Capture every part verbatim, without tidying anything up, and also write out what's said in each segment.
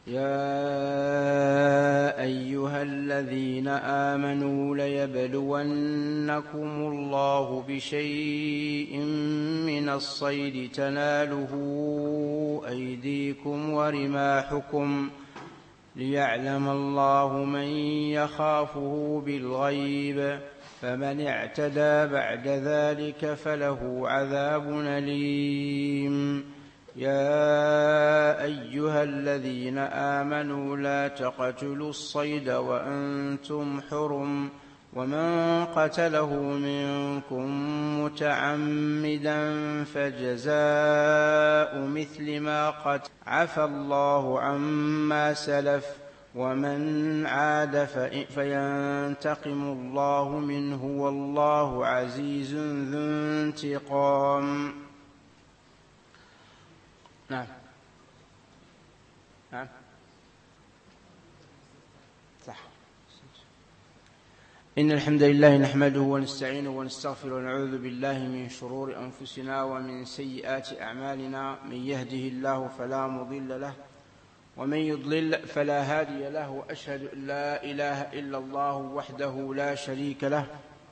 يا أيها الذين آمنوا ليبلونكم الله بشيء من الصيد تناله أيديكم ورماحكم ليعلم الله من يخافه بالغيب، فمن اعتدى بعد ذلك فله عذاب أليم. يا أيها الذين آمنوا لا تقتلوا الصيد وأنتم حرم، ومن قتله منكم متعمدا فجزاء مثل ما قتل عفى الله عما سلف، ومن عاد فينتقم الله منه والله عزيز ذو انتقام. نعم نعم صح. إن الحمد لله نحمده ونستعينه ونستغفره ونعوذ بالله من شرور أنفسنا ومن سيئات أعمالنا، من يهده الله فلا مضل له ومن يضلل فلا هادي له، وأشهد أن لا إله إلا الله وحده لا شريك له،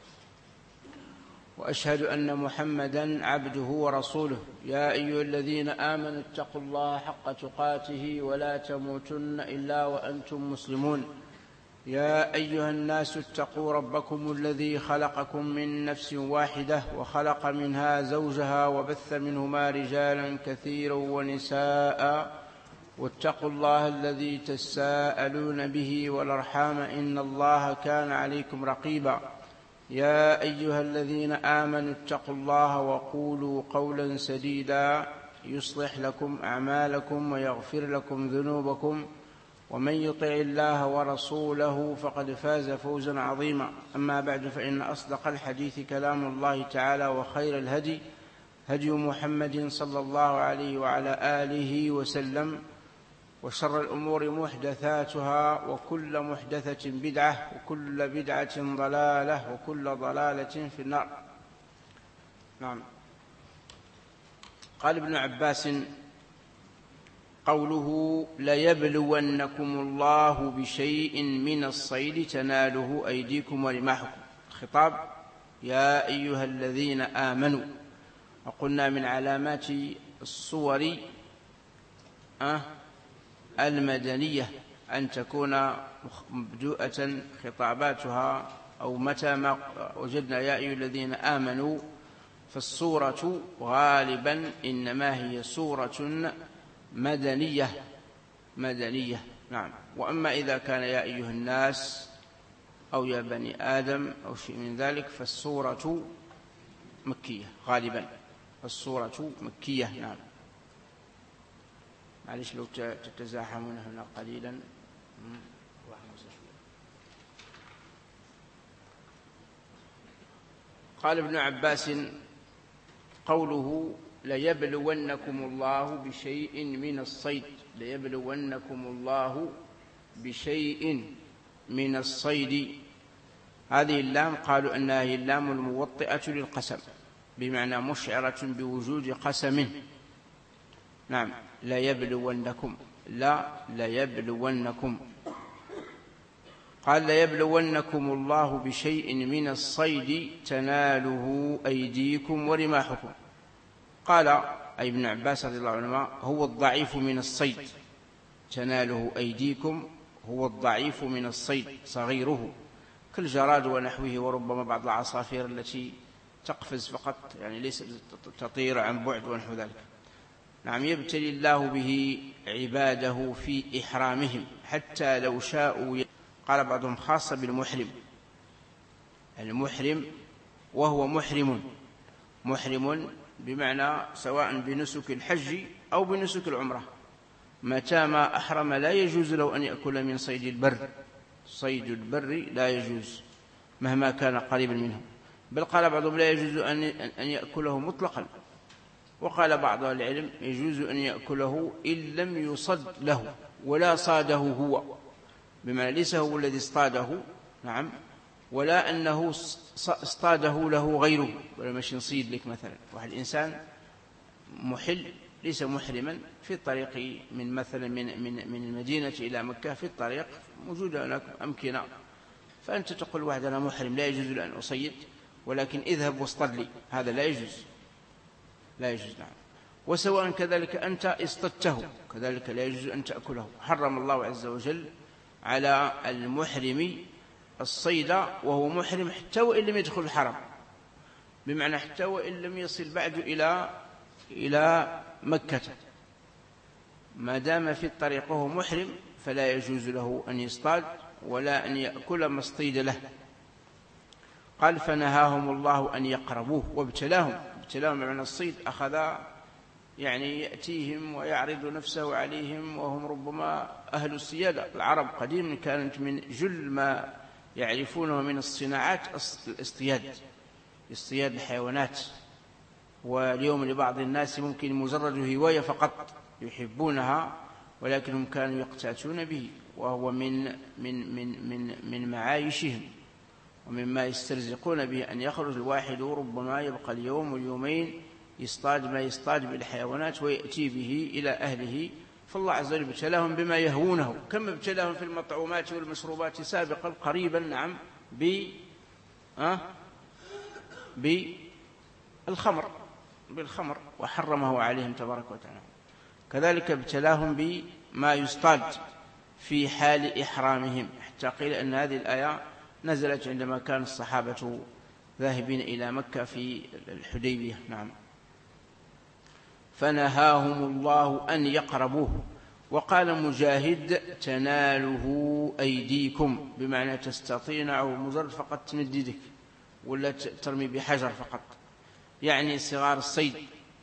وأشهد أن محمدًا عبده ورسوله. يا أيها الذين آمنوا اتقوا الله حق تقاته ولا تموتن إلا وأنتم مسلمون. يا أيها الناس اتقوا ربكم الذي خلقكم من نفس واحدة وخلق منها زوجها وبث منهما رجالا كثيرا ونساء، واتقوا الله الذي تساءلون به والأرحام إن الله كان عليكم رقيبا. يا أيها الذين آمنوا اتقوا الله وقولوا قولا سديدا يصلح لكم أعمالكم ويغفر لكم ذنوبكم، ومن يطع الله ورسوله فقد فاز فوزا عظيما. أما بعد، فإن أصدق الحديث كلام الله تعالى، وخير الهدي هدي محمد صلى الله عليه وعلى آله وسلم، وشر الأمور محدثاتها، وكل محدثة بدعة، وكل بدعة ضلالة، وكل ضلالة في النار. نعم. قال ابن عباس: قوله ليبلونكم الله بشيء من الصيد تناله أيديكم ورماحكم، خطاب يا أيها الذين آمنوا. وقلنا من علامات الصور أه المدنية أن تكون مبدوءة خطاباتها، أو متى ما وجدنا يا أيها الذين آمنوا فالصورة غالبا إنما هي صورة مدنية مدنية نعم. وأما إذا كان يا أيها الناس أو يا بني آدم أو شيء من ذلك فالصورة مكية غالبا، الصورة مكية. نعم. معلش لو تتزاحمون هنا قليلا. قال ابن عباس: قوله ليبلونكم الله بشيء من الصيد، ليبلونكم الله بشيء من الصيد، هذه اللام قالوا أنها هي اللام الموطئة للقسم، بمعنى مشعرة بوجود قسم. نعم. لا يبلونكم، لا لا يبلونكم. قال لا يبلونكم الله بشيء من الصيد تناله أيديكم ورماحكم. قال أي ابن عباس رضي الله عنهما: هو الضعيف من الصيد، تناله أيديكم هو الضعيف من الصيد صغيره، كالجراد ونحوه، وربما بعض العصافير التي تقفز فقط، يعني ليس تطير عن بعد ونحو ذلك. نعم. يبتلي الله به عباده في إحرامهم حتى لو شاءوا. قال بعضهم: خاصة بالمحرم، المحرم وهو محرم محرم بمعنى سواء بنسك الحج أو بنسك العمرة، متى ما أحرم لا يجوز له أن يأكل من صيد البر، صيد البر لا يجوز مهما كان قريبا منه، بل قال بعضهم لا يجوز أن يأكله مطلقا، وقال بعض العلم يجوز أن يأكله إن لم يصد له ولا صاده هو، بمعنى ليس هو الذي اصطاده. نعم. ولا أنه اصطاده له غيره، ولا مش نصيد لك مثلا واحد إنسان محل ليس محرما في الطريق من مثلا من من من المدينة إلى مكة، في الطريق موجودة هناك أمكنة، فأنت تقول واحد أنا محرم لا يجوز لي أن أصيد، ولكن اذهب واصطد لي، هذا لا يجوز، لا يجوز. نعم. وسواء كذلك أنت اصطدته كذلك لا يجوز أن تأكله. حرم الله عز وجل على المحرم الصيد وهو محرم حتى وإن لم يدخل الحرم، بمعنى حتى وإن لم يصل بعد إلى إلى مكة، ما دام في الطريق وهو محرم فلا يجوز له أن يصطاد ولا أن يأكل ما اصطيد له. قال فنهاهم الله أن يقربوه وابتلاهم، ابتلاهم بمعنى الصيد، أخذ يعني يأتيهم ويعرض نفسه عليهم وهم ربما أهل السيادة. العرب قديما كانت من جل ما يعرفونه من الصناعات الاصطياد، اصطياد الحيوانات. واليوم لبعض الناس ممكن مجرد هواية فقط يحبونها، ولكنهم كانوا يقتاتون به، وهو من من من من من معايشهم ومما يسترزقون به، أن يخرج الواحد ربما يبقى اليوم واليومين يصطاد ما يصطاد بالحيوانات ويأتي به إلى أهله. فالله عز وجل ابتلاهم بما يهونه، كما ابتلاهم في المطعومات والمشروبات سابقا قريبا. نعم. ب أه؟ بالخمر بالخمر وحرمه عليهم تبارك وتعالى. كذلك ابتلاهم بما يصطاد في حال إحرامهم، حتى قيل أن هذه الآية نزلت عندما كان الصحابة ذاهبين إلى مكة في الحديبية. نعم. فنهاهم الله أن يقربوه. وقال مجاهد تناله أيديكم، بمعنى تستطيع مجرد فقط تمد يدك ولا ترمي بحجر فقط، يعني صغار الصيد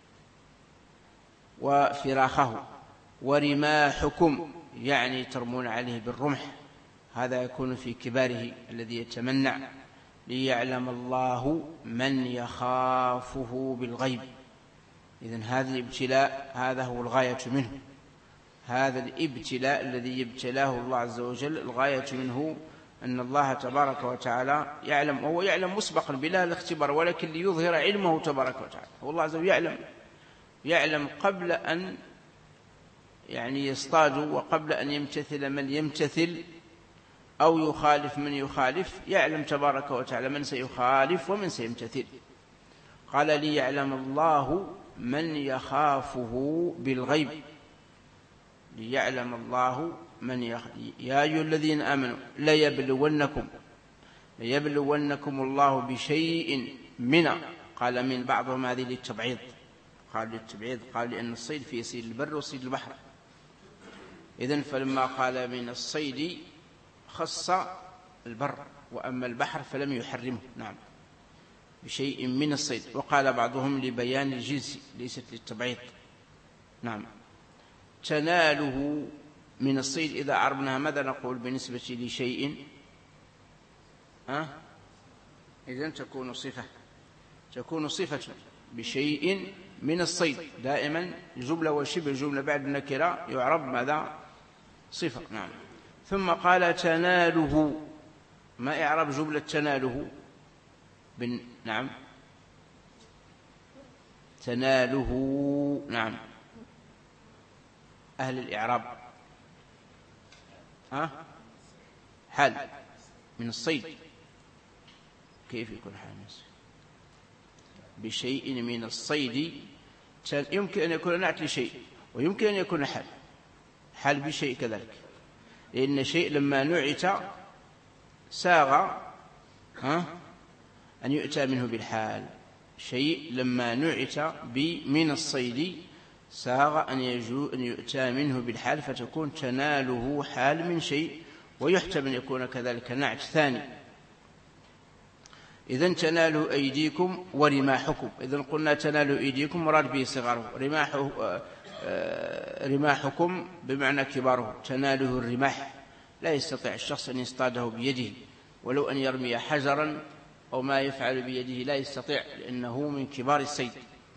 وفراخه. ورماحكم يعني ترمون عليه بالرمح، هذا يكون في كباره الذي يتمنع. ليعلم الله من يخافه بالغيب. إذن هذا الابتلاء هذا هو الغاية منه، هذا الابتلاء الذي يبتلاه الله عز وجل الغاية منه أن الله تبارك وتعالى يعلم، وهو يعلم مسبقا بلا الاختبار، ولكن ليظهر علمه تبارك وتعالى. والله عز وجل يعلم يعلم قبل أن يعني يصطادوا وقبل أن يمتثل من يمتثل أو يخالف من يخالف، يعلم تبارك وتعالى من سيخالف ومن سيمتثل. قال ليعلم الله من يخافه بالغيب. ليعلم الله من يخ... يا أيها الذين آمنوا ليبلونكم ليبلونكم الله بشيء من، قال من بعضهم هذه للتبعيض، قال للتبعيض، قال لأن الصيد في صيد البر وصيد البحر. إذن فلما قال من الصيد خص البر، وأما البحر فلم يحرمه. نعم. بشيء من الصيد. وقال بعضهم لبيان الجنس ليست للتبعيض. نعم. تناله من الصيد إذا عربناها ماذا نقول بالنسبة لشيء؟ أه؟ إذن تكون صفة تكون صفة بشيء من الصيد. دائما الجملة وشبه الجملة بعد النكرة يعرب ماذا؟ صفة. نعم. ثم قال تناله، ما إعراب جملة تناله؟ بن... نعم. تناله. نعم. أهل الإعراب ها؟ حال من الصيد. كيف يكون حال من الصيد؟ بشيء من الصيد يمكن أن يكون نعت لشيء، ويمكن أن يكون حال حال بشيء كذلك، لأن شيء لما نعت ساغ ها أن يؤتى منه بالحال. شيء لما نعت من الصيد ساغ أن, أن يؤتى منه بالحال، فتكون تناله حال من شيء، ويحتمل أن يكون كذلك نعت ثاني. إذن تناله أيديكم ورماحكم. إذن قلنا تناله أيديكم مراد به صغاره، رماحه رماحكم بمعنى كباره. تناله الرماح، لا يستطيع الشخص أن يصطاده بيده، ولو أن يرمي حجرا أو ما يفعل بيده لا يستطيع، لأنه من كبار الصيد.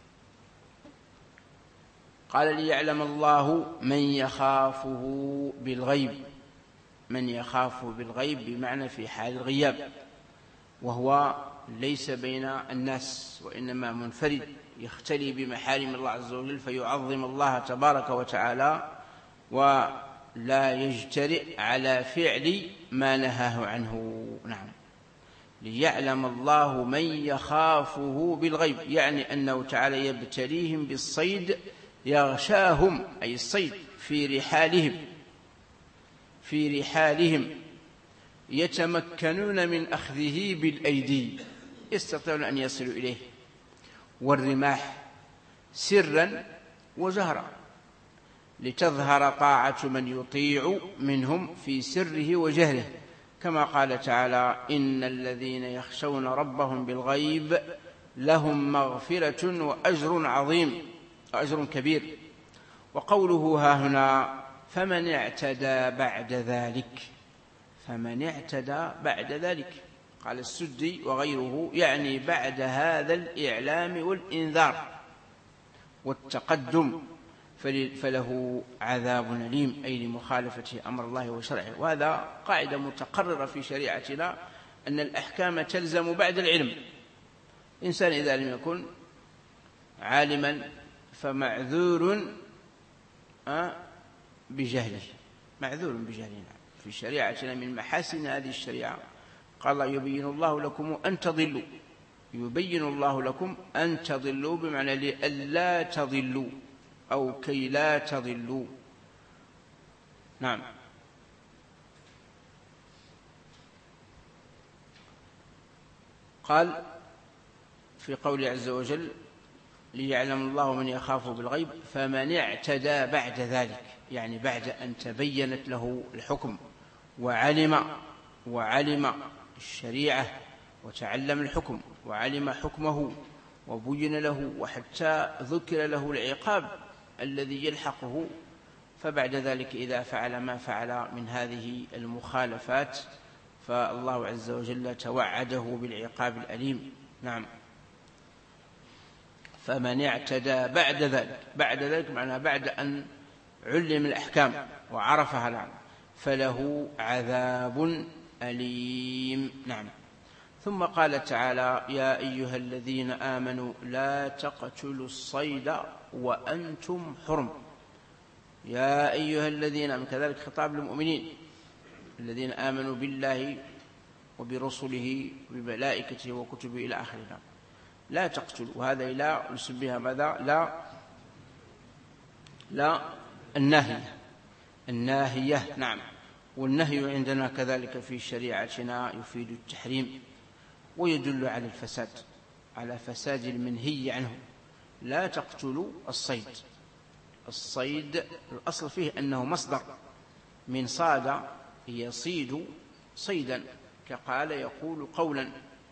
قال ليعلم الله من يخافه بالغيب. من يخافه بالغيب بمعنى في حال الغياب، وهو ليس بين الناس وإنما منفرد يختلي بمحارم الله عز وجل فيعظم الله تبارك وتعالى ولا يجترئ على فعل ما نهاه عنه. نعم. ليعلم الله من يخافه بالغيب، يعني أنه تعالى يبتليهم بالصيد يغشاهم، أي الصيد في رحالهم في رحالهم يتمكنون من أخذه بالأيدي، يستطيعون أن يصلوا إليه، والرماح سرا وجهرا، لتظهر طاعة من يطيع منهم في سره وجهره، كما قال تعالى: إن الذين يخشون ربهم بالغيب لهم مغفرة وأجر عظيم، أجر كبير. وقوله ها هنا: فمن اعتدى بعد ذلك، فمن اعتدى بعد ذلك، قال السدي وغيره يعني بعد هذا الإعلام والإنذار والتقدم فله عذاب أليم، أي لمخالفة أمر الله وشرعه. وهذا قاعدة متقررة في شريعتنا، أن الأحكام تلزم بعد العلم. إنسان إذا لم يكن عالما فمعذور بجهله، معذور بجهله. في شريعتنا من محاسن هذه الشريعة قال: يبين الله لكم أن تضلوا، يبين الله لكم أن تضلوا بمعنى لألا تضلوا أو كي لا تضلوا. نعم. قال في قوله عز وجل: ليعلم الله من يخاف بالغيب فمن اعتدى بعد ذلك، يعني بعد أن تبينت له الحكم وعلم وعلم الشريعة وتعلم الحكم وعلم حكمه وبين له وحتى ذكر له العقاب الذي يلحقه، فبعد ذلك إذا فعل ما فعل من هذه المخالفات فالله عز وجل توعده بالعقاب الأليم. نعم. فمن اعتدى بعد ذلك، بعد ذلك معناه بعد أن علم الأحكام وعرفها الآن، فله عذاب أليم. نعم. ثم قال تعالى: يا أيها الذين آمنوا لا تقتلوا الصيد وأنتم حرم. يا أيها الذين آمنوا، كذلك خطاب للمؤمنين الذين آمنوا بالله وبرسله وبملائكته وكتبه إلى آخرها. لا تقتلوا، وهذا لا نسميها ماذا؟ لا لا الناهية، الناهية. نعم. والنهي عندنا كذلك في شريعتنا يفيد التحريم ويدل على الفساد، على فساد المنهي عنه. لا تقتلوا الصيد. الصيد الأصل فيه أنه مصدر من صاد يصيد صيدا، كقال يقول قولا،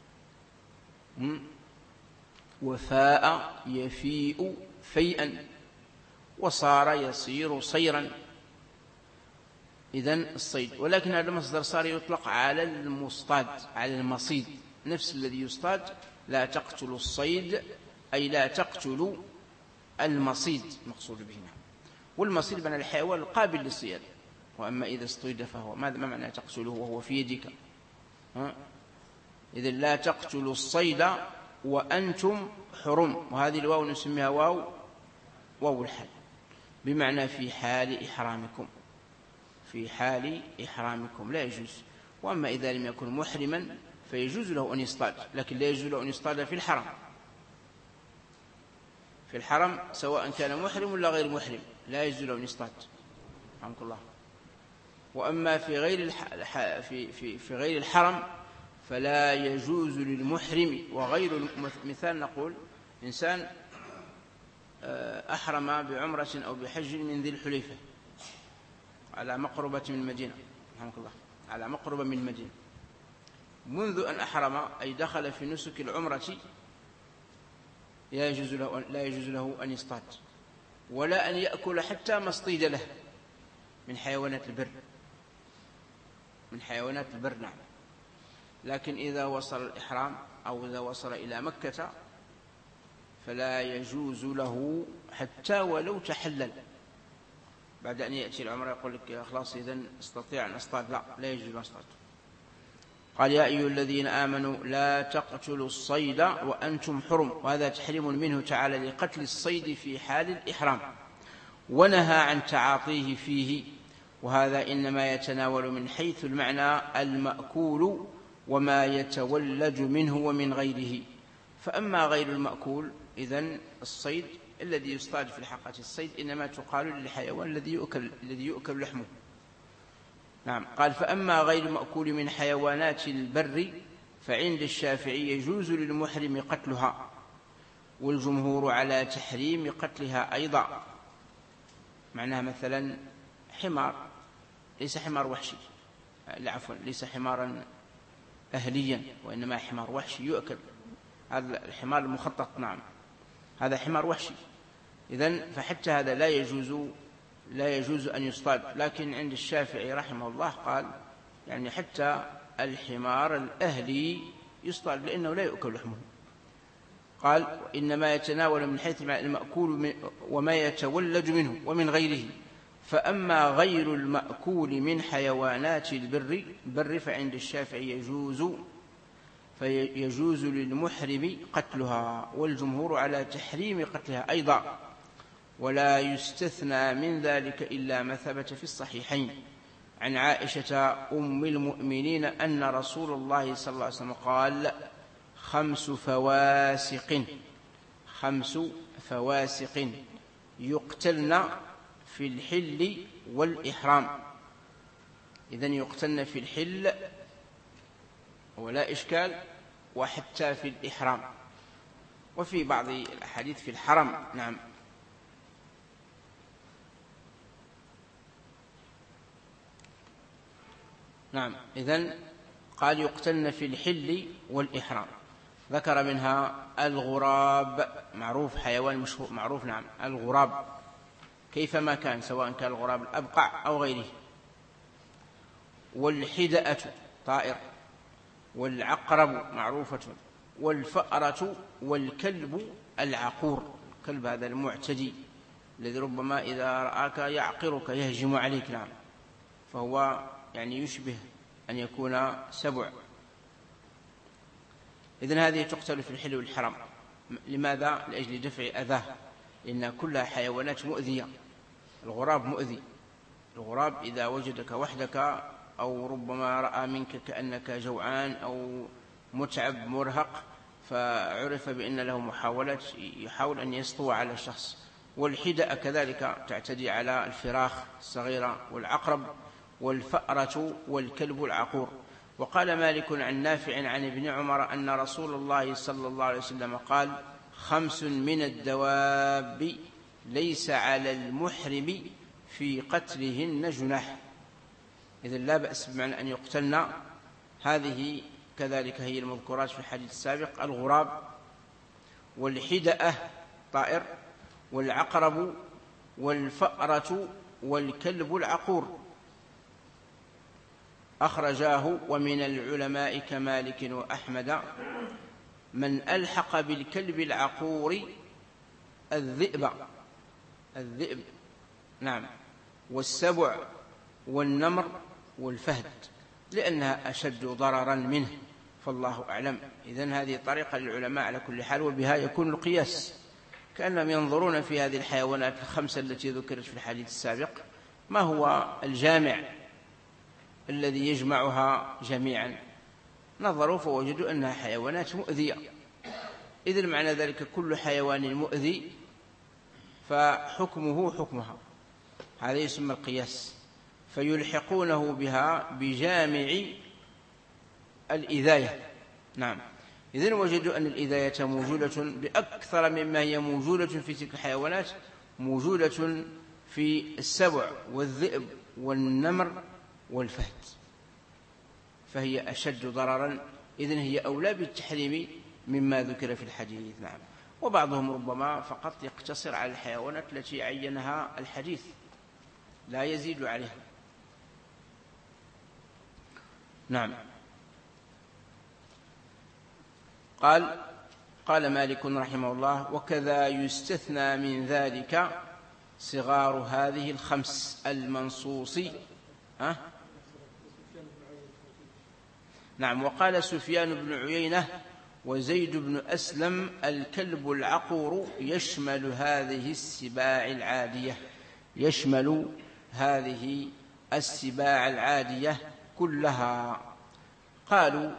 وفاء يفيء فيئا، وصار يصير صيرا. إذن الصيد، ولكن هذا المصدر صار يطلق على المصطاد، على المصيد نفس الذي يصطاد. لا تقتلوا الصيد أي لا تقتلوا المصيد المقصود به. والمصيد بمعنى الحيوان القابل للصيد. وأما إذا اصطيد فهو ماذا ما معنى تقتله وهو في يدك؟ إذن لا تقتلوا الصيد وأنتم حرم، وهذه الواو نسميها واو واو الحال، بمعنى في حال إحرامكم، في حال إحرامكم لا يجوز. وأما إذا لم يكن محرما فيجوز له أن يصطاد، لكن لا يجوز له أن يصطاد في الحرم، في الحرم سواء كان محرم ولا غير محرم لا يجوز له أن يصطاد. رحمك الله. وأما في غير الح... في في في غير الحرم فلا يجوز للمحرم وغير. مثال نقول إنسان أحرم بعمرة أو بحج من ذي الحليفة على مقربة من المدينة، رحمك الله، على مقربة من المدينة، منذ أن أحرم أي دخل في نسك العمرة لا يجوز له لا يجوز له أن يصطاد ولا أن يأكل حتى ما اصطيد له من حيوانات البر، من حيوانات البر. نعم. لكن إذا وصل الإحرام أو إذا وصل إلى مكة فلا يجوز له حتى ولو تحلل. بعد أن يأتي العمرة يقول لك خلاص إذن استطيع أن أصطاد، لا لا يجوز أن أصطاد. قال يا أيها الذين آمنوا لا تقتلوا الصيد وأنتم حرم، وهذا تحريم منه تعالى لقتل الصيد في حال الإحرام، ونهى عن تعاطيه فيه، وهذا إنما يتناول من حيث المعنى المأكول وما يتولج منه ومن غيره. فأما غير المأكول إذن الصيد الذي يصطاد في الحقيقة الصيد إنما تقال للحيوان الذي يؤكل الذي يؤكل لحمه. نعم. قال فأما غير المأكول من حيوانات البر فعند الشافعي يجوز للمحرم قتلها، والجمهور على تحريم قتلها أيضا. معناها مثلا حمار ليس حمار وحشي، لا عفوا ليس حمارا أهليا، وإنما حمار وحشي يؤكل، هذا الحمار المخطط. نعم هذا حمار وحشي، إذن فحتى هذا لا يجوز لا يجوز أن يصطاد. لكن عند الشافعي رحمه الله قال يعني حتى الحمار الأهلي يصطاد لأنه لا يؤكل لحمه. قال إنما يتناول من حيث المأكول وما يتولج منه ومن غيره. فأما غير المأكول من حيوانات البر بر فعند الشافعي يجوز فيجوز للمحرم قتلها، والجمهور على تحريم قتلها أيضا، ولا يستثنى من ذلك إلا ما ثبت في الصحيحين عن عائشة أم المؤمنين أن رسول الله صلى الله عليه وسلم قال خمس فواسق خمس فواسق يقتلن في الحل والإحرام. إذن يقتلن في الحل ولا إشكال، وحتى في الإحرام، وفي بعض الأحاديث في الحرم. نعم. نعم إذن قال يقتلن في الحل والإحرام. ذكر منها الغراب، معروف حيوان مشهور معروف. نعم الغراب كيفما كان، سواء كان الغراب الأبقع أو غيره. والحدأة طائر، والعقرب معروفة، والفأرة، والكلب العقور، الكلب هذا المعتدي الذي ربما إذا رآك يعقرك يهجم عليك. نعم فهو يعني يشبه أن يكون سبع. إذن هذه تقتل في الحل والحرام. لماذا؟ لأجل دفع أذاه، لأن كلها حيوانات مؤذية. الغراب مؤذي، الغراب إذا وجدك وحدك أو ربما رأى منك كأنك جوعان أو متعب مرهق فعرف بأن له محاولات يحاول أن يسطو على الشخص. والحدأ كذلك تعتدي على الفراخ الصغيرة، والعقرب، والفأرة، والكلب العقور. وقال مالك عن نافع عن ابن عمر أن رسول الله صلى الله عليه وسلم قال خمس من الدواب ليس على المحرم في قتلهن جناح. إذن لا بأس بمعنى أن يقتلن. هذه كذلك هي المذكورات في الحديث السابق: الغراب، والحدأة طائر، والعقرب، والفأرة، والكلب العقور. أخرجاه. ومن العلماء كمالك وأحمد من ألحق بالكلب العقور الذئب الذئب نعم والسبع والنمر والفهد، لأنها أشد ضررا منه، فالله أعلم. إذن هذه طريقة للعلماء على كل حال، وبها يكون القياس، كأنهم ينظرون في هذه الحيوانات الخمسة التي ذكرت في الحديث السابق ما هو الجامع الذي يجمعها جميعا. نظروا فوجدوا أنها حيوانات مؤذية. إذن معنى ذلك كل حيوان مؤذي فحكمه حكمها، هذا يسمى القياس، فيلحقونه بها بجامع الإذاية. نعم. إذن وجدوا أن الإذاية موجودة بأكثر مما هي موجودة في تلك الحيوانات، موجودة في السبع والذئب والنمر والفهد، فهي أشد ضررا. إذن هي أولى بالتحريم مما ذكر في الحديث. نعم. وبعضهم ربما فقط يقتصر على الحيوانات التي عينها الحديث، لا يزيد عليها. نعم. قال قال مالك رحمه الله: وكذا يستثنى من ذلك صغار هذه الخمس المنصوص. أه؟ نعم. وقال سفيان بن عيينة وزيد بن أسلم الكلب العقور يشمل هذه السباع العادية، يشمل هذه السباع العادية كلها. قالوا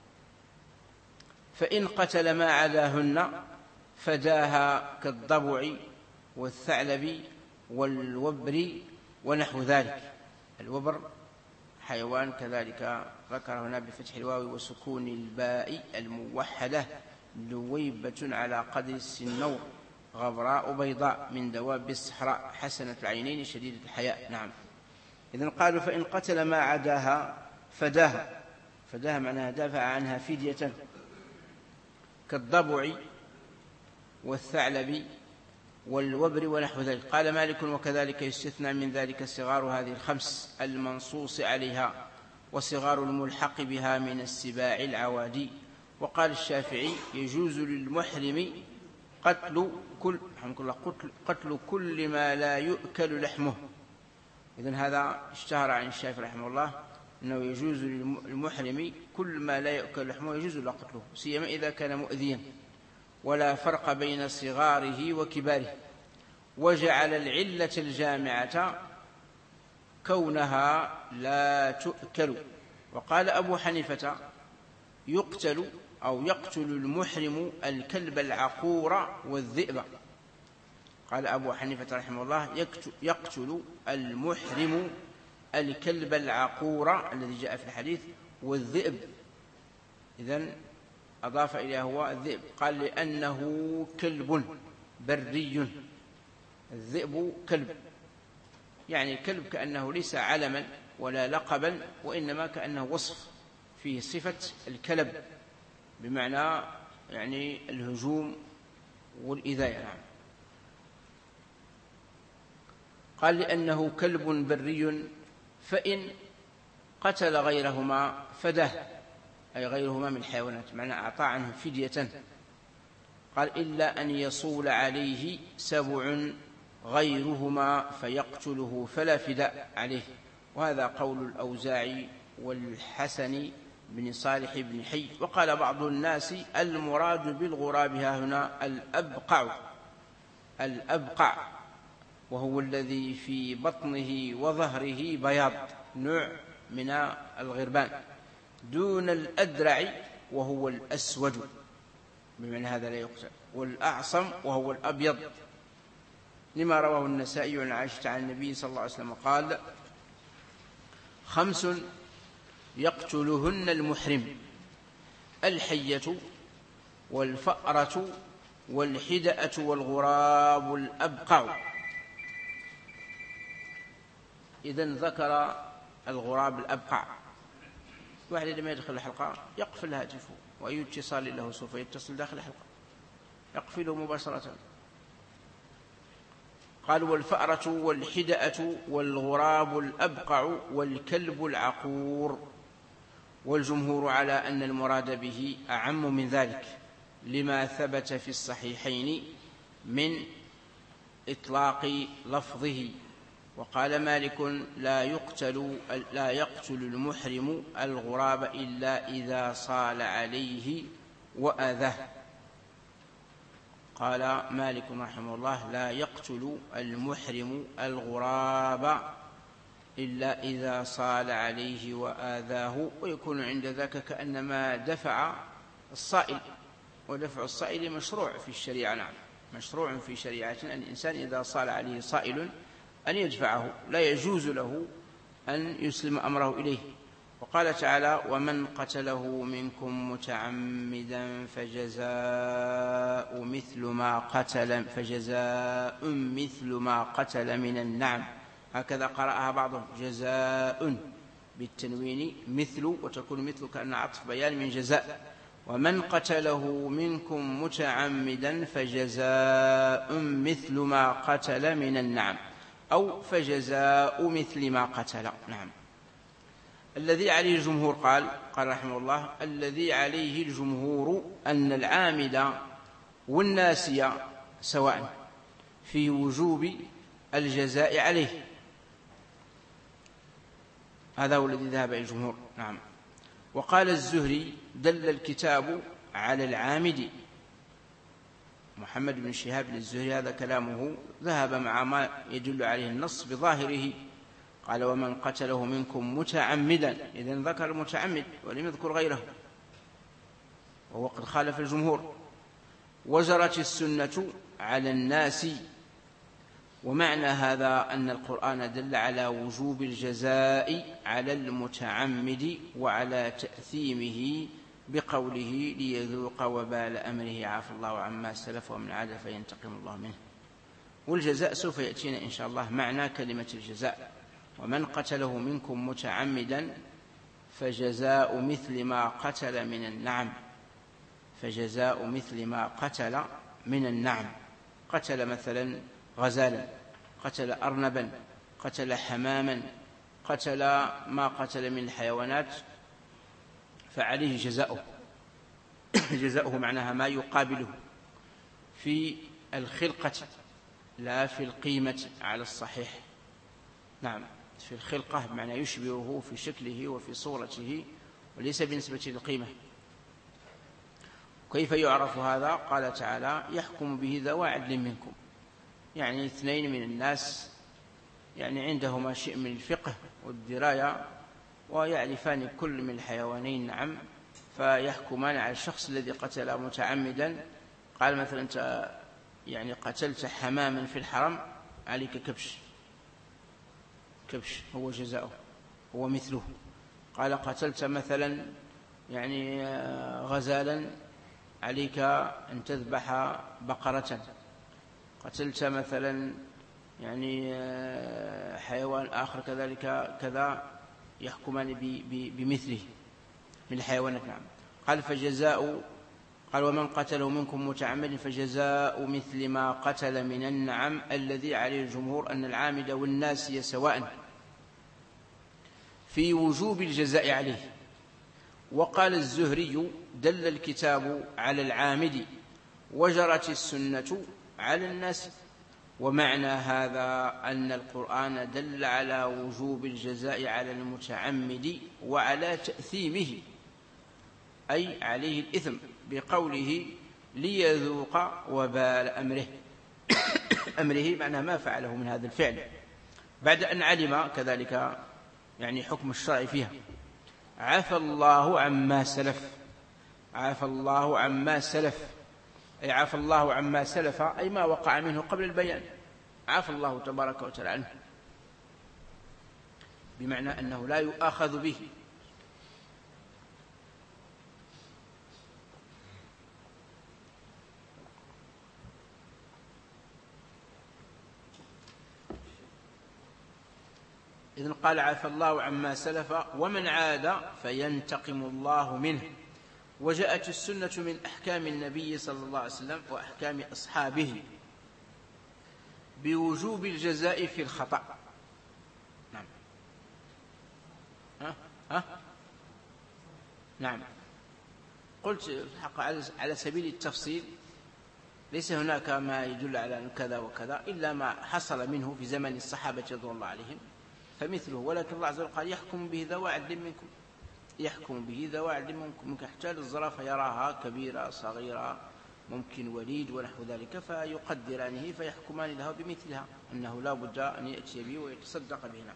فإن قتل ما عداهن فداها كالضبع والثعلب والوبر ونحو ذلك. الوبر حيوان كذلك ذكر هنا بفتح الواو وسكون الباء الموحدة، لويبة على قدر السنور، غبراء بيضاء، من دواب الصحراء، حسنة العينين، شديدة الحياء. نعم. إذن قالوا فإن قتل ما عداها فداها، فداها معناها دافع عنها فدية، كالضبع والثعلب والوبر ونحو ذلك. قال مالك وكذلك يستثنى من ذلك صغار هذه الخمس المنصوص عليها وصغار الملحق بها من السباع العوادي. وقال الشافعي يجوز للمحرم قتل كل قتل, قتل كل ما لا يؤكل لحمه. إذن هذا اشتهر عن الشافعي رحمه الله أنه يجوز للمحرم كل ما لا يؤكل لحمه يجوز له قتله، سيما إذا كان مؤذيا، ولا فرق بين صغاره وكباره. وجعل العلة الجامعة كونها لا تؤكل. وقال أبو حنيفة يقتل أو يقتل المحرم الكلب العقور والذئب. قال أبو حنيفة رحمه الله يقتل المحرم الكلب العقور الذي جاء في الحديث والذئب. إذن أضاف إليه هو الذئب، قال لأنه كلب بري. الذئب كلب، يعني كلب كأنه ليس علما ولا لقبا، وإنما كأنه وصف فيه صفة الكلب، بمعنى يعني الهجوم والإذاية. نعم. قال لأنه كلب بري، فإن قتل غيرهما فده، أي غيرهما من الحيوانات، معنى أعطى عنه فدية. قال إلا أن يصول عليه سبع غيرهما فيقتله فلا فداء عليه. وهذا قول الأوزاعي والحسن بن صالح بن حي. وقال بعض الناس المراد بالغراب هنا الأبقع، الأبقع وهو الذي في بطنه وظهره بياض، نوع من الغربان، دون الأدرع وهو الأسود، بمعنى هذا لا يقتل. والأعصم وهو الأبيض، لما رواه النسائي عن عائشة عن النبي صلى الله عليه وسلم قال خمس يقتلهن المحرم: الحية والفأرة والحدأة والغراب الأبقع. إذن ذكر الغراب الأبقع. واحد لما يدخل الحلقة يقفل هاتفه، وأي اتصال له سوف يتصل داخل الحلقة يقفله مباشرة. قال والفأرة والحدأة والغراب الأبقع والكلب العقور. والجمهور على أن المراد به أعم من ذلك، لما ثبت في الصحيحين من إطلاق لفظه. وقال مالك لا يقتل, لا يقتل المحرم الغراب إلا إذا صال عليه وأذاه. قال مالك رحمه الله لا يقتل المحرم الغراب إلا إذا صال عليه وآذاه، ويكون عند ذاك كأنما دفع الصائل، ودفع الصائل مشروع في الشريعة. نعم، مشروع في شريعتنا أن الإنسان إذا صال عليه صائل أن يدفعه، لا يجوز له أن يسلم أمره إليه. وقال تعالى ومن قتله منكم متعمدا فجزاء مثل ما قتل فجزاء مثل ما قتل من النعم. هكذا قرأها بعضهم، جزاء بالتنوين مثل، وتكون مثل كأن عطف بيان من جزاء. ومن قتله منكم متعمدا فجزاء مثل ما قتل من النعم، أو فجزاء مثل ما قتل. نعم. الذي عليه الجمهور قال قال رحمه الله الذي عليه الجمهور أن العامد والناسي سواء في وجوب الجزاء عليه. هذا هو الذي ذهب إلى الجمهور. نعم. وقال الزهري دل الكتاب على العامد. محمد بن شهاب الزهري هذا كلامه ذهب مع ما يدل عليه النص بظاهره. قال ومن قتله منكم متعمدا، إذن ذكر المتعمد ولم يذكر غيره، وهو قد خالف الجمهور. وجرت السنة على الناس. ومعنى هذا أن القرآن دل على وجوب الجزاء على المتعمد وعلى تأثيمه بقوله ليذوق وبال أمره عفى الله عما سلف ومن عاد فينتقم الله منه. والجزاء سوف يأتينا إن شاء الله معنى كلمة الجزاء. ومن قتله منكم متعمدا فجزاء مثل ما قتل من النعم. فجزاء مثل ما قتل من النعم. قتل مثلا غزالا، قتل أرنبا، قتل حماما، قتل ما قتل من الحيوانات فعليه جزاؤه. جزاؤه معناها ما يقابله في الخلقة لا في القيمة على الصحيح. نعم، في الخلقة بمعنى يشبهه في شكله وفي صورته وليس بالنسبة للقيمة. كيف يعرف هذا؟ قال تعالى يحكم به ذوى عدل منكم، يعني اثنين من الناس يعني عندهما شيء من الفقه والدراية ويعرفان كل من الحيوانين نعم، فيحكمان على الشخص الذي قتل متعمدا. قال مثلا أنت يعني قتلت حماما في الحرم عليك كبش، كبش هو جزاؤه هو مثله. قال قتلت مثلا يعني غزالا عليك أن تذبح بقرة. قتلت مثلا يعني حيوان آخر كذلك كذا، يحكمان بمثله من الحيوانات. نعم. قال فجزاء، قال ومن قتله منكم متعمد فجزاء مثل ما قتل من النعم الذي عليه الجمهور أن العامد والناسي سواء في وجوب الجزاء عليه. وقال الزهري دل الكتاب على العامد وجرت السنة على الناس. ومعنى هذا أن القرآن دل على وجوب الجزاء على المتعمد وعلى تأثيمه أي عليه الإثم بقوله ليذوق وبال أمره. أمره معناه ما فعله من هذا الفعل بعد أن علم كذلك يعني حكم الشرع فيها. عفى الله عما سلف. عفى الله عما سلف أي عفى الله عما سلف أي ما وقع منه قبل البيان. عفى الله تبارك وتعالى عنه بمعنى أنه لا يؤاخذ به. إذن قال عفى الله عما سلف ومن عاد فينتقم الله منه. وجاءت السنة من أحكام النبي صلى الله عليه وسلم وأحكام أصحابه بوجوب الجزاء في الخطأ. نعم. ها؟ ها؟ نعم. قلت حق على سبيل التفصيل ليس هناك ما يدل على كذا وكذا إلا ما حصل منه في زمن الصحابة رضوان الله عليهم فمثله. ولكن الله عز وجل قال يحكم به ذوى عدل منكم. يحكم به ذوى عدل منكم. ممكن حتى الزرافة يراها كبيرة صغيرة ممكن وليد ونحو ذلك فيقدرانه فيحكمان له بمثلها أنه لا بد أن يأتي به ويتصدق به.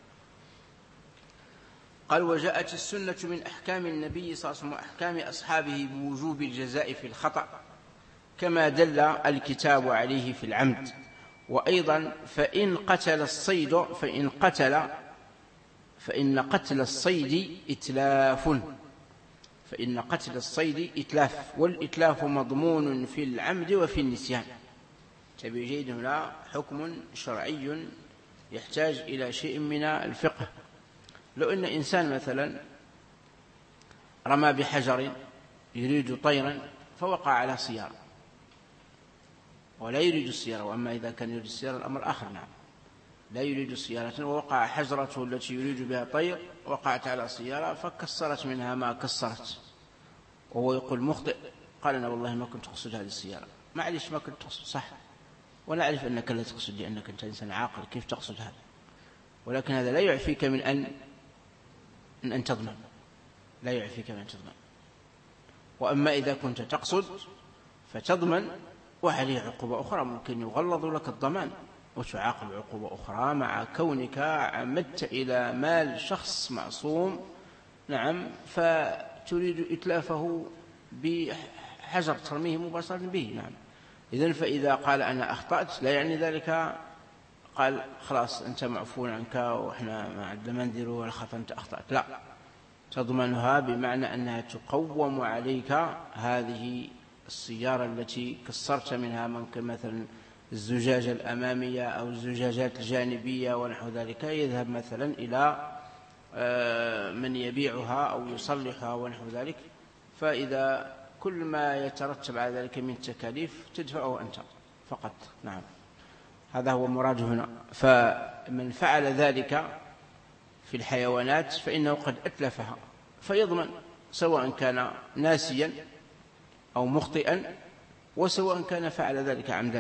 قال وجاءت السنة من أحكام النبي صلى الله عليه وسلم وأحكام أصحابه بوجوب الجزاء في الخطأ كما دل الكتاب عليه في العمد. وأيضا فإن قتل الصيد فإن قتل فإن قتل الصيد إتلاف. فإن قتل الصيد إتلاف، والإتلاف مضمون في العمد وفي النسيان. تبي جيد هنا حكم شرعي يحتاج إلى شيء من الفقه. لو أن إنسان مثلا رمى بحجر يريد طيرا فوقع على سيارة ولا يريد السيارة، وأما إذا كان يريد السيارة الأمر آخر. نعم، لا يريد السيارة ووقع حجرته التي يريد بها طير وقعت على سيارة فكسرت منها ما كسرت وهو يقول مخطئ. قال أنا والله ما كنت أقصد هذه السيارة. معلش ما كنت تقصد صح، ولا أعرف أنك لا تقصد لأنك أنت إنسان عاقل كيف تقصد هذا، ولكن هذا لا يعفيك من أن من أن تضمن. لا يعفيك من تضمن. وأما إذا كنت تقصد فتضمن وعليه عقوبة أخرى، ممكن يغلظ لك الضمان وتعاقب عقوبة أخرى مع كونك عمدت إلى مال شخص معصوم، نعم، فتريد إتلافه بحجر ترميه مباشرة به، نعم. إذن فإذا قال أنا أخطأت لا يعني ذلك قال خلاص أنت معفون عنك وإحنا ما عندنا ما نديروا ولا خاطر أنت أخطأت، لا، تضمنها بمعنى أنها تقوم عليك هذه السيارة التي كسرت منها ممكن مثلا الزجاجة الأمامية أو الزجاجات الجانبية ونحو ذلك، يذهب مثلا إلى من يبيعها أو يصلحها ونحو ذلك، فإذا كل ما يترتب على ذلك من تكاليف تدفعه أنت فقط، نعم. هذا هو مراد هنا. فمن فعل ذلك في الحيوانات فإنه قد أتلفها فيضمن، سواء كان ناسيا أو مخطئا، وسواء كان فعل ذلك عمدا.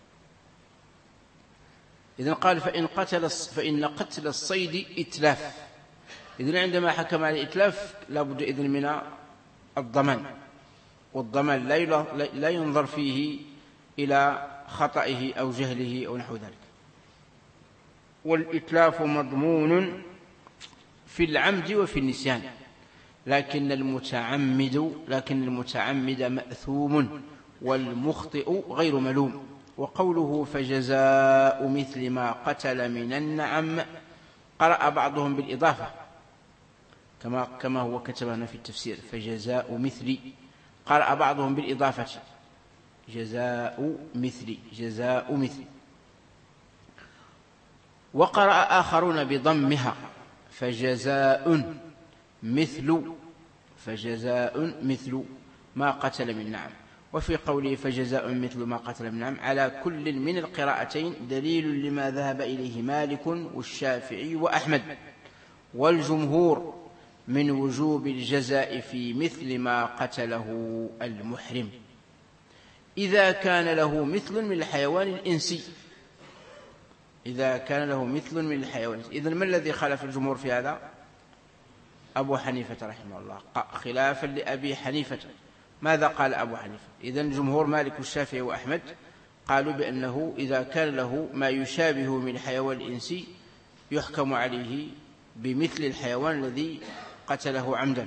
إذن قال فإن قتل فإن قتل الصيد إتلاف. إذن عندما حكم على الإتلاف لابد إذن من الضمان، والضمان لا ينظر فيه إلى خطئه أو جهله أو نحو ذلك. والإتلاف مضمون في العمد وفي النسيان، لكن المتعمد لكن المتعمد مأثوم والمخطئ غير ملوم. وقوله فجزاء مثل ما قتل من النعم قرأ بعضهم بالإضافة كما كما هو كتبنا في التفسير، فجزاء مثل، قرأ بعضهم بالإضافة جزاء مثل جزاء مثل، وقرأ آخرون بضمها فجزاء مثل فجزاء مثل ما قتل من نعم. وفي قوله فجزاء مثل ما قتل من نعم على كل من القراءتين دليل لما ذهب إليه مالك والشافعي وأحمد والجمهور من وجوب الجزاء في مثل ما قتله المحرم إذا كان له مثل من الحيوان الإنسي إذا كان له مثل من الحيوان. إذن ما الذي خالف الجمهور في هذا؟ أبو حنيفة رحمه الله، خلافا لأبي حنيفة. ماذا قال أبو حنيفة؟ إذن الجمهور مالك والشافعي وأحمد قالوا بأنه إذا كان له ما يشابه من الحيوان الإنسي يحكم عليه بمثل الحيوان الذي قتله عمدا.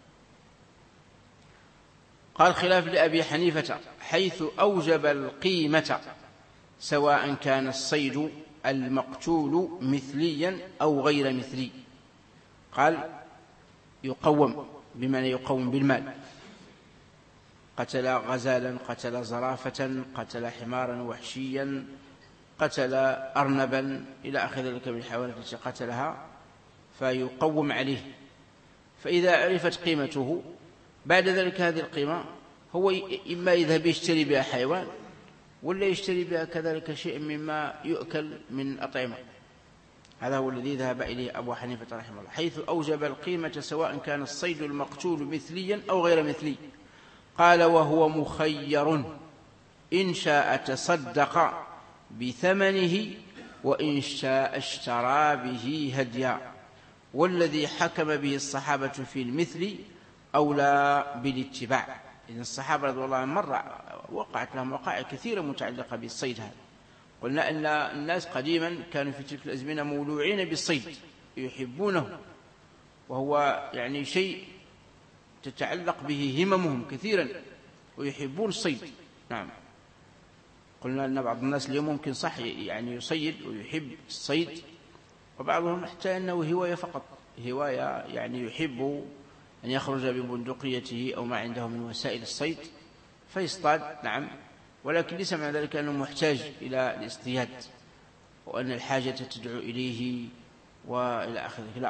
قال خلاف لأبي حنيفة حيث أوجب القيمة سواء كان الصيد المقتول مثليا أو غير مثلي. قال يقوم بمعنى يقوم بالمال، قتل غزالا، قتل زرافة، قتل حمارا وحشيا، قتل أرنبا إلى آخر ذلك من الحيوانات التي قتلها، فيقوم عليه. فإذا عرفت قيمته بعد ذلك هذه القيمة هو إما يذهب يشتري بها حيوان ولا يشتري بها كذلك شيء مما يؤكل من أطعمة. هذا هو الذي ذهب إليه أبو حنيفة رحمه الله، حيث أوجب القيمة سواء كان الصيد المقتول مثليا أو غير مثلي. قال وهو مخير إن شاء تصدق بثمنه وإن شاء اشترى به هديا، والذي حكم به الصحابة في المثل أولى بالاتباع. إذن الصحابة رضي الله عنهم مرة وقعت لهم وقائع كثيرة متعلقة بالصيد هذا. قلنا أن الناس قديما كانوا في تلك الأزمنة مولوعين بالصيد يحبونه، وهو يعني شيء تتعلق به هممهم كثيرا ويحبون الصيد، نعم. قلنا أن بعض الناس اليوم ممكن صح يعني يصيد ويحب الصيد، وبعضهم حتى أنه هواية فقط، هواية يعني يحب أن يخرج ببندقيته أو ما عنده من وسائل الصيد فيصطاد، نعم، ولكن ليس معنى ذلك أنه محتاج إلى الاصطياد وأن الحاجة تدعو إليه وإلى آخره، لا.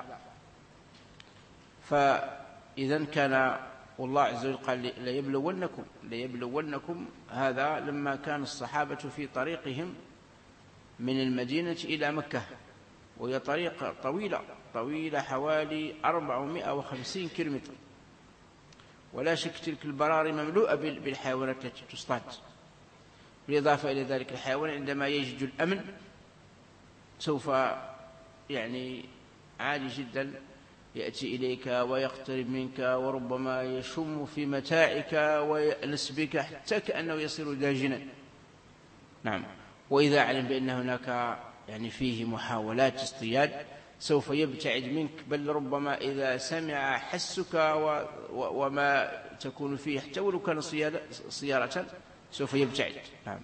فإذا كان والله عز وجل قال ليبلونكم ليبلونكم هذا لما كان الصحابة في طريقهم من المدينة إلى مكة، وهي طريقة طويلة طويلة حوالي أربعمائة وخمسين كيلومتر، ولا شك تلك البراري مملوءة بالحيوانات التي تصطاد. بالإضافة إلى ذلك الحيوان عندما يجد الأمن سوف يعني عادي جدا يأتي إليك ويقترب منك وربما يشم في متاعك ويأنس بك حتى كأنه يصير داجنا. نعم. وإذا علم بأن هناك يعني فيه محاولات اصطياد سوف يبتعد منك، بل ربما إذا سمع حسك وما تكون فيه حتى ولو كان صيارة سوف يبتعد. نعم.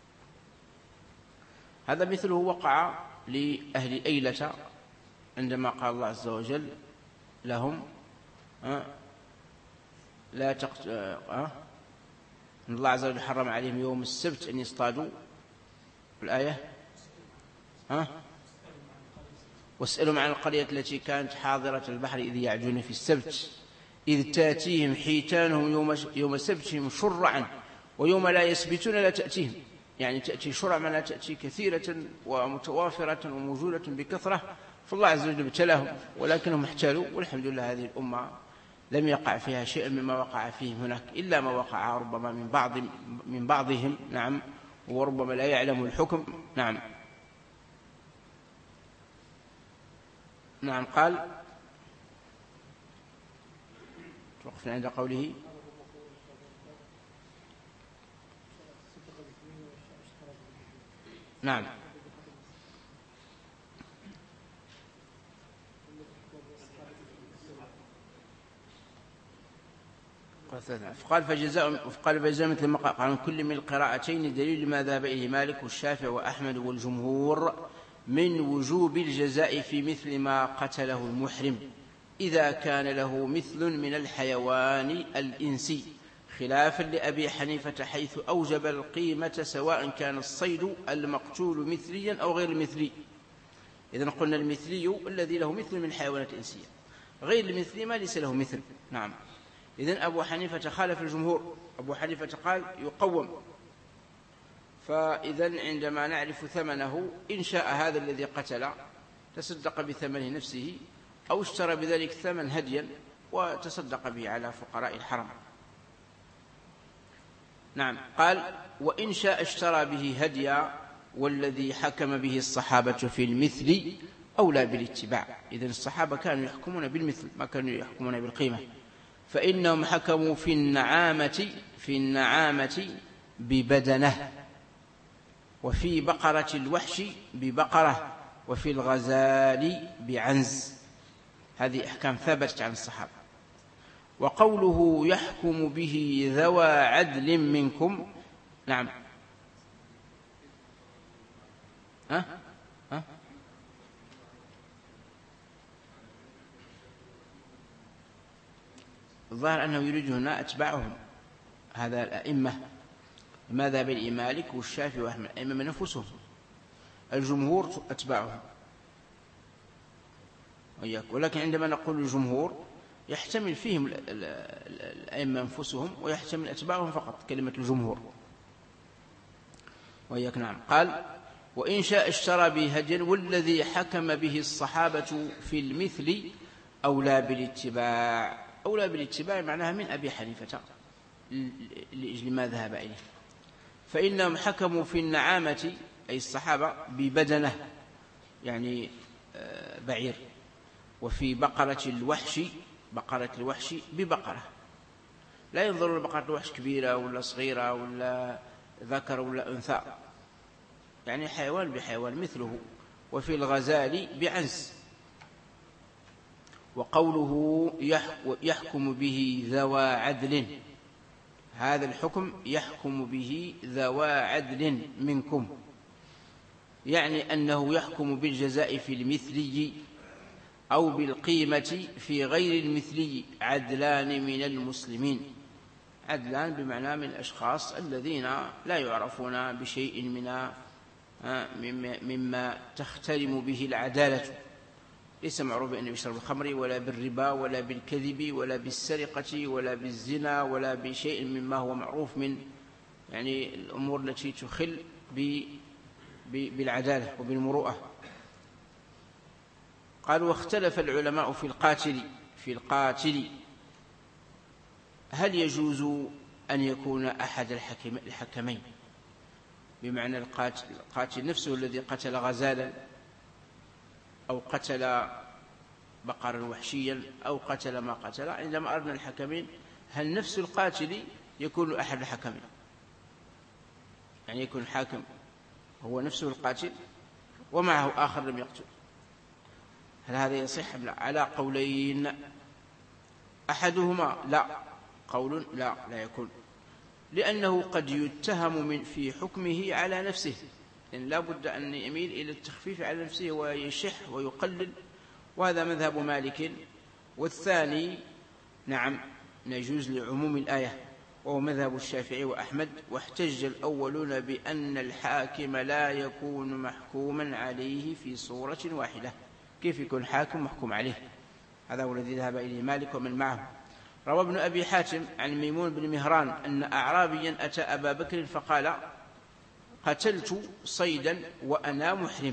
هذا مثله وقع لأهل أيلة عندما قال الله عز وجل لهم أه لا تقت... أه الله عز وجل حرم عليهم يوم السبت أن يصطادوا. الآية أه واسألهم عن القرية التي كانت حاضرة البحر إذ يعدون في السبت إذ تأتيهم حيتانهم يوم, يوم سبتهم شرعا ويوم لا يسبتون لا تأتيهم، يعني تأتي شرعا لا تأتي كثيرة ومتوافرة وموجودة بكثرة، فالله عز وجل ابتلاهم ولكنهم احتالوا، والحمد لله هذه الأمة لم يقع فيها شيء مما وقع فيهم هناك إلا ما وقع ربما من بعض من بعضهم. نعم. وربما لا يعلم الحكم. نعم. نعم. قال توقفنا عند قوله نعم فقال فجزاء فقال فجزاء مثل ما قال كل من القراءتين دليل ما ذهب إليه مالك والشافعي وأحمد والجمهور من وجوب الجزاء في مثل ما قتله المحرم إذا كان له مثل من الحيوان الإنسي، خلافا لأبي حنيفة حيث أوجب القيمة سواء كان الصيد المقتول مثليا أو غير مثلي. إذن قلنا المثلي الذي له مثل من الحيوانات الإنسية، غير المثلي ما ليس له مثل. نعم. إذن أبو حنيفة خالف الجمهور، أبو حنيفة قال يقوم. فإذن عندما نعرف ثمنه إن شاء هذا الذي قتل تصدق بثمنه نفسه أو اشترى بذلك ثمن هديا وتصدق به على فقراء الحرم. نعم. قال وإن شاء اشترى به هديا والذي حكم به الصحابة في المثل أولى بالاتباع. إذن الصحابة كانوا يحكمون بالمثل ما كانوا يحكمون بالقيمة، فإنهم حكموا في النعامة في النعامة ببدنه، وفي بقرة الوحش ببقرة، وفي الغزال بعنز. هذه أحكام ثبتت عن الصحابة. وقوله يحكم به ذوى عدل منكم. نعم. ها ها الظاهر أنه يريد هنا أتباعهم، هذا الأئمة ماذا بين مالك والشافعي وأحمد، الأئمة من أنفسهم، الجمهور أتباعهم وإياك. ولكن عندما نقول الجمهور يحتمل فيهم الأئمة أنفسهم ويحتمل أتباعهم فقط، كلمة الجمهور وإياك. نعم. قال وإن شاء اشترى به هديا والذي حكم به الصحابة في المثل أولى بالاتباع. أولى بالاتباع معناها من أبي حنيفة لأجل ما ذهب إليه، فإنهم حكموا في النعامة أي الصحابة ببدنه يعني بعير، وفي بقرة الوحش بقرة الوحش ببقرة، لا ينظرون لبقرة الوحش كبيرة ولا صغيرة ولا ذكر ولا أنثى، يعني حيوان بحيوان مثله. وفي الغزال بعنز. وقوله يحكم به ذوى عدل، هذا الحكم يحكم به ذوى عدل منكم، يعني أنه يحكم بالجزاء في المثلي أو بالقيمة في غير المثلي عدلان من المسلمين. عدلان بمعنى من الأشخاص الذين لا يعرفون بشيء من مما تختلم به العدالة، ليس معروف أن يشرب الخمر ولا بالربا ولا بالكذب ولا بالسرقة ولا بالزنا ولا بشيء مما هو معروف من يعني الأمور التي تخل بالعدالة وبالمروءة. قال واختلف العلماء في القاتل في القاتل هل يجوز أن يكون أحد الحكمين، بمعنى القاتل, القاتل نفسه الذي قتل غزالا أو قتل بقرا وحشيا أو قتل ما قتل، عندما أردنا الحكمين هل نفس القاتل يكون أحد الحكمين؟ يعني يكون الحاكم هو نفسه القاتل ومعه آخر لم يقتل، هل هذا يصح؟ لا، على قولين. أحدهما لا، قول لا لا يكون، لأنه قد يتهم من في حكمه على نفسه، لأن لا بد أن يميل إلى التخفيف على نفسه ويشح ويقلل، وهذا مذهب مالك. والثاني نعم يجوز لعموم الآية، وهو مذهب الشافعي وأحمد. واحتج الأولون بأن الحاكم لا يكون محكوما عليه في صورة واحدة. كيف يكون حاكم محكوم عليه؟ هذا هو الذي ذهب إليه مالك ومن معه. روى ابن أبي حاتم عن ميمون بن مهران أن أعرابيا أتى أبا بكر فقال: قتلت صيدا وأنا محرم.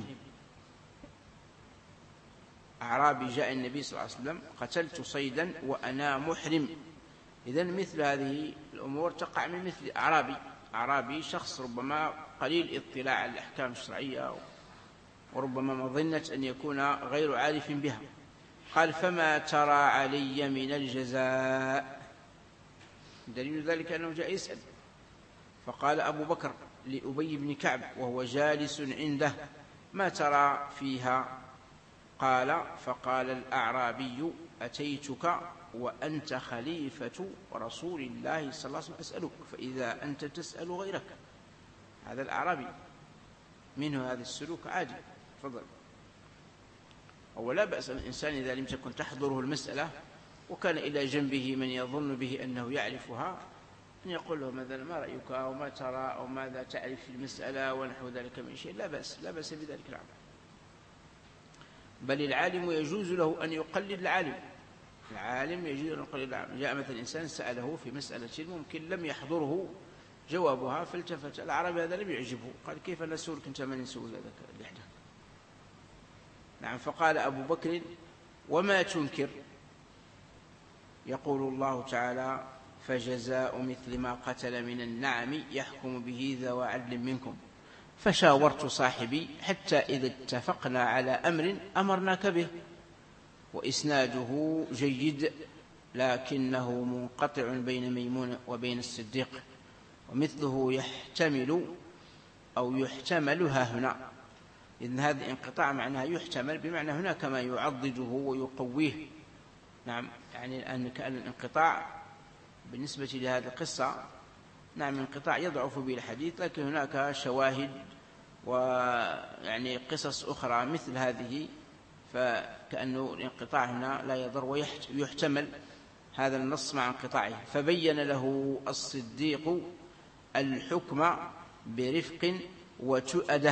أعرابي جاء النبي صلى الله عليه وسلم: قتلت صيدا وأنا محرم. إذن مثل هذه الأمور تقع من مثل أعرابي. أعرابي شخص ربما قليل اطلاع على الأحكام الشرعية، وربما مظنة أن يكون غير عارف بها. قال: فما ترى علي من الجزاء؟ دليل ذلك أنه جاء يسأل. فقال أبو بكر لأبي بن كعب وهو جالس عنده: ما ترى فيها؟ قال: فقال الأعرابي: أتيتك وأنت خليفة رسول الله صلى الله عليه وسلم أسألك، فإذا أنت تسأل غيرك. هذا الأعرابي منه هذا السلوك عادي. تفضل. ولا بأس الإنسان إذا لم تكن تحضره المسألة وكان إلى جنبه من يظن به أنه يعرفها أن يقول له مثلا: ما رأيك أو ما ترى أو ماذا تعرف في المسألة ونحو ذلك من شيء. لا بأس، لا بأس بذلك العمل. بل العالم يجوز له أن يقلد العالم. العالم يجوز أن يقلد العالم. جاء مثلا إنسان سأله في مسألة ممكن لم يحضره جوابها، فالتفت العربي هذا لم يعجبه، قال: كيف نسولك أنت من نسول ذلك اللحدة؟ نعم. فقال أبو بكر: وما تنكر؟ يقول الله تعالى: فجزاء مثل ما قتل من النعم يحكم به ذو عدل منكم. فشاورت صاحبي حتى إذا اتفقنا على أمر أمرناك به. وإسناده جيد، لكنه منقطع بين ميمون وبين الصديق، ومثله يحتمل أو يحتمل ها هنا. إذن هذا الانقطاع معناه يحتمل، بمعنى هناك ما يعضده ويقويه. نعم، يعني أن كأن الانقطاع بالنسبة لهذه القصة نعم انقطاع يضعف به الحديث، لكن هناك شواهد ويعني قصص أخرى مثل هذه، فكأنه الانقطاع هنا لا يضر ويحتمل هذا النص مع انقطاعه. فبين له الصديق الحكم برفق وتؤده.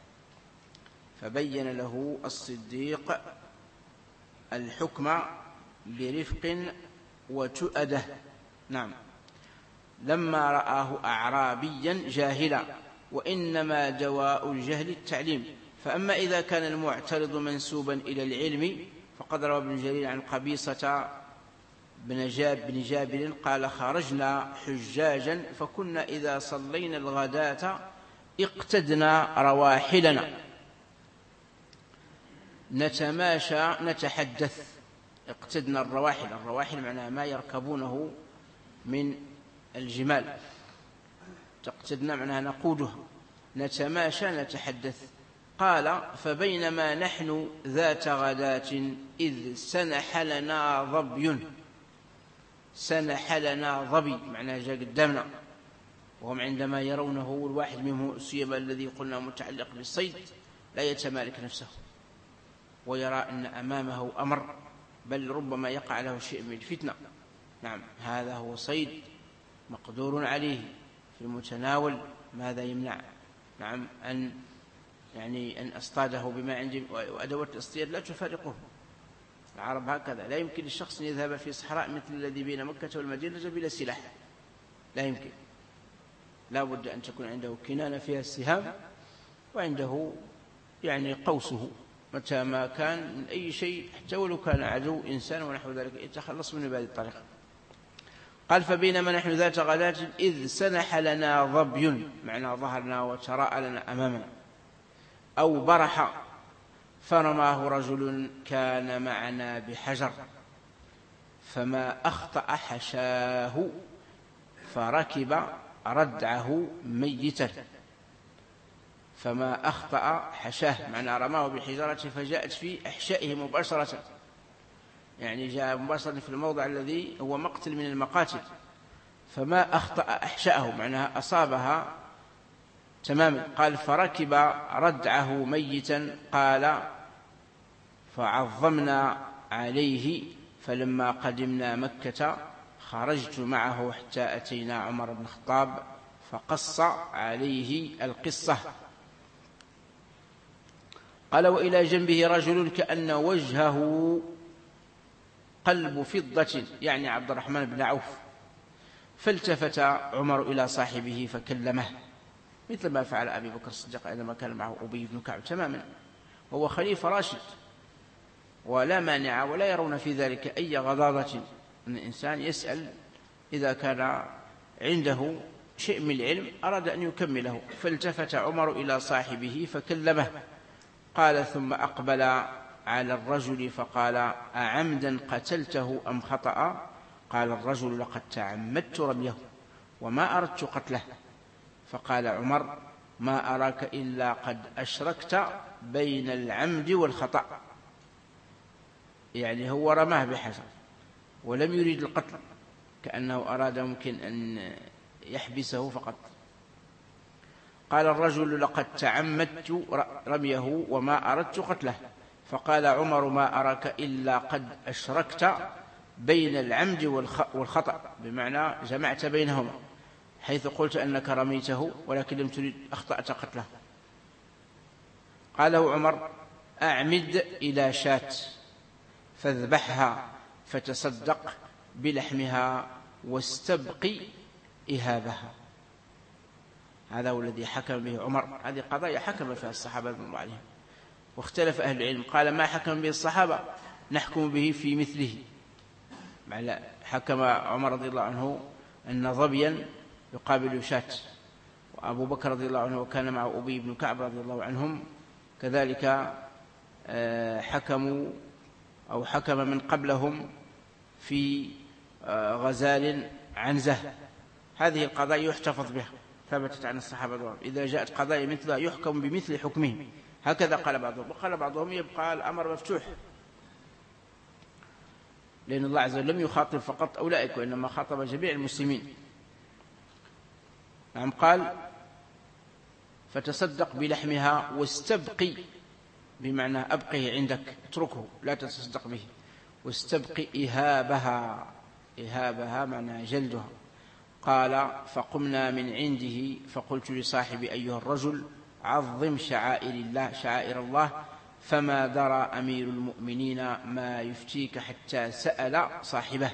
فبين له الصديق الحكم برفق وتؤده. نعم. لما رآه أعرابيا جاهلا، وإنما دواء الجهل التعليم. فأما إذا كان المعترض منسوبا إلى العلم فقد روى ابن جرير عن قبيصة بن جاب بن جابر قال: خرجنا حجاجا فكنا إذا صلينا الغداة اقتدنا رواحلنا نتماشى نتحدث. اقتدنا الرواحل، الرواحل معناها ما يركبونه من الجمال، تقتدنا معناها نقودها، نتماشى نتحدث. قال: فبينما نحن ذات غداة إذ سنح لنا ظبي. سنح لنا ظبي معناها جاء قدامنا، وهم عندما يرونه الواحد منهم السيما الذي قلنا متعلق بالصيد لا يتمالك نفسه ويرى أن أمامه أمر، بل ربما يقع له شيء من الفتنة. نعم، هذا هو صيد مقدور عليه في المتناول، ماذا يمنع نعم أن يعني أن أصطاده بما عندي، وأدوات الاصطياد لا تفارقه. العرب هكذا، لا يمكن للشخص أن يذهب في صحراء مثل الذي بين مكة والمدينة بلا سلاح، لا يمكن. لا بد أن تكون عنده كنانة فيها السهام، وعنده يعني قوسه متى ما كان من أي شيء، حتى ولو كان عدو إنسان ونحو ذلك، يتخلص من بهذه الطريقة. قال: فبينما نحن ذات غداة إذ سنح لنا ظبي، معنى ظهرنا وتراءى لنا أمامنا، أو برح، فرماه رجل كان معنا بحجر فما أخطأ حشاه فركب ردعه ميتا. فما أخطأ حشاه معنى رماه بحجارة فجاءت في إحشائه مباشرة، يعني جاء مباشرة في الموضع الذي هو مقتل من المقاتل. فما أخطأ أحشائه معناها أصابها تماما. قال فركب ردعه ميتا. قال فعظمنا عليه فلما قدمنا مكة خرجت معه حتى أتينا عمر بن الخطاب فقص عليه القصة. قال وإلى جنبه رجل كأن وجهه قلب فضة، يعني عبد الرحمن بن عوف. فالتفت عمر إلى صاحبه فكلمه مثل ما فعل أبي بكر الصديق عندما كان معه أبي بن كعب تماما، وهو خليفة راشد ولا مانع ولا يرون في ذلك أي غضاضة أن الإنسان يسأل إذا كان عنده شيء من العلم أراد أن يكمله. فالتفت عمر إلى صاحبه فكلمه. قال ثم أقبل على الرجل فقال أعمدا قتلته أم خطأ؟ قال الرجل لقد تعمدت رميه وما أردت قتله. فقال عمر ما أراك إلا قد أشركت بين العمد والخطأ، يعني هو رماه بحجر ولم يريد القتل، كأنه أراد ممكن أن يحبسه فقط. قال الرجل لقد تعمدت رميه وما أردت قتله. فقال عمر ما أراك إلا قد أشركت بين العمد والخطأ، بمعنى جمعت بينهما، حيث قلت أنك رميته ولكن لم تريد أخطأت قتله. قاله عمر أعمد إلى شاة فاذبحها فتصدق بلحمها واستبقي إهابها. هذا هو الذي حكم به عمر. هذه قضايا حكم فيها الصحابة رضي الله عنهم، واختلف أهل العلم. قال ما حكم به الصحابة نحكم به في مثله. حكم عمر رضي الله عنه أن ظبيا يقابل شاة، وأبو بكر رضي الله عنه وكان مع أبي بن كعب رضي الله عنهم كذلك حكموا أو حكم من قبلهم في غزال عنزة. هذه القضايا يحتفظ بها، ثبتت عن الصحابة. إذا جاءت قضايا مثلها يحكم بمثل حكمهم، هكذا قال بعضهم. وقال بعضهم يبقى الأمر مفتوح، لأن الله عز وجل لم يخاطب فقط أولئك وإنما خاطب جميع المسلمين. نعم. قال فتصدق بلحمها واستبقي، بمعنى أبقه عندك، اتركه لا تتصدق به. واستبقي إهابها، إهابها معنى جلدها. قال فقمنا من عنده فقلت لصاحبي أيها الرجل عظم شعائر الله شعائر الله فما درى أمير المؤمنين ما يفتيك حتى سأل صاحبه.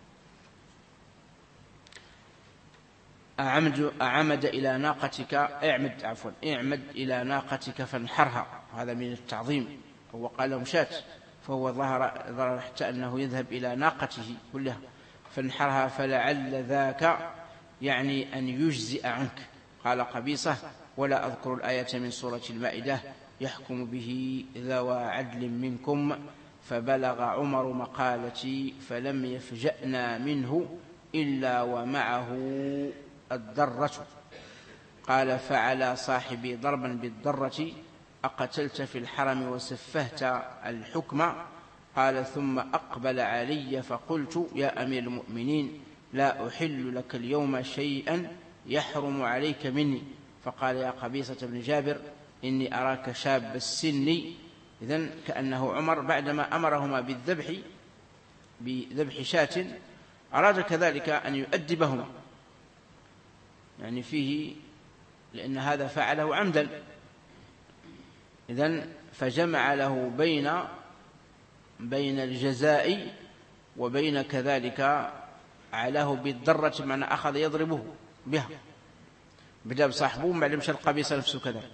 أعمد, أعمد إلى ناقتك اعمد عفوا اعمد إلى ناقتك فانحرها، هذا من التعظيم. هو قال لهم شات، فهو ظهر, ظهر حتى أنه يذهب إلى ناقته كلها فانحرها فلعل ذاك يعني أن يجزئ عنك. قال قبيصة ولا أذكر الآية من سورة المائدة يحكم به ذوى عدل منكم. فبلغ عمر مقالتي فلم يفجأنا منه إلا ومعه الدرة. قال فعلى صاحبي ضربا بالدرة أقتلت في الحرم وسفهت الحكم. قال ثم أقبل علي فقلت يا أمير المؤمنين لا أحل لك اليوم شيئا يحرم عليك مني. فقال يا قبيصة بن جابر إني أراك شاب السن. إذن كأنه عمر بعدما أمرهما بالذبح بذبح شاة أراد كذلك أن يؤدبهما، يعني فيه لأن هذا فعله عمدا. إذن فجمع له بين بين الجزاء وبين كذلك علاه بالضرة، معنى أخذ يضربه بها، بدأ بصاحبه ما لمش القبيصة نفسه كذلك.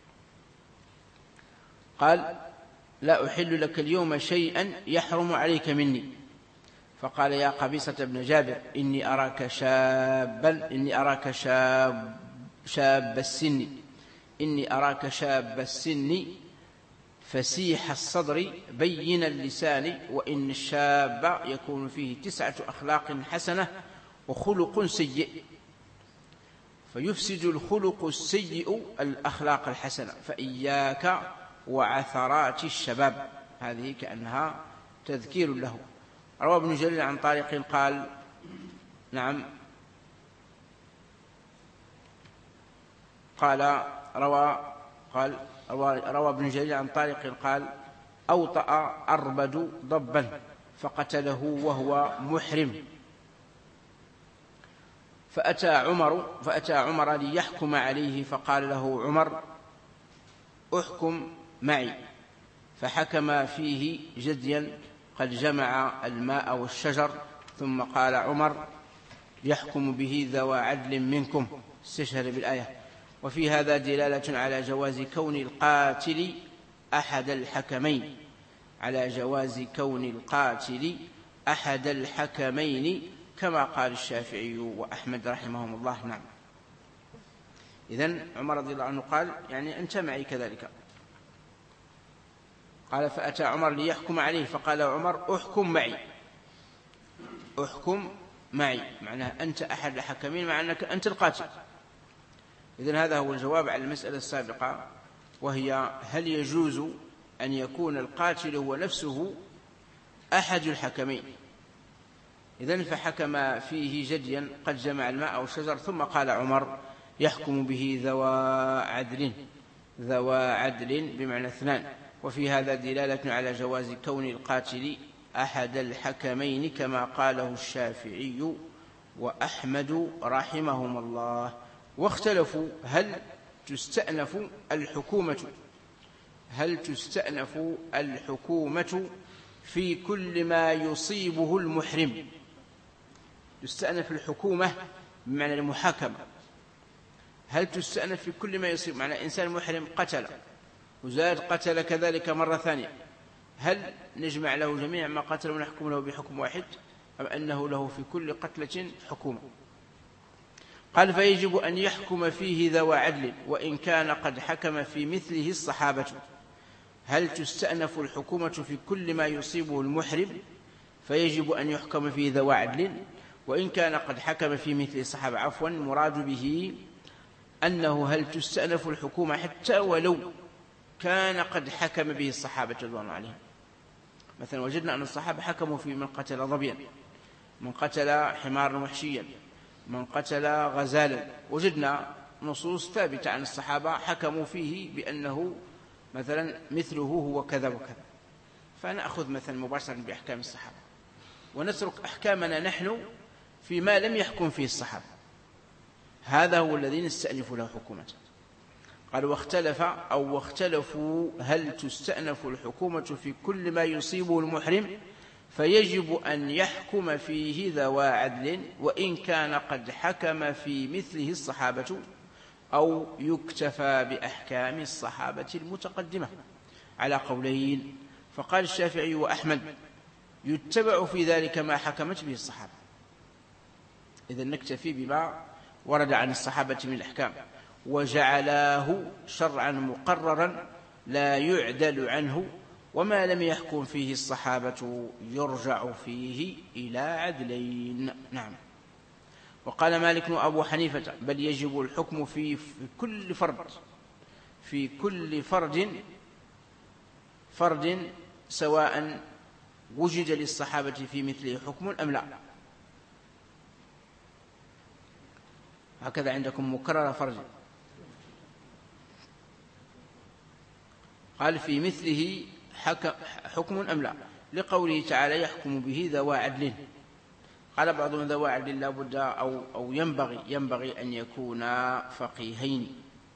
قال لا أحل لك اليوم شيئا يحرم عليك مني. فقال يا قبيصة بن جابر إني أراك شابا إني أراك شاب شاب السن إني أراك شاب السن فسيح الصدر بين اللسان، وإن الشاب يكون فيه تسعة أخلاق حسنة وخلق سيء، فيفسد الخلق السيء الأخلاق الحسنة، فإياك وعثرات الشباب. هذه كأنها تذكير له. روى ابن جرير عن طارق قال نعم قال روى قال روى, روى ابن جرير عن طارق قال أوطأ أربد ضبا فقتله وهو محرم، فأتى عمر فأتى عمر ليحكم عليه، فقال له عمر احكم معي، فحكم فيه جديا قد جمع الماء والشجر، ثم قال عمر يحكم به ذوى عدل منكم، استشهد بالآية. وفي هذا دلالة على جواز كون القاتل أحد الحكمين على جواز كون القاتل أحد الحكمين كما قال الشافعي وأحمد رحمهم الله. نعم. إذن عمر رضي الله عنه قال يعني أنت معي كذلك. قال فأتى عمر ليحكم عليه، فقال عمر احكم معي، احكم معي معناه أنت أحد الحكمين، مع أنك أنت القاتل. إذن هذا هو الجواب على المسألة السابقة، وهي هل يجوز أن يكون القاتل هو نفسه أحد الحكمين. إذن فحكم فيه جديا قد جمع الماء والشجر، ثم قال عمر يحكم به ذوى عدل، ذوى عدل بمعنى اثنان. وفي هذا دلالة على جواز كون القاتل أحد الحكمين كما قاله الشافعي وأحمد رحمهم الله. واختلفوا هل تستأنف الحكومة هل تستأنف الحكومة في كل ما يصيبه المحرم. تستأنف الحكومة بمعنى المحاكمة، هل تستأنف في كل ما يصيب، معنى إنسان محرم قتل وزاد قتل كذلك مرة ثانية، هل نجمع له جميع ما قتل ونحكم له بحكم واحد، أم أنه له في كل قتلة حكومة؟ قال فيجب أن يحكم فيه ذوى عدل وإن كان قد حكم في مثله الصحابة. هل تستأنف الحكومة في كل ما يصيبه المحرم، فيجب أن يحكم فيه ذوى عدل وإن كان قد حكم في مثل الصحابة. عفوا مراد به أنه هل تستأنف الحكومة حتى ولو كان قد حكم به الصحابة رضوان الله عليهم. مثلا وجدنا أن الصحابة حكموا في من قتل ظبيا، من قتل حمارا وحشيا، من قتل غزالا، وجدنا نصوص ثابتة عن الصحابة حكموا فيه بأنه مثلا مثله هو كذا وكذا، فنأخذ مثلا مباشرة بأحكام الصحابة ونترك أحكامنا نحن فيما لم يحكم فيه الصحابة. هذا هو الذي نستأنف له حكومته. قال واختلف أو واختلفوا هل تستأنف الحكومة في كل ما يصيبه المحرم، فيجب أن يحكم فيه ذوى عدل وإن كان قد حكم في مثله الصحابة، أو يكتفى بأحكام الصحابة المتقدمة على قولين. فقال الشافعي وأحمد يتبع في ذلك ما حكمت به الصحابة، إذن نكتفي بما ورد عن الصحابة من الأحكام، وجعلاه شرعا مقررا لا يعدل عنه، وما لم يحكم فيه الصحابة يرجع فيه إلى عدلين. نعم. وقال مالك وأبو حنيفة بل يجب الحكم في كل فرد في كل فرد فرد سواء وجد للصحابة في مثله حكم أم لا. هكذا عندكم مكرر فرد. قال في مثله حكم أم لا، لقوله تعالى يحكم به ذوى عدل. قال بعضهم ذوى عدل لا بد أو, أو ينبغي, ينبغي أن يكونا فقيهين.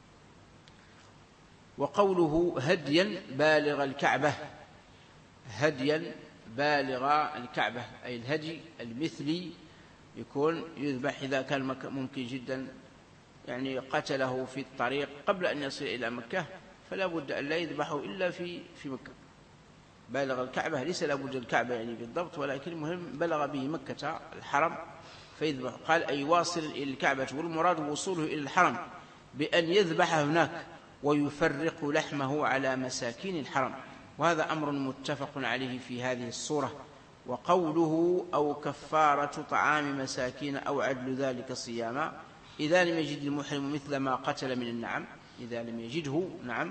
وقوله هديا بالغ الكعبة، هديا بالغ الكعبة أي الهدي المثلي يكون يذبح إذا كان ممكن جدا، يعني قتله في الطريق قبل أن يصل إلى مكة فلا بد أن لا يذبحه إلا في في مكة. بالغ الكعبة ليس لا بد الكعبة يعني بالضبط، ولكن المهم بلغ به مكة الحرم فيذبح. قال أي واصل إلى الكعبة، والمراد وصوله إلى الحرم بأن يذبح هناك ويفرق لحمه على مساكين الحرم، وهذا أمر متفق عليه في هذه الصورة. وقوله أو كفارة طعام مساكين أو عدل ذلك صياما إذا لم يجد المحرم مثل ما قتل من النعم، إذا لم يجده نعم،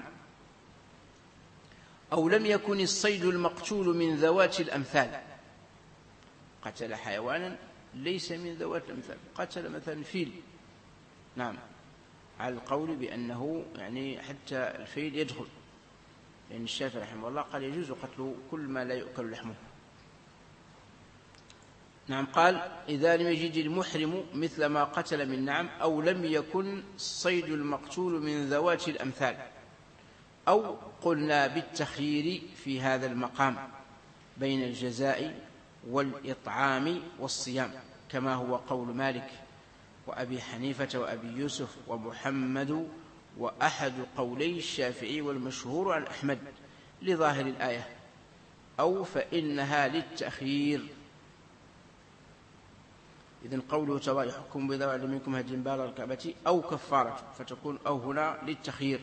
أو لم يكن الصيد المقتول من ذوات الأمثال، قتل حيوانا ليس من ذوات الأمثال، قتل مثلا فيل، نعم، على القول بأنه يعني حتى الفيل يدخل، لأن الشافعي رحمه الله قال يجوز قتل كل ما لا يؤكل لحمه. نعم، قال إذا لم يجد المحرم مثل ما قتل من نعم، أو لم يكن الصيد المقتول من ذوات الأمثال، أو قلنا بالتخيير في هذا المقام بين الجزاء والإطعام والصيام، كما هو قول مالك وأبي حنيفة وأبي يوسف ومحمد، وأحد قولي الشافعي والمشهور عن أحمد لظاهر الآية، أو فإنها للتأخير. إذن قوله تعالى يحكم بذوي عدل منكم هدي بالغ الكعبة أو كفارة، فتكون أو هنا للتخيير.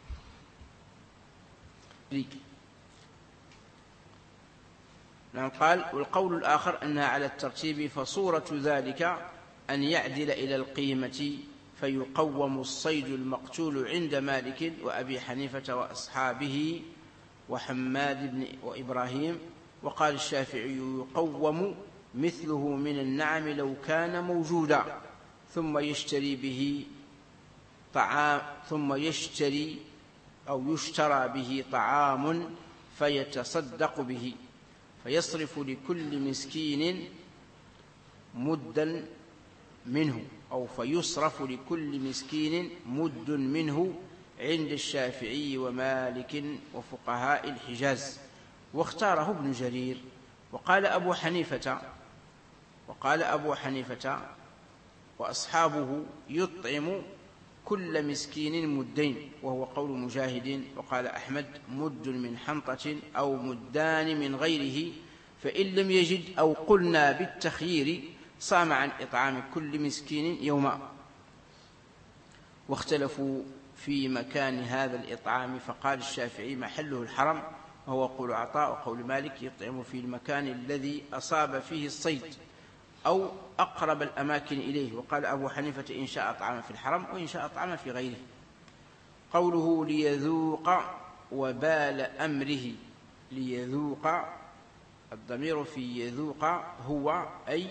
نعم، قال والقول الآخر أنها على الترتيب، فصورة ذلك أن يعدل إلى القيمة فيقوم الصيد المقتول عند مالك وأبي حنيفة وأصحابه وحماد بن وإبراهيم. وقال الشافعي يقوم مثله من النعم لو كان موجودا، ثم يشتري به طعام ثم يشتري أو يشترى به طعام فيتصدق به، فيصرف لكل مسكين مدا منه، أو فيصرف لكل مسكين مد منه عند الشافعي ومالك وفقهاء الحجاز، واختاره ابن جرير. وقال أبو حنيفة وقال أبو حنيفة وأصحابه يطعم كل مسكين مدين، وهو قول مجاهد. وقال أحمد مد من حنطة أو مدان من غيره، فإن لم يجد أو قلنا بالتخيير صام عن إطعام كل مسكين يوما. واختلفوا في مكان هذا الإطعام، فقال الشافعي محله الحرم، وهو قول عطاء وقول مالك يطعم في المكان الذي أصاب فيه الصيد أو أقرب الأماكن إليه. وقال أبو حنيفة إن شاء طعام في الحرم وإن شاء طعام في غيره. قوله ليذوق وبال أمره، ليذوق الضمير في يذوق هو أي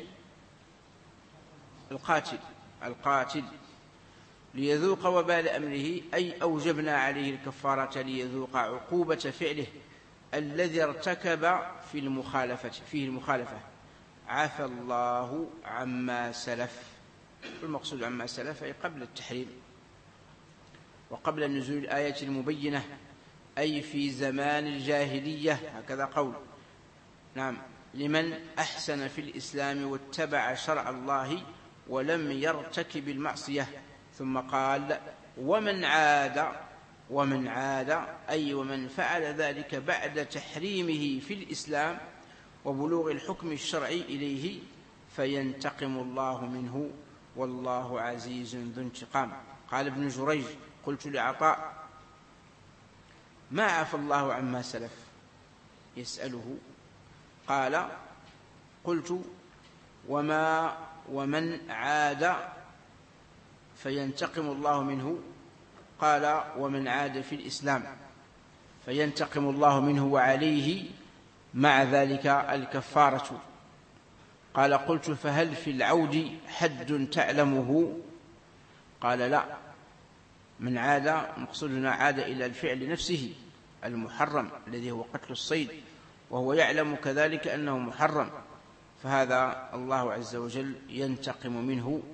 القاتل القاتل ليذوق وبال أمره أي أوجبنا عليه الكفارة ليذوق عقوبة فعله الذي ارتكب في المخالفة فيه المخالفة. عفى الله عما سلف، المقصود عما سلف أي قبل التحريم وقبل نزول الآية المبينة، أي في زمان الجاهلية، هكذا قول. نعم، لمن أحسن في الإسلام واتبع شرع الله ولم يرتكب المعصية. ثم قال ومن عاد ومن عاد أي ومن فعل ذلك بعد تحريمه في الإسلام وبلوغ الحكم الشرعي إليه فينتقم الله منه والله عزيز ذو انتقام. قال ابن جريج قلت لعطاء ما عفى الله عما سلف يسأله، قال قلت وما ومن عاد فينتقم الله منه، قال ومن عاد في الإسلام فينتقم الله منه وعليه مع ذلك الكفارة. قال قلت فهل في العود حد تعلمه؟ قال لا، من عاد مقصودنا عاد إلى الفعل نفسه المحرم الذي هو قتل الصيد، وهو يعلم كذلك أنه محرم، فهذا الله عز وجل ينتقم منه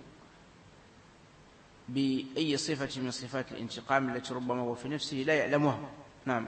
بأي صفة من صفات الانتقام التي ربما هو في نفسه لا يعلمها. نعم.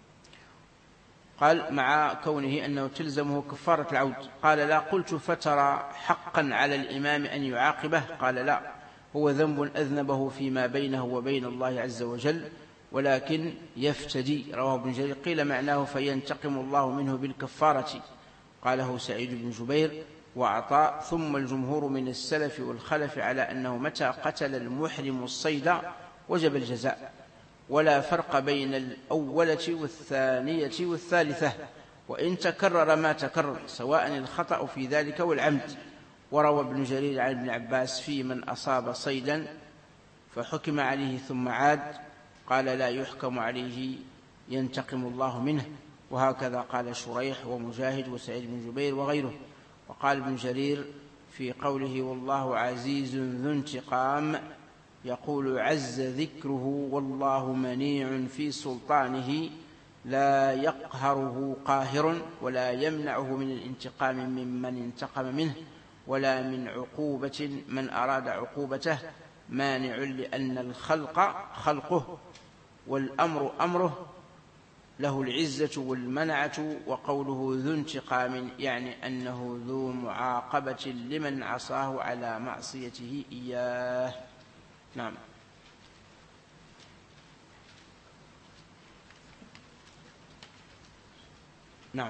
قال مع كونه أنه تلزمه كفارة العود. قال لا. قلت فترى حقا على الإمام أن يعاقبه؟ قال لا، هو ذنب أذنبه فيما بينه وبين الله عز وجل ولكن يفتدي. رواه ابن جرير. قيل معناه فينتقم الله منه بالكفارة، قاله سعيد بن جبير وعطاء. ثم الجمهور من السلف والخلف على أنه متى قتل المحرم الصيد وجب الجزاء، ولا فرق بين الأولة والثانية والثالثة، وإن تكرر ما تكرر، سواء الخطأ في ذلك والعمد. وروى ابن جرير عن ابن عباس في من أصاب صيدا فحكم عليه ثم عاد، قال لا يحكم عليه، ينتقم الله منه. وهكذا قال شريح ومجاهد وسعيد بن جبير وغيره. وقال ابن جرير في قوله والله عزيز ذو انتقام، يقول عز ذكره والله منيع في سلطانه، لا يقهره قاهر ولا يمنعه من الانتقام ممن انتقم منه، ولا من عقوبة من أراد عقوبته مانع، لأن الخلق خلقه والأمر أمره، له العزة والمنعة. وقوله ذو انتقام يعني أنه ذو معاقبة لمن عصاه على معصيته إياه. نعم. نعم.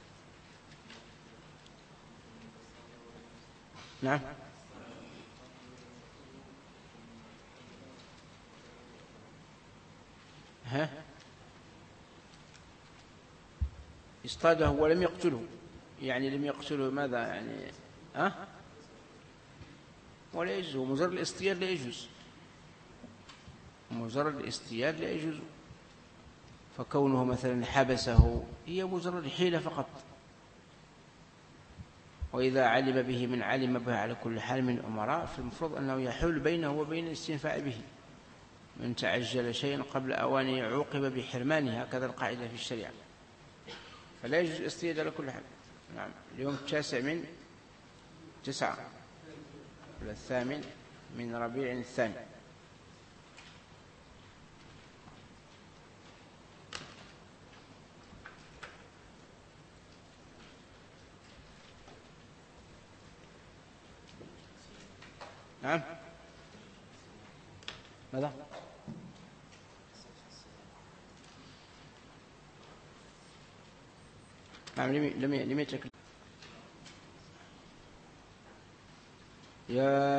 نعم. ها اصطاده ولم يقتله، يعني لم يقتله ماذا يعني؟ ها ولا يجوز، مجرد الاصطياد لا يجوز، مجرد الاصطياد لا يجوز. فكونه مثلا حبسه هي مجرد حيلة فقط، وإذا علم به من علم به على كل حال من الأمراء، فالمفروض أنه يحول بينه وبين الاستنفاع به. من تعجل شيئا قبل أوانه عوقب بحرمانه، هكذا القاعدة في الشريعة. فلا يجوز الاصطياد على كل حال. نعم. اليوم التاسع من تسعة ولا الثامن من ربيع الثاني. نعم. ماذا؟ نعم. لم لم يتكلم. يا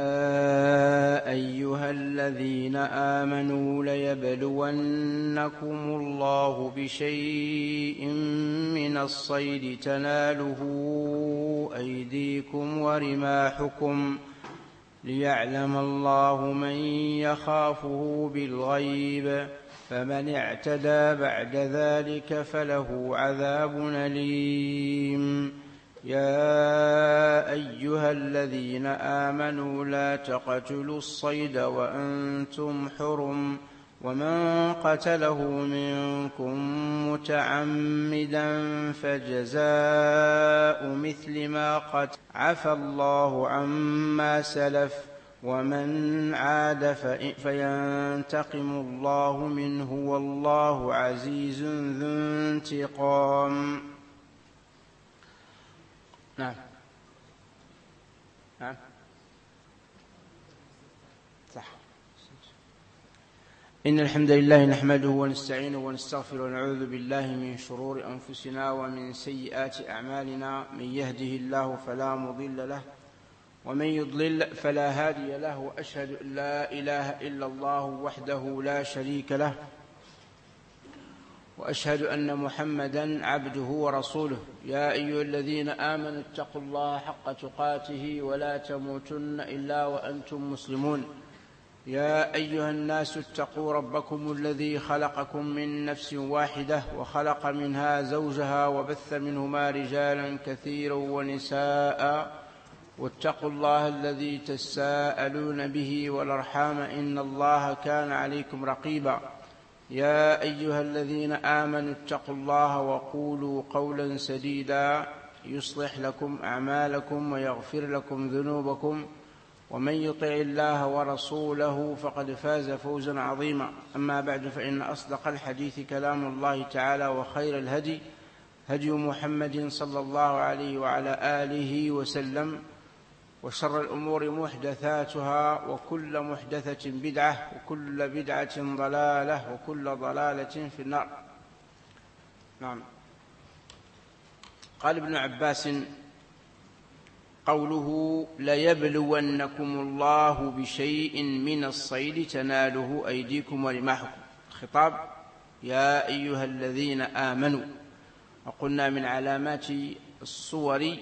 أيها الذين آمنوا ليبلونكم الله بشيء من الصيد تناله أيديكم ورماحكم، ليعلم الله من يخافه بالغيب، فمن اعتدى بعد ذلك فله عذاب أليم. يا أيها الذين آمنوا لا تقتلوا الصيد وأنتم حرم، ومن قتله منكم متعمدا فجزاء مثل ما قتل، عفى الله عما سلف، ومن عاد فينتقم الله منه، والله عزيز ذو انتقام. نعم. نعم. صح. إن الحمد لله نحمده ونستعينه ونستغفره ونعوذ بالله من شرور أنفسنا ومن سيئات أعمالنا، من يهده الله فلا مضل له ومن يضلل فلا هادي له، وأشهد أن لا إله إلا الله وحده لا شريك له، وأشهد أن محمدًا عبده ورسوله. يا أيها الذين آمنوا اتقوا الله حق تقاته ولا تموتن إلا وأنتم مسلمون. يا أيها الناس اتقوا ربكم الذي خلقكم من نفس واحدة وخلق منها زوجها وبث منهما رجالا كثيرا ونساء، واتقوا الله الذي تساءلون به والأرحام إن الله كان عليكم رقيبا. يا أيها الذين آمنوا اتقوا الله وقولوا قولا سديدا يصلح لكم أعمالكم ويغفر لكم ذنوبكم، ومن يطع الله ورسوله فقد فاز فوزا عظيما. أما بعد، فإن أصدق الحديث كلام الله تعالى، وخير الهدي هدي محمد صلى الله عليه وعلى آله وسلم، وشر الأمور محدثاتها، وكل محدثة بدعة، وكل بدعة ضلالة، وكل ضلالة في النار. نعم. قال ابن عباس: قوله ليبلونكم الله بشيء من الصيد تناله أيديكم ورماحكم، خطاب يا أيها الذين آمنوا. وقلنا من علامات الصور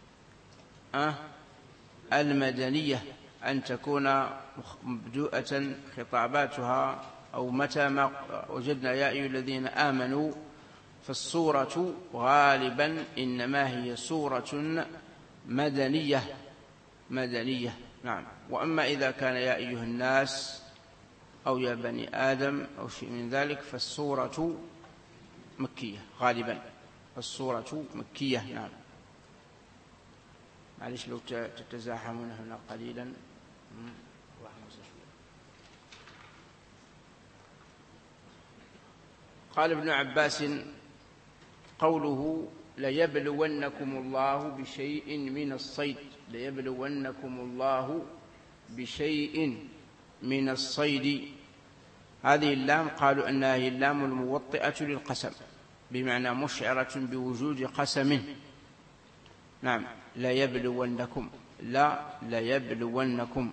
المدنية أن تكون مبدوءة خطاباتها، أو متى ما وجدنا يا أيها الذين آمنوا فالصورة غالبا إنما هي صورة مدنية مدنية نعم. وأما إذا كان يا أيها الناس أو يا بني آدم أو شيء من ذلك فالصورة مكية غالبا، الصورة مكية نعم. معلش لو تتزاحمون هنا قليلا. قال ابن عباس قوله ليبلونكم الله بشيء من الصيد، ليبلونكم الله بشيء من الصيد، هذه اللام قالوا أنها هي اللام الموطئة للقسم بمعنى مشعرة بوجود قسم نعم. ليبلونكم لا ليبلونكم.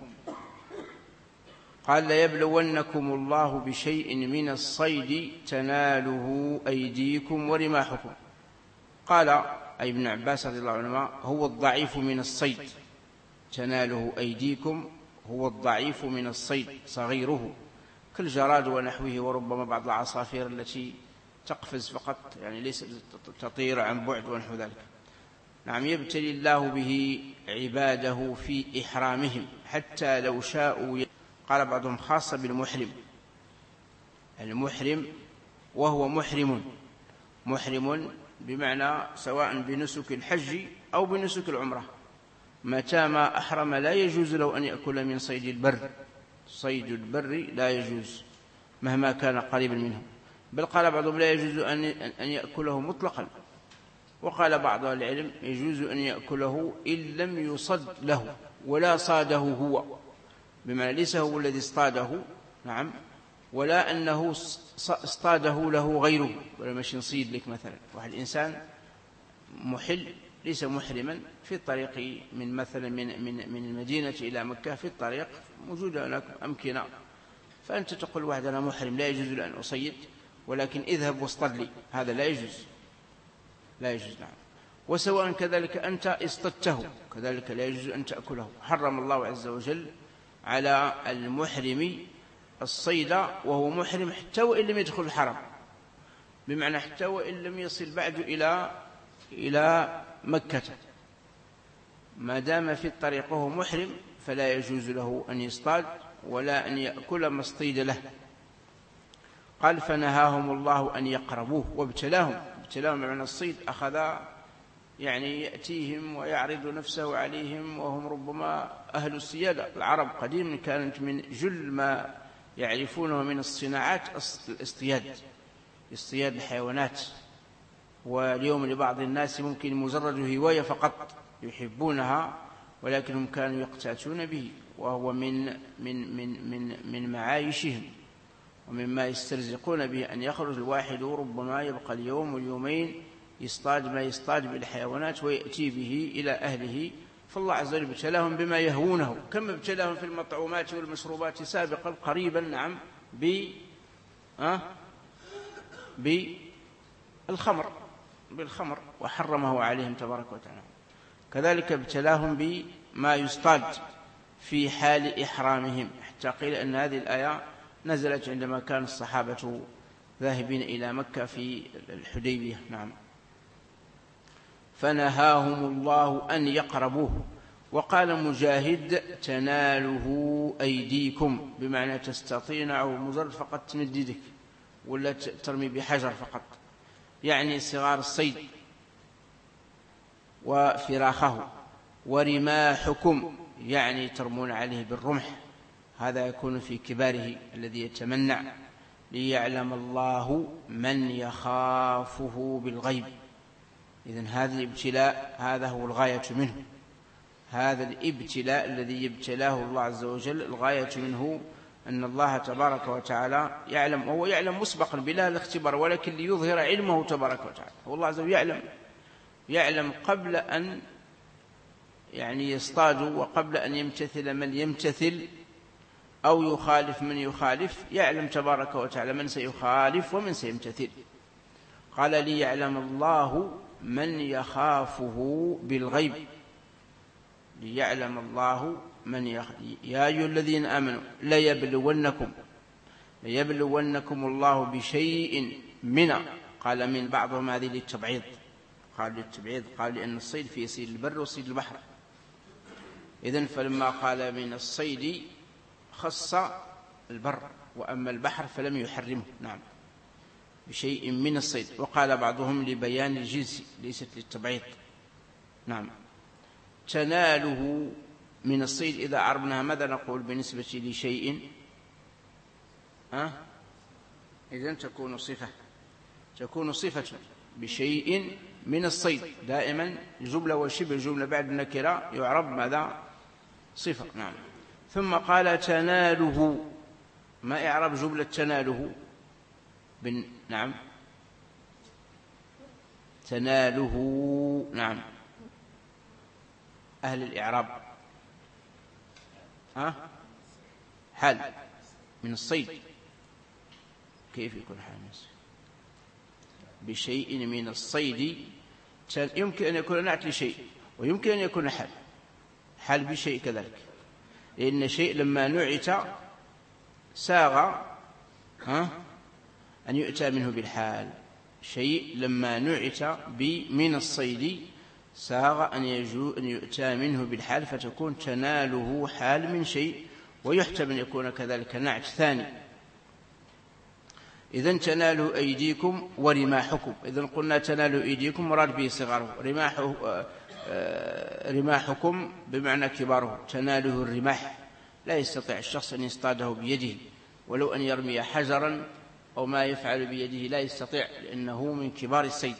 قال ليبلونكم الله بشيء من الصيد تناله أيديكم ورماحكم. قال أي ابن عباس رضي الله عنهما هو الضعيف من الصيد، تناله أيديكم هو الضعيف من الصيد صغيره كالجراد ونحوه، وربما بعض العصافير التي تقفز فقط يعني ليس تطير عن بعد ونحو ذلك نعم. يبتلي الله به عباده في إحرامهم حتى لو شاءوا. قال بعضهم خاصة بالمحرم، المحرم وهو محرم محرم بمعنى سواء بنسك الحج أو بنسك العمرة، متى ما أحرم لا يجوز له أن يأكل من صيد البر، صيد البر لا يجوز مهما كان قريبا منه، بل قال بعضهم لا يجوز أن يأكله مطلقا، وقال بعض العلم يجوز أن يأكله إن لم يصد له ولا صاده هو، بمعنى ليس هو الذي اصطاده نعم، ولا أنه اصطاده له غيره، ولا مش نصيد لك مثلا واحد إنسان محل ليس محرما في الطريق من مثلا من من من المدينة إلى مكة، في الطريق موجودة هناك أمكنة، فأنت تقول واحد أنا محرم لا يجوز لأن أصيد، ولكن اذهب واصطد لي، هذا لا يجوز لا يجوز نعم. وسواء كذلك أنت اصطدته كذلك لا يجوز أن تأكله. حرم الله عز وجل على المحرم الصيد وهو محرم حتى وإن لم يدخل الحرم، بمعنى حتى وإن لم يصل بعد إلى إلى مكة، ما دام في الطريق وهو محرم فلا يجوز له أن يصطاد ولا أن يأكل ما اصطيد له. قال فنهاهم الله أن يقربوه وابتلاهم، ابتلاهم بمعنى الصيد أخذ يعني يأتيهم ويعرض نفسه عليهم وهم ربما أهل السيادة. العرب قديما كانت من جل ما يعرفونه من الصناعات الاصطياد، اصطياد الحيوانات، واليوم لبعض الناس ممكن مجرد هواية فقط يحبونها، ولكنهم كانوا يقتاتون به، وهو من من من من من معايشهم ومما يسترزقون به، أن يخرج الواحد ربما يبقى اليوم واليومين يصطاد ما يصطاد بالحيوانات ويأتي به إلى أهله. فالله عز وجل ابتلاهم بما يهونه، كما ابتلاهم في المطعومات والمشروبات سابقا قريبا نعم ب أه؟ بالخمر بالخمر وحرمه عليهم تبارك وتعالى. كذلك ابتلاهم بما يصطاد في حال إحرامهم، حتى قيل أن هذه الآية نزلت عندما كان الصحابة ذاهبين إلى مكة في الحديبية نعم. فنهاهم الله أن يقربوه. وقال مجاهد تناله أيديكم بمعنى تستطيع مجرد فقط تمد يدك ولا ترمي بحجر فقط، يعني صغار الصيد وفراخه. ورماحكم يعني ترمون عليه بالرمح، هذا يكون في كباره الذي يتمنع، ليعلم الله من يخافه بالغيب. إذن هذا الابتلاء هذا هو الغاية منه، هذا الابتلاء الذي يبتلاه الله عز وجل الغاية منه أن الله تبارك وتعالى يعلم، وهو يعلم مسبقا بلا الاختبار، ولكن ليظهر علمه تبارك وتعالى. والله عز وجل يعلم يعلم قبل أن يعني يصطادوا وقبل أن يمتثل من يمتثل أو يخالف من يخالف، يعلم تبارك وتعالى من سيخالف ومن سيمتثل. قال ليعلم الله من يخافه بالغيب، ليعلم الله من يخ... يا أيها الذين آمنوا ليبلونكم ليبلونكم الله بشيء من، قال من بعضهم هذه للتبعيض، قال للتبعيض، قال لأن الصيد في صيد البر وصيد البحر. إذن فلما قال من الصيد خص البر، وأما البحر فلم يحرمه. نعم، بشيء من الصيد. وقال بعضهم لبيان الجنس ليست للتبعيض. نعم. تناله من الصيد إذا عربناها ماذا نقول بالنسبة لشيء؟ أه؟ إذن تكون صفة تكون صفة بشيء من الصيد. دائما الجملة وشبه الجملة بعد النكرة يعرب ماذا؟ صفة. نعم. ثم قال تناله، ما إعراب جملة تناله؟ بن... نعم تناله. نعم، أهل الإعراب ها؟ حال من الصيد. كيف يكون حال من الصيد؟ بشيء من الصيد يمكن أن يكون نعت لشيء، ويمكن أن يكون حال حال بشيء كذلك، لأن شيء لما نعت ساغ ها أن يؤتى منه بالحال. شيء لما نعت من الصيد ساغ أن يؤتى منه بالحال، فتكون تناله حال من شيء، ويحتمل أن يكون كذلك نعت ثاني. إذن تنالوا أيديكم ورماحكم. إذن قلنا تنالوا أيديكم مراد به صغاره، رماحه رماحكم بمعنى كباره. تناله الرماح، لا يستطيع الشخص أن يصطاده بيده، ولو أن يرمي حجرا أو ما يفعل بيده لا يستطيع، لأنه من كبار الصيد.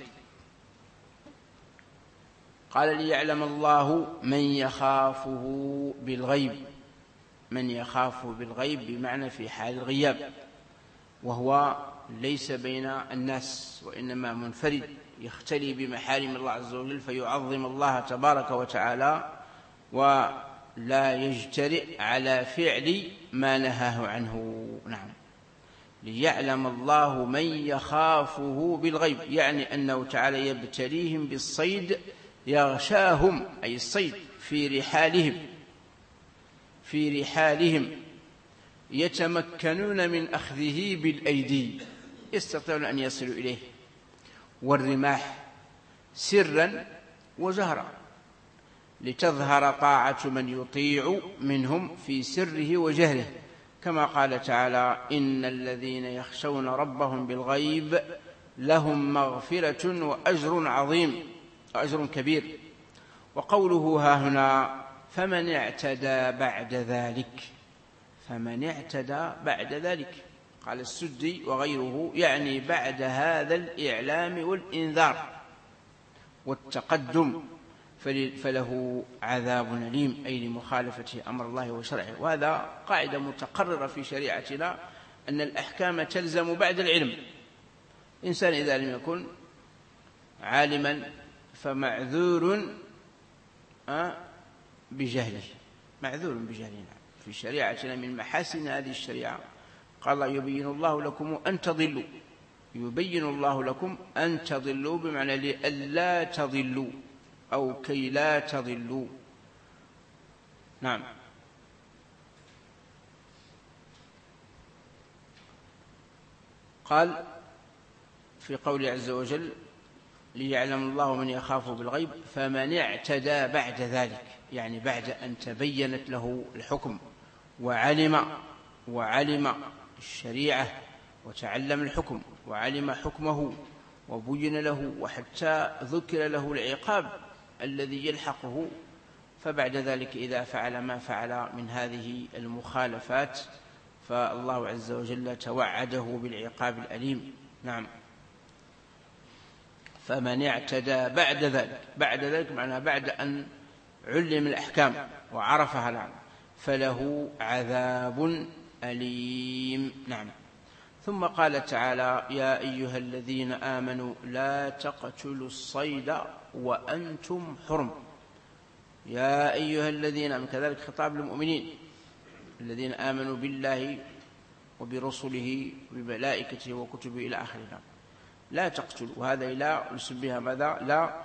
قال ليعلم الله من يخافه بالغيب. من يخافه بالغيب بمعنى في حال الغياب، وهو ليس بين الناس وإنما منفرد، يختلي بمحارم الله عز وجل فيعظم الله تبارك وتعالى، ولا يجترئ على فعل ما نهاه عنه. نعم. ليعلم الله من يخافه بالغيب، يعني أنه تعالى يبتليهم بالصيد، يغشاهم أي الصيد في رحالهم في رحالهم يتمكنون من أخذه بالأيدي، يستطيعون أن يصلوا إليه، والرماح سرا وجهرا، لتظهر طاعة من يطيع منهم في سره وجهره، كما قال تعالى إن الذين يخشون ربهم بالغيب لهم مغفرة وأجر عظيم، أجر كبير. وقوله ها هنا فمن اعتدى بعد ذلك، فمن اعتدى بعد ذلك، قال السدي وغيره يعني بعد هذا الإعلام والإنذار والتقدم فله عذاب أليم، أي لمخالفة أمر الله وشرعه. وهذا قاعدة متقررة في شريعتنا أن الأحكام تلزم بعد العلم. إنسان إذا لم يكن عالما فمعذور بجهله، معذور بجهله. في شريعتنا من محاسن هذه الشريعة قال يبين الله لكم أن تضلوا، يبين الله لكم أن تضلوا بمعنى لألا تضلوا أو كي لا تضلوا. نعم. قال في قوله عز وجل ليعلم الله من يخاف بالغيب فمن اعتدى بعد ذلك، يعني بعد أن تبينت له الحكم وعلم وعلم الشريعة وتعلم الحكم وعلم حكمه وبين له وحتى ذكر له العقاب الذي يلحقه، فبعد ذلك إذا فعل ما فعل من هذه المخالفات فالله عز وجل توعده بالعقاب الأليم. نعم. فمن اعتدى بعد ذلك، بعد ذلك معناه بعد أن علم الأحكام وعرفها، نعم، فله عذاب أليم. نعم. ثم قال تعالى يا أيها الذين آمنوا لا تقتلوا الصيد وأنتم حرم. يا أيها الذين آمنوا، كذلك خطاب للمؤمنين، الذين آمنوا بالله وبرسله وبملائكته وكتبه إلى آخره. لا تقتلوا، وهذا لا نسميها ماذا؟ لا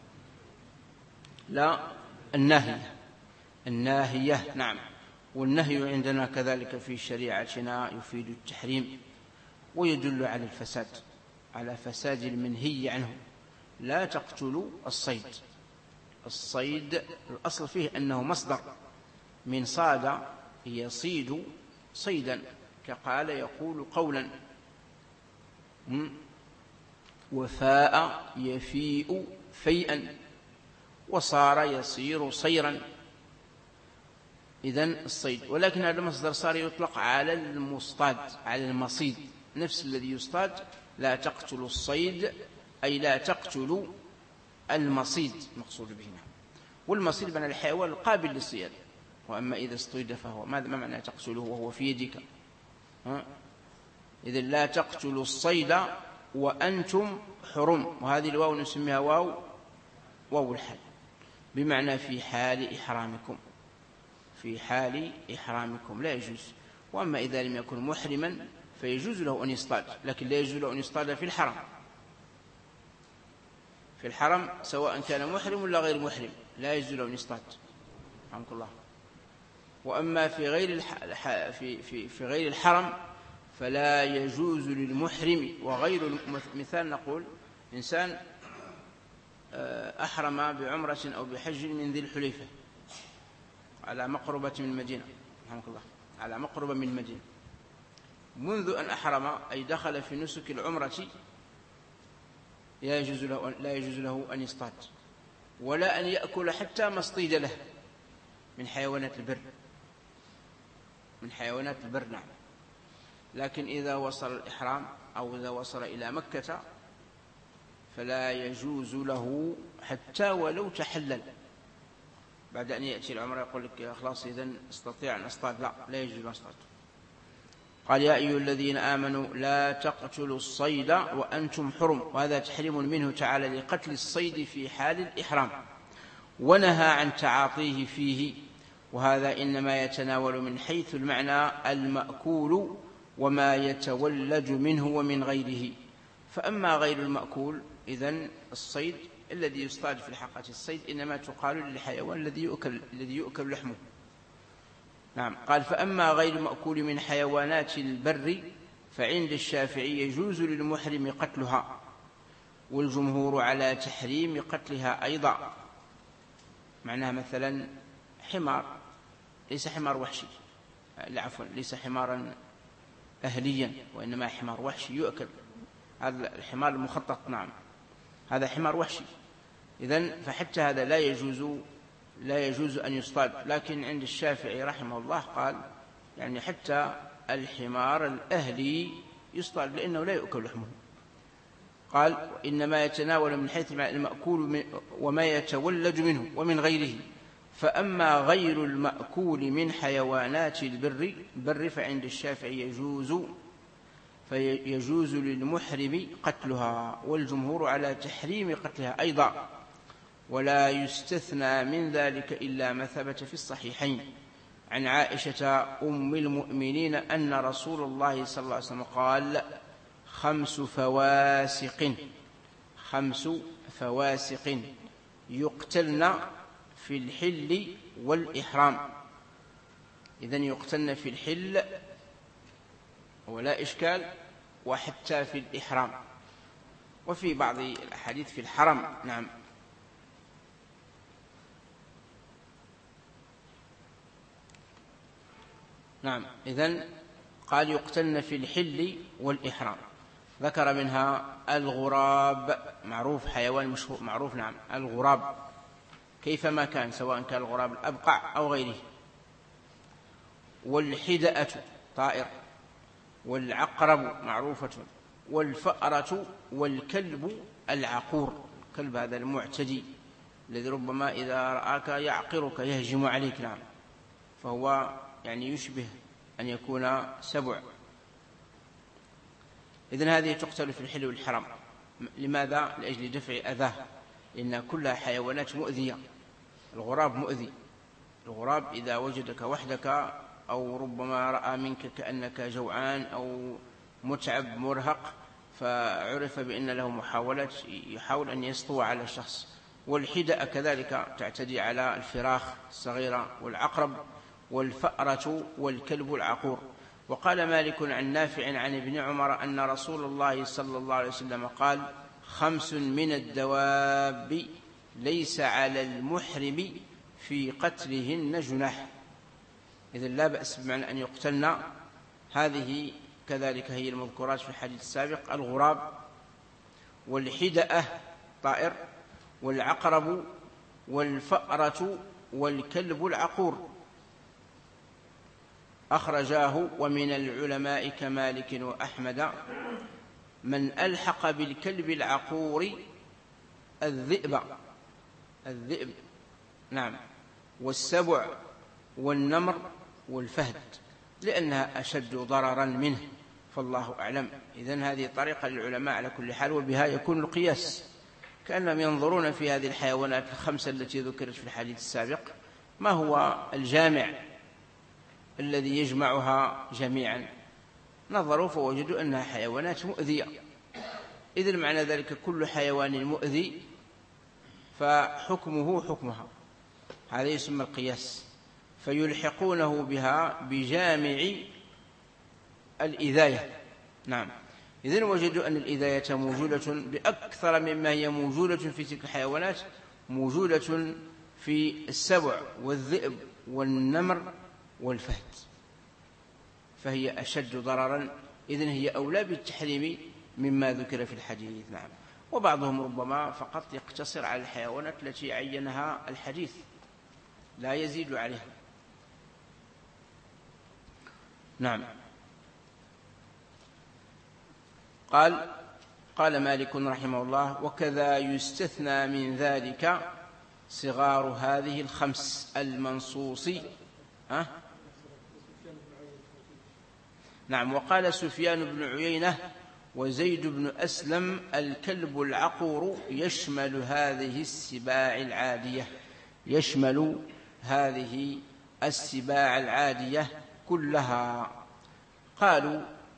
لا الناهية، الناهية نعم. والنهي عندنا كذلك في شريعتنا يفيد التحريم ويدل على الفساد، على فساد المنهي عنه. لا تقتلوا الصيد. الصيد الأصل فيه أنه مصدر من صاد يصيد صيدا، كقال يقول قولا، وفاء يفيء فيئا، وصار يصير صيرا. إذن الصيد، ولكن هذا المصدر صار يطلق على المصطاد، على المصيد نفس الذي يصطاد. لا تقتلوا الصيد أي لا تقتلوا المصيد مقصود به. والمصيد من الحيوان القابل للصيد. وأما إذا اصطيد فهو ماذا؟ ما معنى تقتله وهو في يدك؟ إذن لا تقتلوا الصيد وأنتم حرم، وهذه الواو نسميها واو واو الحال، بمعنى في حال إحرامكم، في حال إحرامكم لا يجوز. وأما إذا لم يكن محرما فيجوز له أن يصطاد، لكن لا يجوز له أن يصطاد في الحرم. في الحرم سواء كان محرم ولا غير محرم لا يجوز له أن يصطاد، رحمك الله. وأما في غير الح... في في في غير الحرم فلا يجوز للمحرم. وغير مثال نقول إنسان أحرم بعمرة أو بحج من ذي الحليفة على مقربة من المدينة، رحمك الله، على مقربة من المدينة، منذ أن أحرم أي دخل في نسك العمرة لا يجوز له لا يجوز له أن يصطاد ولا أن يأكل حتى ما اصطيد له من حيوانات البر، من حيوانات البر نعم. لكن إذا وصل الإحرام أو إذا وصل إلى مكة فلا يجوز له حتى ولو تحلل. بعد أن يأتي العمرة يقول لك خلاص إذن استطيع أن أصطاد، لا لا يجوز أن أصطاد. قال يا أيها الذين آمنوا لا تقتلوا الصيد وأنتم حرم، وهذا تحريم منه تعالى لقتل الصيد في حال الإحرام، ونهى عن تعاطيه فيه، وهذا إنما يتناول من حيث المعنى المأكول وما يتولد منه ومن غيره. فأما غير المأكول إذن الصيد الذي يصطاد في الحقيقة الصيد إنما تقال للحيوان الذي يؤكل الذي يؤكل لحمه. نعم. قال فأما غير المأكول من حيوانات البر فعند الشافعي يجوز للمحرم قتلها، والجمهور على تحريم قتلها أيضا. معناها مثلا حمار ليس حمار وحشي، لا عفوا ليس حمارا أهليا وإنما حمار وحشي يؤكل، هذا الحمار المخطط نعم هذا حمار وحشي. إذن فحتى هذا لا يجوز لا يجوز أن يصطاد. لكن عند الشافعي رحمه الله قال يعني حتى الحمار الأهلي يصطاد لأنه لا يؤكل لحمه. قال إنما يتناول من حيث المأكول وما يتولد منه ومن غيره. فأما غير المأكول من حيوانات البر بر فعند الشافعي يجوز فيجوز للمحرم قتلها، والجمهور على تحريم قتلها أيضا، ولا يستثنى من ذلك إلا ما ثبت في الصحيحين عن عائشة أم المؤمنين أن رسول الله صلى الله عليه وسلم قال خمس فواسق خمس فواسق يقتلن في الحل والإحرام. إذن يقتلن في الحل ولا إشكال، وحتى في الإحرام، وفي بعض الأحاديث في الحرم. نعم. نعم. إذن قال يقتلن في الحل والإحرام. ذكر منها الغراب، معروف حيوان مشهور معروف نعم الغراب كيفما كان، سواء كان الغراب الأبقع أو غيره، والحدأة طائر، والعقرب معروفة، والفأرة، والكلب العقور، الكلب هذا المعتدي الذي ربما إذا رآك يعقرك يهجم عليك نعم، فهو يعني يشبه أن يكون سبع. إذن هذه تقتل في الحل والحرم. لماذا؟ لأجل دفع أذاه، لأن كلها حيوانات مؤذية. الغراب مؤذي، الغراب إذا وجدك وحدك أو ربما رأى منك كأنك جوعان أو متعب مرهق، فعرف بأن له محاولة يحاول أن يسطو على الشخص. والحدأ كذلك تعتدي على الفراخ الصغيرة والعقرب والفأرة والكلب العقور. وقال مالك عن نافع عن ابن عمر أن رسول الله صلى الله عليه وسلم قال: خمس من الدواب ليس على المحرم في قتلهن جناح. إذن لا بأس بمعنى أن يقتلن. هذه كذلك هي المذكورات في الحديث السابق: الغراب والحدأة طائر والعقرب والفأرة والكلب العقور. أخرجاه. ومن العلماء كمالك وأحمد من ألحق بالكلب العقور الذئب الذئب نعم والسبع والنمر والفهد، لأنها أشد ضررا منه، فالله أعلم. إذن هذه طريقة للعلماء على كل حال، وبها يكون القياس، كأنهم ينظرون في هذه الحيوانات الخمسة التي ذكرت في الحديث السابق ما هو الجامع الذي يجمعها جميعا. نظروا فوجدوا أنها حيوانات مؤذية. إذن معنى ذلك كل حيوان مؤذي فحكمه حكمها، هذا يسمى القياس، فيلحقونه بها بجامع الإذاية. نعم. إذن وجدوا أن الإذاية موجودة بأكثر مما هي موجودة في تلك الحيوانات، موجودة في السبع والذئب والنمر والفهد، فهي أشد ضررا. إذن هي أولى بالتحريم مما ذكر في الحديث. نعم. وبعضهم ربما فقط يقتصر على الحيوانات التي عينها الحديث، لا يزيد عليها. نعم. قال قال مالك رحمه الله: وكذا يستثنى من ذلك صغار هذه الخمس المنصوص. أه؟ نعم. وقال سفيان بن عيينة وزيد بن أسلم: الكلب العقور يشمل هذه السباع العادية يشمل هذه السباع العادية كلها. قالوا: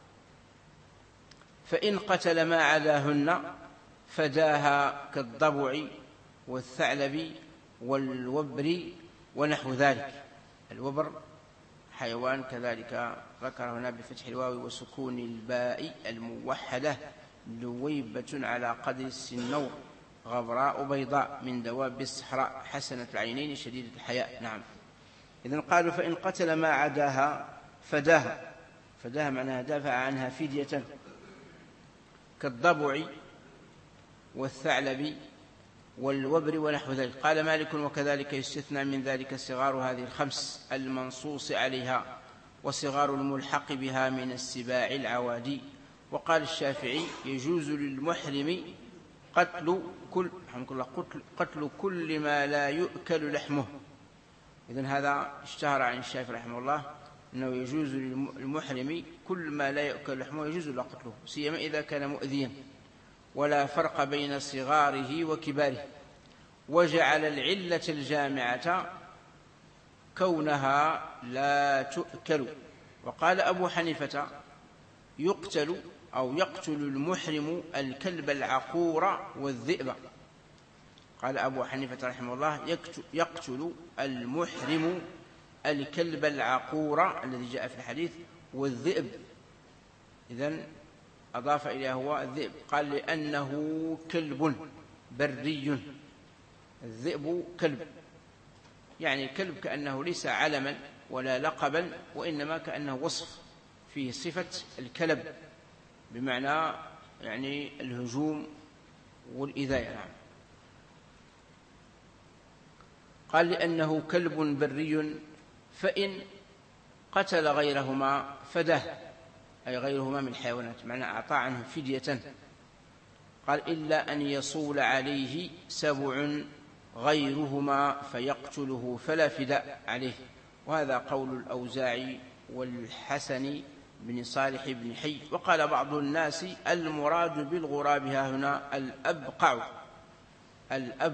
فإن قتل ما عداهن فداها كالضبع والثعلب والوبر ونحو ذلك. الوبر حيوان كذلك ذكر هنا بفتح الواو وسكون الباء الموحدة، لويبة على قدر السنور، غبراء بيضاء، من دواب الصحراء، حسنة العينين، شديدة الحياء. نعم. إذن قالوا: فإن قتل ما عداها فداها فداها معناها دافع عنها فدية، كالضبع والثعلب والوبر ونحو ذلك. قال مالك: وكذلك يستثنى من ذلك صغار هذه الخمس المنصوص عليها، وصغار الملحق بها من السباع العوادي. وقال الشافعي: يجوز للمحرم قتل كل قتل, قتل كل ما لا يؤكل لحمه. إذن هذا اشتهر عن الشافعي رحمه الله أنه يجوز للمحرم كل ما لا يؤكل لحمه يجوز له قتله، سيما إذا كان مؤذيا، ولا فرق بين صغاره وكباره. وجعل العلة الجامعة كونها لا تؤكل. وقال أبو حنيفة: يقتل أو يقتل المحرم الكلب العقور والذئب. قال أبو حنيفة رحمه الله: يقتل المحرم الكلب العقور الذي جاء في الحديث والذئب. إذن أضاف إليه هو الذئب، قال: لأنه كلب بري. الذئب كلب، يعني كلب كأنه ليس علما ولا لقبا، وإنما كأنه وصف فيه صفة الكلب، بمعنى يعني الهجوم والإذاية. نعم. قال: لأنه كلب بري، فإن قتل غيرهما فده، أي غيرهما من الحيوانات، معنى أعطى عنه فدية. قال: إلا أن يصول عليه سبع غيرهما فيقتله فلا فداء عليه. وهذا قول الأوزاعي والحسن بن صالح بن حي. وقال بعض الناس: المراد بالغراب هنا الأبقع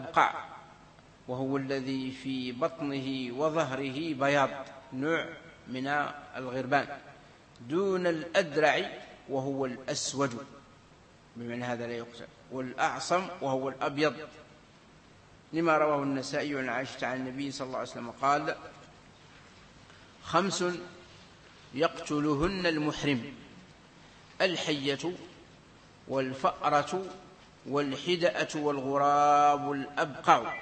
الأبقع وهو الذي في بطنه وظهره بياض، نوع من الغربان، دون الأدرع وهو الأسود، بمعنى هذا لا يقتل، والأعصم وهو الأبيض، لما رواه النسائي عن عائشة عن النبي صلى الله عليه وسلم قال: خمس يقتلهن المحرم: الحية والفأرة والحدأة والغراب الأبقع.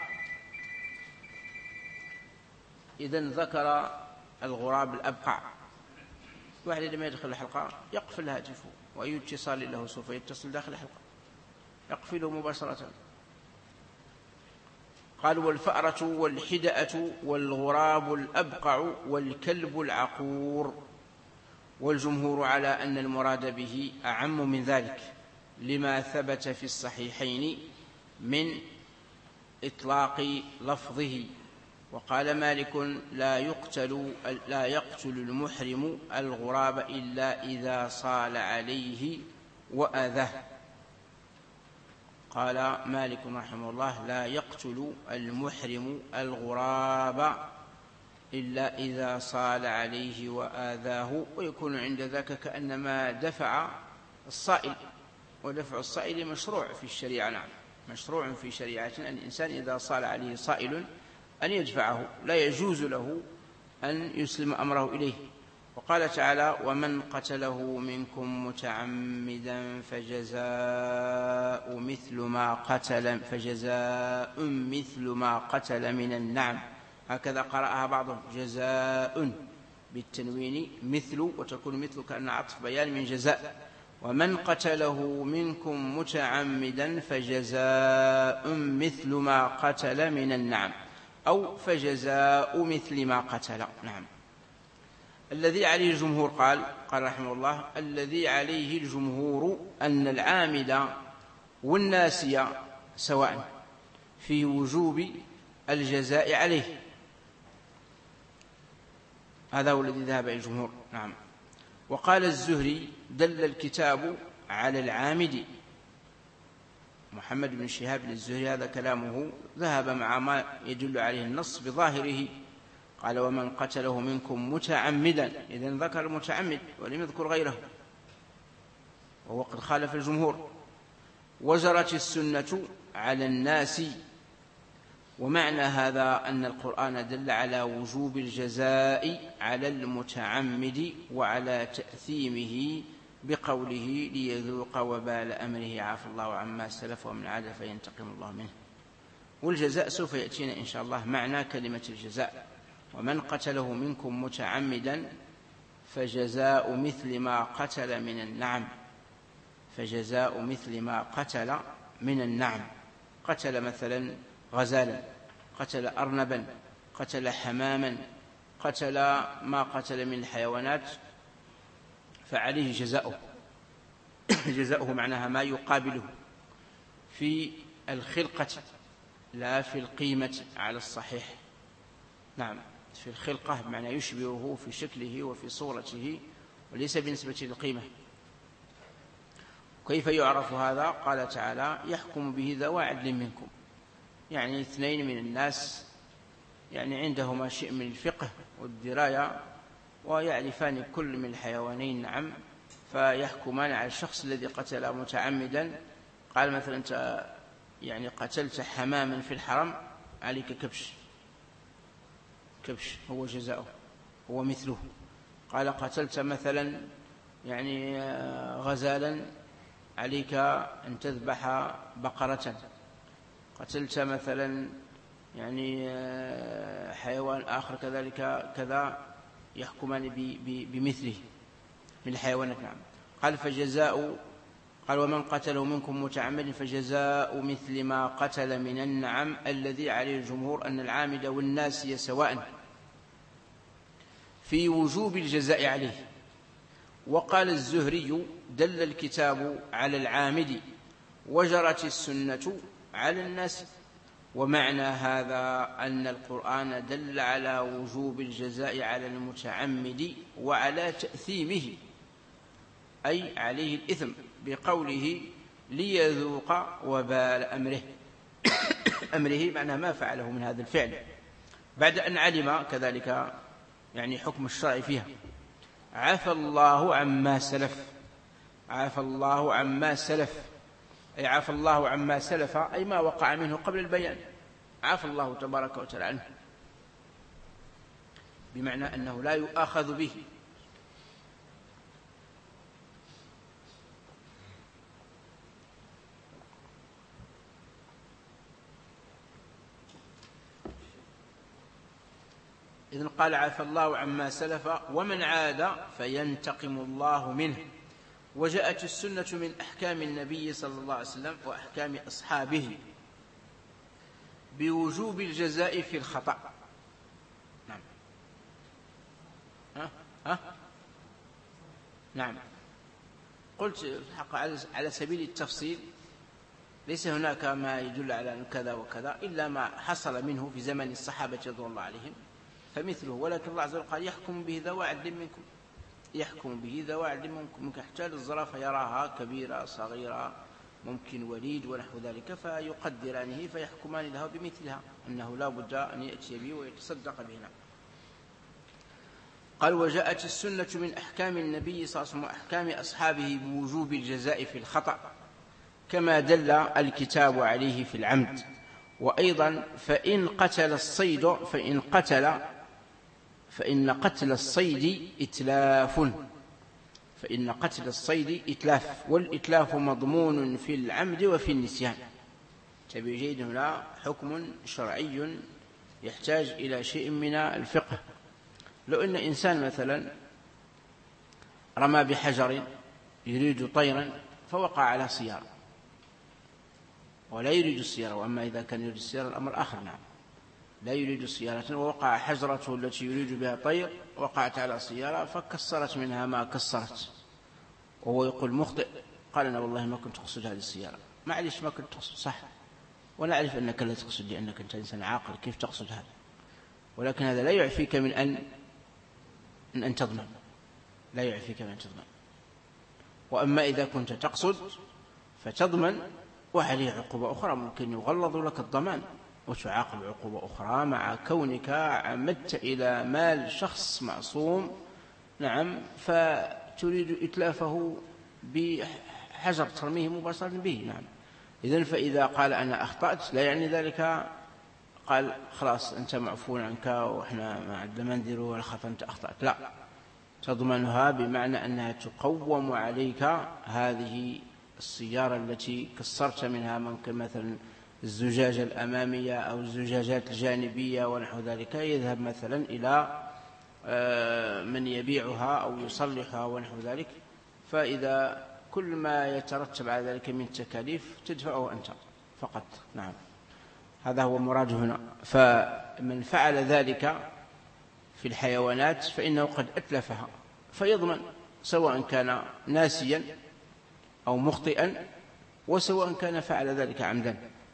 إذن ذكر الغراب الأبقع. واحد لما يدخل الحلقة يقفل هاتفه، وأي اتصال له سوف يتصل داخل الحلقة يقفله مباشرة. قال: والفأرة والحدأة والغراب الأبقع والكلب العقور. والجمهور على أن المراد به أعم من ذلك، لما ثبت في الصحيحين من إطلاق لفظه. وقال مالك: لا يقتل لا يقتل المحرم الغراب إلا إذا صال عليه وأذاه. قال مالك رحمه الله: لا يقتل المحرم الغراب إلا إذا صال عليه وآذاه. ويكون عند ذاك كأنما دفع الصائل، ودفع الصائل مشروع في الشريعة. نعم، مشروع في شريعتنا أن الإنسان إذا صال عليه صائل أن يدفعه، لا يجوز له أن يسلم أمره إليه. وقال تعالى: ومن قتله منكم متعمدا فجزاء مثل ما قتل فجزاء مثل ما قتل من النعم. هكذا قرأها بعضهم، جزاء بالتنوين مثل، وتكون مثل كأن عطف بيان من جزاء. ومن قتله منكم متعمدا فجزاء مثل ما قتل من النعم، أو فجزاء مثل ما قتل. نعم. الذي عليه الجمهور، قال قال رحمه الله: الذي عليه الجمهور أن العامد والناسي سواء في وجوب الجزاء عليه. هذا هو الذي ذهب إلى الجمهور. نعم. وقال الزهري: دل الكتاب على العامد. محمد بن شهاب الزهري هذا كلامه ذهب مع ما يدل عليه النص بظاهره. قال: ومن قتله منكم متعمدا، إذن ذكر المتعمد ولم يذكر غيره، وهو قد خالف الجمهور. وجرت السنة على الناس. ومعنى هذا أن القرآن دل على وجوب الجزاء على المتعمد وعلى تأثيمه بقوله: ليذوق وبال أمره عفى الله عما سلف ومن عاد فينتقم الله منه. والجزاء سوف يأتينا إن شاء الله معنى كلمة الجزاء: ومن قتله منكم متعمدا فجزاء مثل ما قتل من النعم. فجزاء مثل ما قتل من النعم. قتل مثلا غزالا، قتل أرنبا، قتل حماما، قتل ما قتل من الحيوانات، فعليه جزاؤه. جزاؤه معناها ما يقابله في الخلقة لا في القيمة على الصحيح. نعم، في الخلقة بمعنى يشبهه في شكله وفي صورته، وليس بالنسبة للقيمة. كيف يعرف هذا؟ قال تعالى: يحكم به ذوى عدل منكم، يعني اثنين من الناس يعني عندهما شيء من الفقه والدراية ويعرفان كل من الحيوانين. نعم، فيحكمان على الشخص الذي قتل متعمدا. قال مثلا: أنت يعني قتلت حماما في الحرم، عليك كبش، كبش هو جزاؤه، هو مثله. قال: قتلت مثلا يعني غزالا، عليك أن تذبح بقرة. قتلت مثلا يعني حيوان آخر كذلك كذا، يحكمان بمثله من الحيوانات. نعم. قال: فجزاء قال: ومن قتله منكم متعمد فجزاء مثل ما قتل من النعم. الذي عليه الجمهور أن العامد والناسي سواء في وجوب الجزاء عليه. وقال الزهري: دل الكتاب على العامد وجرت السنة على الناس. ومعنى هذا أن القرآن دل على وجوب الجزاء على المتعمد وعلى تأثيمه، أي عليه الإثم، بقوله: ليذوق وبال أمره. أمره معناه ما فعله من هذا الفعل، بعد أن علم كذلك يعني حكم الشرع فيها. عفى الله عما سلف، عفى الله عما سلف، أي عفى الله عما سلف، أي ما وقع منه قبل البيان، عفى الله تبارك وتعالى عنه، بمعنى أنه لا يؤاخذ به. إذن قال عفى الله عما سلف ومن عاد فينتقم الله منه. وجاءت السنة من أحكام النبي صلى الله عليه وسلم وأحكام أصحابه بوجوب الجزاء في الخطأ. نعم. ها؟ ها؟ نعم. قلت حق على سبيل التفصيل، ليس هناك ما يدل على كذا وكذا إلا ما حصل منه في زمن الصحابة رضوان الله عليهم فمثله. ولكن الله عز وجل قال يحكم به ذوى عدل منكم، يحكم به ذوى عدل منكم. ممكن حتى الزرافة يراها كبيرة صغيرة، ممكن وليد ونحو ذلك، فيقدرانه فيحكمان له بمثلها، أنه لا بد أن يأتي به ويتصدق بهنا. قال وجاءت السنة من أحكام النبي صلى الله عليه وسلم وأحكام أصحابه بوجوب الجزاء في الخطأ كما دل الكتاب عليه في العمد. وأيضا فإن قتل الصيد فإن قتل فإن قتل الصيد إتلاف، فإن قتل الصيد إتلاف، والإتلاف مضمون في العمد وفي النسيان. تبي هنا حكم شرعي يحتاج إلى شيء من الفقه. لو أن إنسان مثلا رمى بحجر يريد طيرا فوقع على سيارة ولا يريد السيارة، وأما إذا كان يريد السيارة الأمر آخر. نعم، لا يريد السيارة ووقع حجرته التي يريد بها طير وقعت على سيارة فكسرت منها ما كسرت، وهو يقول مخطئ، قال أنا والله ما كنت أقصد هذه السيارة. معلش ما كنت تقصد، صح، وأنا أعرف أنك لا تقصد لأنك أنت إنسان عاقل، كيف تقصد هذا؟ ولكن هذا لا يعفيك من أن من أن تضمن، لا يعفيك من أن تضمن. وأما إذا كنت تقصد فتضمن وعليه عقوبة أخرى، ممكن يغلظ لك الضمان وتعاقب عقوبة أخرى مع كونك عمدت إلى مال شخص معصوم. نعم، فتريد إتلافه بحجر ترميه مباشرة به. نعم. إذن فإذا قال أنا أخطأت لا يعني ذلك قال خلاص أنت معفو عنك وإحنا ما عندنا ما نديروا ولا خاف أنت أخطأت، لا، تضمنها بمعنى أنها تقوم عليك هذه السيارة التي كسرت منها، ممكن مثلا الزجاجة الأمامية أو الزجاجات الجانبية ونحو ذلك، يذهب مثلا إلى من يبيعها أو يصلحها ونحو ذلك، فإذا كل ما يترتب على ذلك من تكاليف تدفعه أنت فقط. نعم، هذا هو مراد هنا. فمن فعل ذلك في الحيوانات فإنه قد أتلفها فيضمن، سواء كان ناسيا أو مخطئا، وسواء كان فعل ذلك عمدا.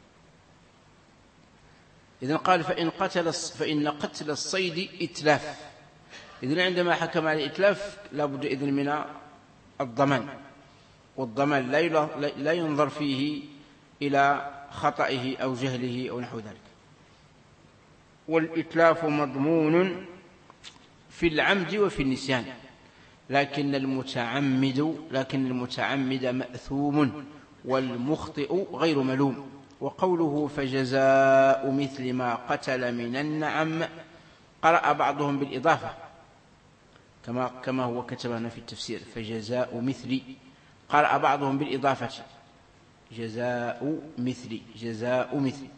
إذن قال فإن قتل فإن قتل الصيد إتلاف. إذن عندما حكم على الإتلاف لابد إذن من الضمان، والضمان لا ينظر فيه إلى خطئه أو جهله أو نحو ذلك. والإتلاف مضمون في العمد وفي النسيان، لكن المتعمد لكن المتعمد مأثوم والمخطئ غير ملوم. وقوله فجزاء مثل ما قتل من النعم قرأ بعضهم بالإضافة كما كما هو كتبنا في التفسير، فجزاء مثل، قرأ بعضهم بالإضافة جزاء مثل جزاء مثل،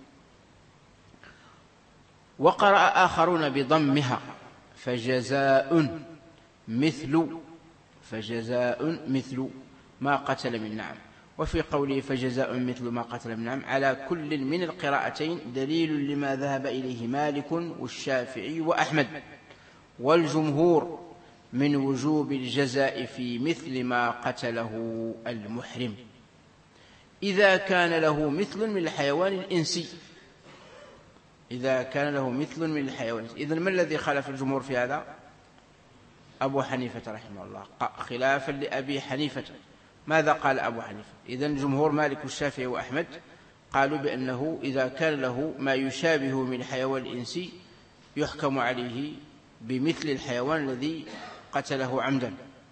وقرأ آخرون بضمها فجزاء مثل فجزاء مثل ما قتل من نعم. وفي قوله فجزاء مثل ما قتل من نعم على كل من القراءتين دليل لما ذهب إليه مالك والشافعي وأحمد والجمهور من وجوب الجزاء في مثل ما قتله المحرم إذا كان له مثل من الحيوان الإنسي إذا كان له مثل من الحيوان. إذن ما الذي خالف الجمهور في هذا؟ أبو حنيفة رحمه الله، خلافا لأبي حنيفة. ماذا قال أبو حنيفة؟ إذن جمهور مالك والشافعي وأحمد قالوا بأنه إذا كان له ما يشابه من الحيوان الإنسي يحكم عليه بمثل الحيوان الذي قتله عمدا.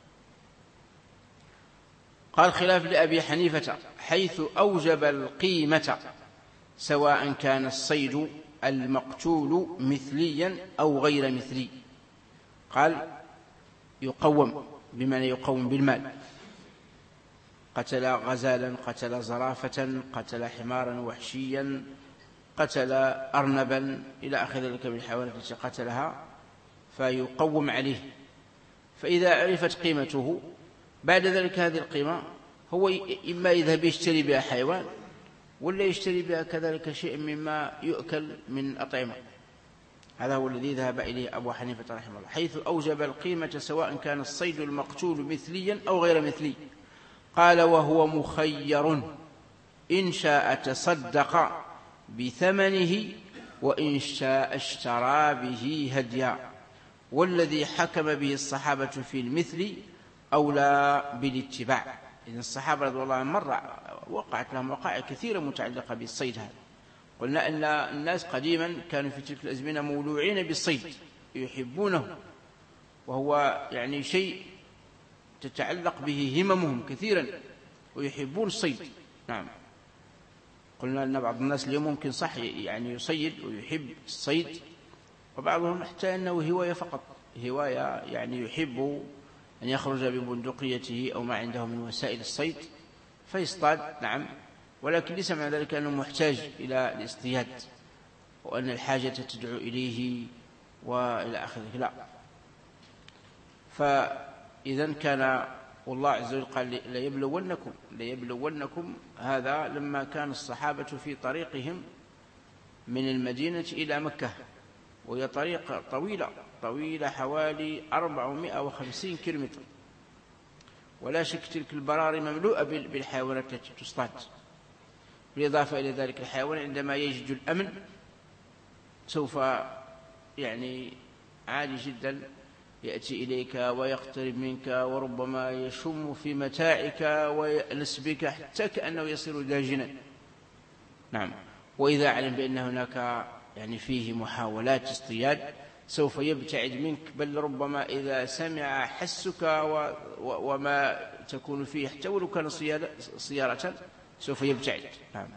قال خلاف لأبي حنيفة حيث أوجب القيمة سواء كان الصيد المقتول مثليا أو غير مثلي. قال يقوم بمعنى يقوم بالمال، قتل غزالا، قتل زرافة، قتل حمارا وحشيا، قتل أرنبا إلى آخر ذلك من الحيوانات التي قتلها، فيقوم عليه. فإذا عرفت قيمته بعد ذلك هذه القيمة هو إما يذهب يشتري بها حيوان ولا يشتري بها كذلك شيء مما يؤكل من أطعمة. هذا هو الذي ذهب إليه أبو حنيفة رحمه الله، حيث أوجب القيمة سواء كان الصيد المقتول مثليا أو غير مثلي. قال وهو مخير إن شاء تصدق بثمنه وإن شاء اشترى به هديا، والذي حكم به الصحابة في المثل أولى بالاتباع. إذن الصحابة رضي الله عنهم مرة وقعت لهم وقائع كثيرة متعلقة بالصيد هذا. قلنا أن الناس قديما كانوا في تلك الأزمنة مولوعين بالصيد، يحبونه، وهو يعني شيء تتعلق به هممهم كثيرا ويحبون الصيد. نعم، قلنا أن بعض الناس اليوم ممكن صح يعني يصيد ويحب الصيد، وبعضهم حتى أنه هواية فقط، هواية يعني يحب أن يخرج ببندقيته أو ما عنده من وسائل الصيد فيصطاد. نعم، ولكن ليس معنى ذلك أنه محتاج إلى الاصطياد وأن الحاجة تدعو إليه وإلى آخره، لا. فإذا كان والله عز وجل قال ليبلونكم ليبلونكم هذا لما كان الصحابة في طريقهم من المدينة إلى مكة، وهي طريقة طويلة طويلة حوالي أربعمائة وخمسين كيلومتر، ولا شك تلك البراري مملوءة بالحيوانات التي تصطاد. بالإضافة إلى ذلك الحيوان عندما يجد الأمن سوف يعني عادي جدا يأتي إليك ويقترب منك، وربما يشم في متاعك ويأنس بك حتى كأنه يصير داجنا. نعم، وإذا علم بأن هناك يعني فيه محاولات اصطياد سوف يبتعد منك، بل ربما إذا سمع حسك و... و... وما تكون فيه حتى ولو كان صيارة سوف يبتعد. نعم.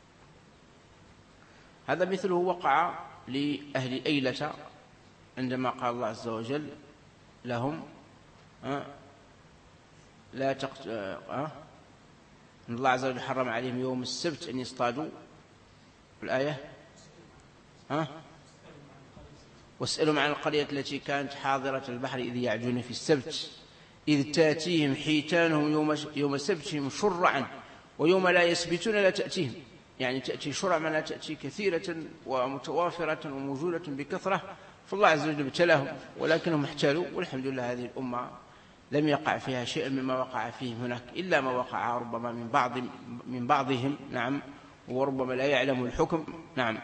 هذا مثله وقع لأهل أيلة عندما قال الله عز وجل لهم أه لا تقت... أه إن الله عز وجل حرم عليهم يوم السبت أن يصطادوا. الآية أه واسألوا عن القرية التي كانت حاضرة البحر إذ يعدون في السبت إذ تأتيهم حيتانهم يوم, يوم سبتهم شرعا ويوم لا يسبتون لا تأتيهم، يعني تأتي شرعا لا تأتي كثيرة ومتوافرة وموجودة بكثرة. فالله عز وجل ابتلاهم ولكنهم احتالوا، والحمد لله هذه الأمة لم يقع فيها شيء مما وقع فيهم هناك، إلا ما وقع ربما من بعض من بعضهم. نعم، وربما لا يعلم الحكم. نعم.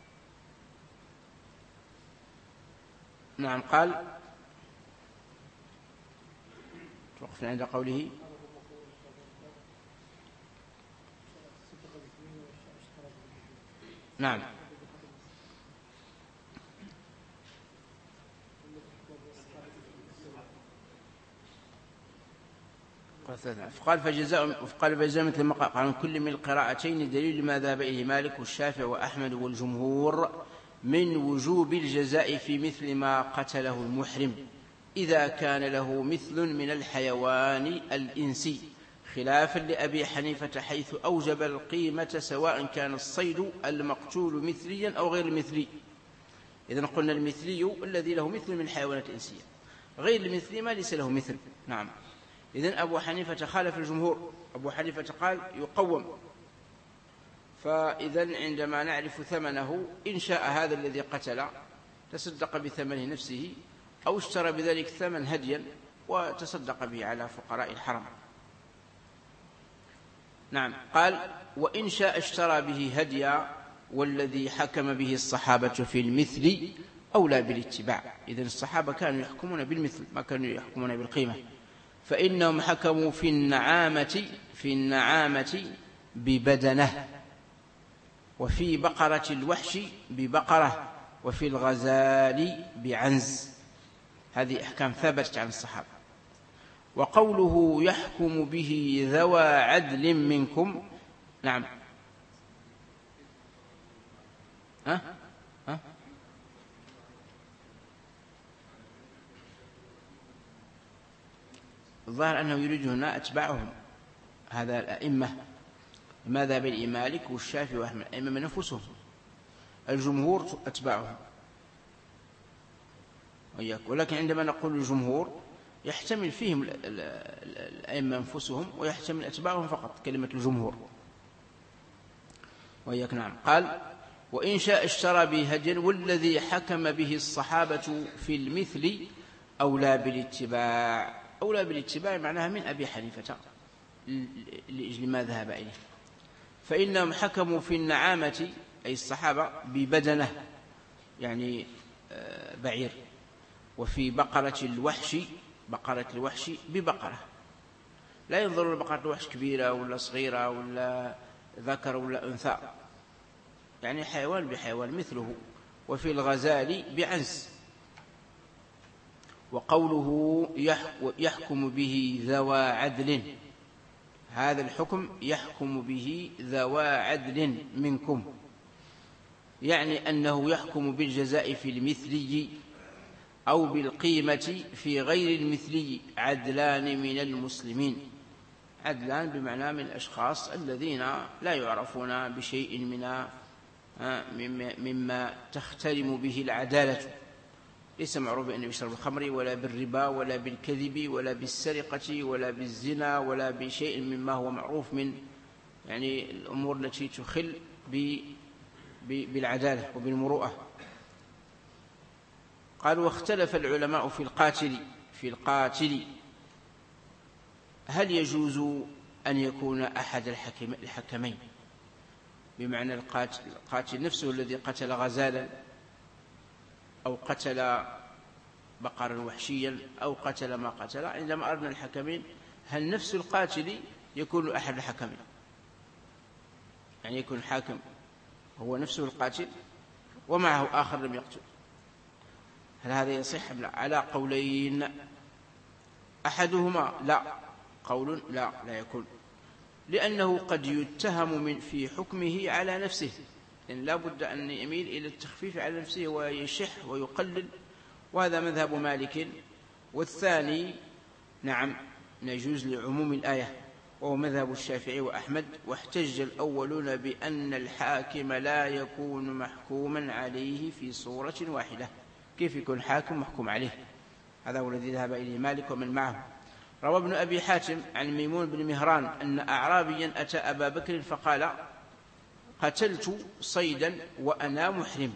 نعم. قال توقفنا عند قوله نعم فقال فجزاء فقال فجزاء مثل ما قال عن كل من القراءتين دليل لما ذهب إليه مالك والشافعي وأحمد والجمهور من وجوب الجزاء في مثل ما قتله المحرم إذا كان له مثل من الحيوان الإنسي، خلافا لأبي حنيفة حيث أوجب القيمة سواء كان الصيد المقتول مثليا أو غير مثلي. إذن قلنا المثلي الذي له مثل من الحيوانات الإنسية، غير المثلي ما ليس له مثل. نعم. إذن أبو حنيفة خالف الجمهور، أبو حنيفة قال يقوم. فإذن عندما نعرف ثمنه إن شاء هذا الذي قتل تصدق بثمن نفسه أو اشترى بذلك ثمن هديا وتصدق به على فقراء الحرم. نعم. قال وإن شاء اشترى به هديا والذي حكم به الصحابة في المثل أولى بالاتباع. إذن الصحابة كانوا يحكمون بالمثل ما كانوا يحكمون بالقيمة، فإنهم حكموا في النعامة في النعامة ببدنه، وفي بقرة الوحش ببقرة، وفي الغزال بعنز. هذه أحكام ثبتت عن الصحابة. وقوله يحكم به ذوى عدل منكم، نعم، ها؟ ها؟ الظاهر أنه يريد هنا أتباعهم، هذا الأئمة، ماذا بالإمام مالك والشافعي وأحمد، الأئمة من أنفسهم، الجمهور أتباعهم وإياك. ولكن عندما نقول الجمهور يحتمل فيهم الأئمة أنفسهم ويحتمل أتباعهم فقط، كلمة الجمهور وإياك. نعم. قال وإن شاء اشترى به هديا، والذي حكم به الصحابة في المثل أولى بالاتباع. أولى بالاتباع معناها من أبي حنيفة لأجل ما ذهب إليه، فإنهم حكموا في النعامة أي الصحابة ببدنه يعني بعير، وفي بقرة الوحش بقرة الوحش ببقرة، لا ينظرون لبقرة الوحش كبيرة ولا صغيرة ولا ذكر ولا أنثى، يعني حيوان بحيوان مثله. وفي الغزال بعنز. وقوله يحكم به ذوى عدل، هذا الحكم يحكم به ذوى عدل منكم، يعني أنه يحكم بالجزاء في المثلي أو بالقيمة في غير المثلي عدلان من المسلمين. عدلان بمعنى من الأشخاص الذين لا يعرفون بشيء من مما تخترم به العدالة، ليس معروف أنه يشرب الخمر ولا بالربا ولا بالكذب ولا بالسرقة ولا بالزنا ولا بشيء مما هو معروف من يعني الأمور التي تخل بالعدالة وبالمروءة. قال واختلف العلماء في القاتل في القاتل هل يجوز أن يكون أحد الحكمين، بمعنى القاتل, القاتل نفسه الذي قتل غزالا أو قتل بقرا وحشيا أو قتل ما قتل، عندما أردنا الحكمين هل نفس القاتل يكون أحد الحكمين، يعني يكون الحاكم هو نفسه القاتل ومعه آخر لم يقتل، هل هذا يصح؟ على قولين، أحدهما لا، قول لا لا يكون، لأنه قد يتهم من في حكمه على نفسه، إن لا بد أن يميل إلى التخفيف على نفسه ويشح ويقلل، وهذا مذهب مالك. والثاني نعم يجوز لعموم الآية، وهو مذهب الشافعي وأحمد. واحتج الأولون بأن الحاكم لا يكون محكوما عليه في صورة واحدة، كيف يكون حاكم محكوم عليه؟ هذا هو الذي ذهب إليه مالك ومن معه. روى ابن أبي حاتم عن ميمون بن مهران أن أعرابيا أتى أبا بكر فقال قتلت صيدا وأنا محرم.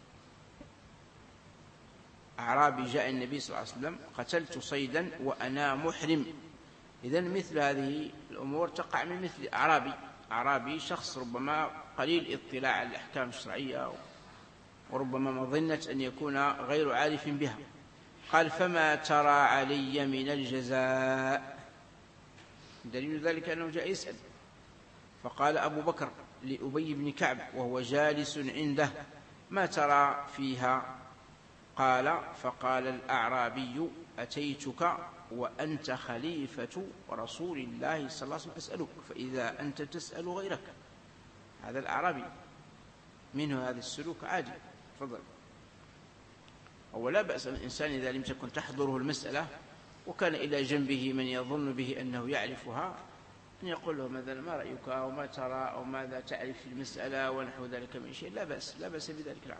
أعرابي جاء النبي صلى الله عليه وسلم قتلت صيدا وأنا محرم. إذن مثل هذه الأمور تقع من مثل أعرابي أعرابي شخص ربما قليل اطلاع على الأحكام الشرعية وربما مظنة أن يكون غير عارف بها. قال فما ترى علي من الجزاء؟ دليل ذلك أنه جاء يسأل، فقال أبو بكر لأبي بن كعب وهو جالس عنده ما ترى فيها؟ قال فقال الأعرابي أتيتك وأنت خليفة رسول الله صلى الله عليه وسلم أسألك، فإذا أنت تسأل غيرك. هذا الأعرابي منه هذا السلوك عادي، تفضل. أو لا بأس الإنسان إذا لم تكن تحضره المسألة وكان إلى جنبه من يظن به أنه يعرفها أن يقول له مثلا ما رأيك أو ما ترى أو ماذا تعرف في المسألة ونحو ذلك من شيء، لا بأس لا بأس بذلك العمل.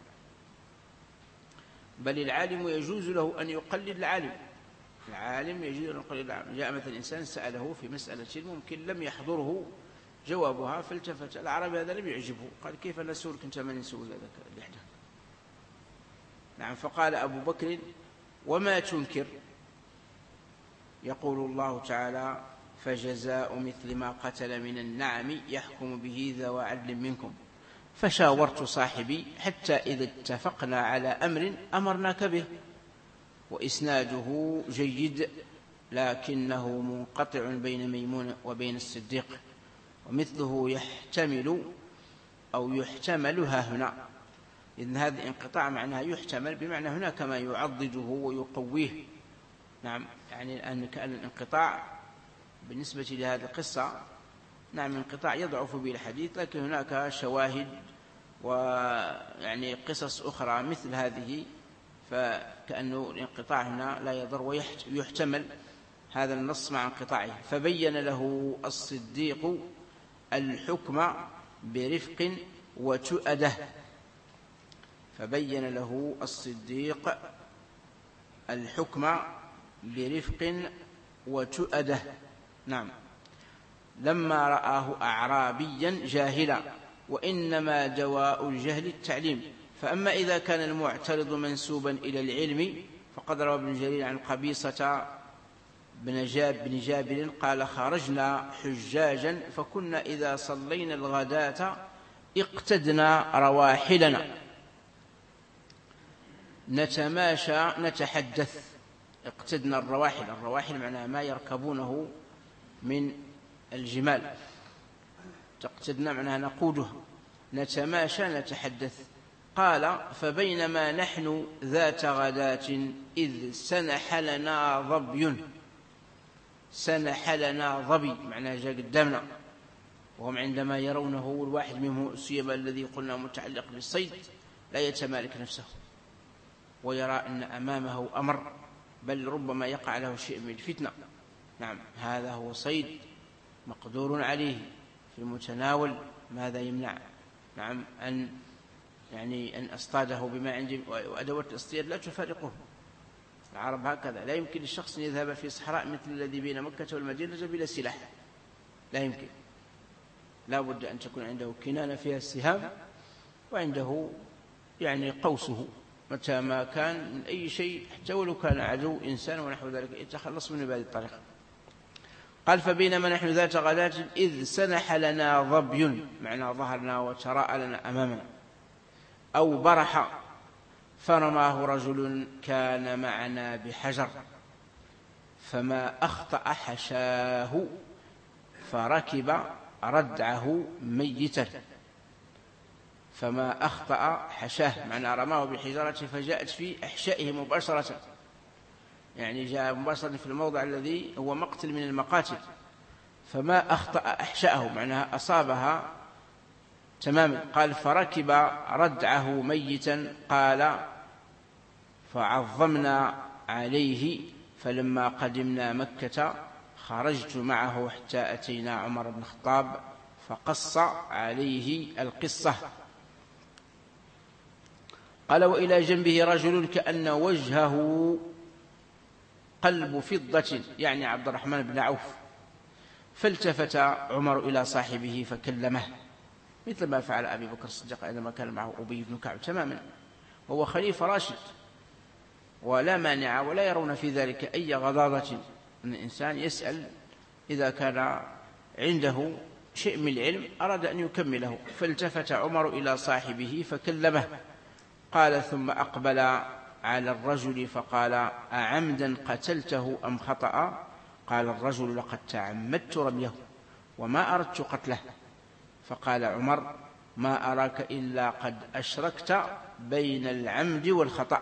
بل العالم يجوز له أن يقلد العالم العالم يجوز أن يقلد العالم. جاء مثلا إنسان سأله في مسألة ممكن لم يحضره جوابها، فالتفت العربي هذا لم يعجبه، قال كيف نسولك أنت من نسول ذلك لحدك؟ نعم. فقال أبو بكر وما تنكر؟ يقول الله تعالى فجزاء مثل ما قتل من النعم يحكم به ذوى عدل منكم. فشاورت صاحبي حتى إذا اتفقنا على أمر أمرناك به. وإسناده جيد لكنه منقطع بين ميمون وبين الصديق، ومثله يحتمل أو يحتمل ها هنا. إذن هذا الانقطاع معناها يحتمل، بمعنى هناك ما يعضده ويقويه. نعم، يعني أن كأن الانقطاع بالنسبة لهذه القصة نعم انقطاع يضعف به الحديث، لكن هناك شواهد ويعني قصص أخرى مثل هذه، فكأنه الانقطاع هنا لا يضر ويحتمل هذا النص مع انقطاعه. فبين له الصديق الحكم برفق وتؤده فبين له الصديق الحكم برفق وتؤده نعم، لما رآه أعرابيا جاهلا، وإنما دواء الجهل التعليم. فأما إذا كان المعترض منسوبا إلى العلم فقد روى ابن جرير عن قبيصة بن جاب بن جابر قال: خرجنا حجاجا فكنا إذا صلينا الغداة اقتدنا رواحلنا نتماشى نتحدث. اقتدنا الرواحل، الرواحل معناها ما يركبونه من الجمال، تقتدنا معناها نقودها، نتماشى نتحدث. قال: فبينما نحن ذات غداة إذ سنح لنا ظبي. سنح لنا ظبي معناها جاء قدامنا، وهم عندما يرونه الواحد منهم السيب الذي قلنا متعلق بالصيد لا يتمالك نفسه ويرى أن أمامه أمر، بل ربما يقع له شيء من الفتنة. نعم، هذا هو صيد مقدور عليه في المتناول، ماذا يمنع نعم أن يعني أن أصطاده بما عندي، وأدوات الاصطياد لا تفارقه. العرب هكذا، لا يمكن للشخص أن يذهب في صحراء مثل الذي بين مكة والمدينة بلا سلاح، لا يمكن، لا بد أن تكون عنده كنانة فيها السهام، وعنده يعني قوسه متى ما كان من أي شيء، حتى ولو كان عدو إنسان ونحو ذلك يتخلص من بهذه الطريقة. قال: فبينما نحن ذات غداة إذ سنح لنا ظبي معنى ظهرنا وتراءى لنا أمامنا، أو برح، فرماه رجل كان معنا بحجر فما أخطأ حشاه فركب ردعه ميتا. فما أخطأ حشاه معنى رماه بالحجارة فجاءت في أحشائه مباشرة، يعني جاء مباشرة في الموضع الذي هو مقتل من المقاتل. فما أخطأ أحشائه معناها أصابها تماما. قال: فركب ردعه ميتا. قال: فعظمنا عليه فلما قدمنا مكة خرجت معه حتى أتينا عمر بن الخطاب فقص عليه القصة. قال: وإلى جنبه رجل كأن وجهه قلب فضة، يعني عبد الرحمن بن عوف. فالتفت عمر إلى صاحبه فكلمه مثل ما فعل أبي بكر الصديق عندما كان معه أبي بن كعب تماما، وهو خليفة راشد ولا مانع، ولا يرون في ذلك أي غضاضة أن الإنسان يسأل إذا كان عنده شيء من العلم أراد أن يكمله. فالتفت عمر إلى صاحبه فكلمه. قال: ثم أقبل على الرجل فقال: أعمدا قتلته أم خطأ؟ قال الرجل: لقد تعمدت رميه وما أردت قتله. فقال عمر: ما أراك إلا قد أشركت بين العمد والخطأ،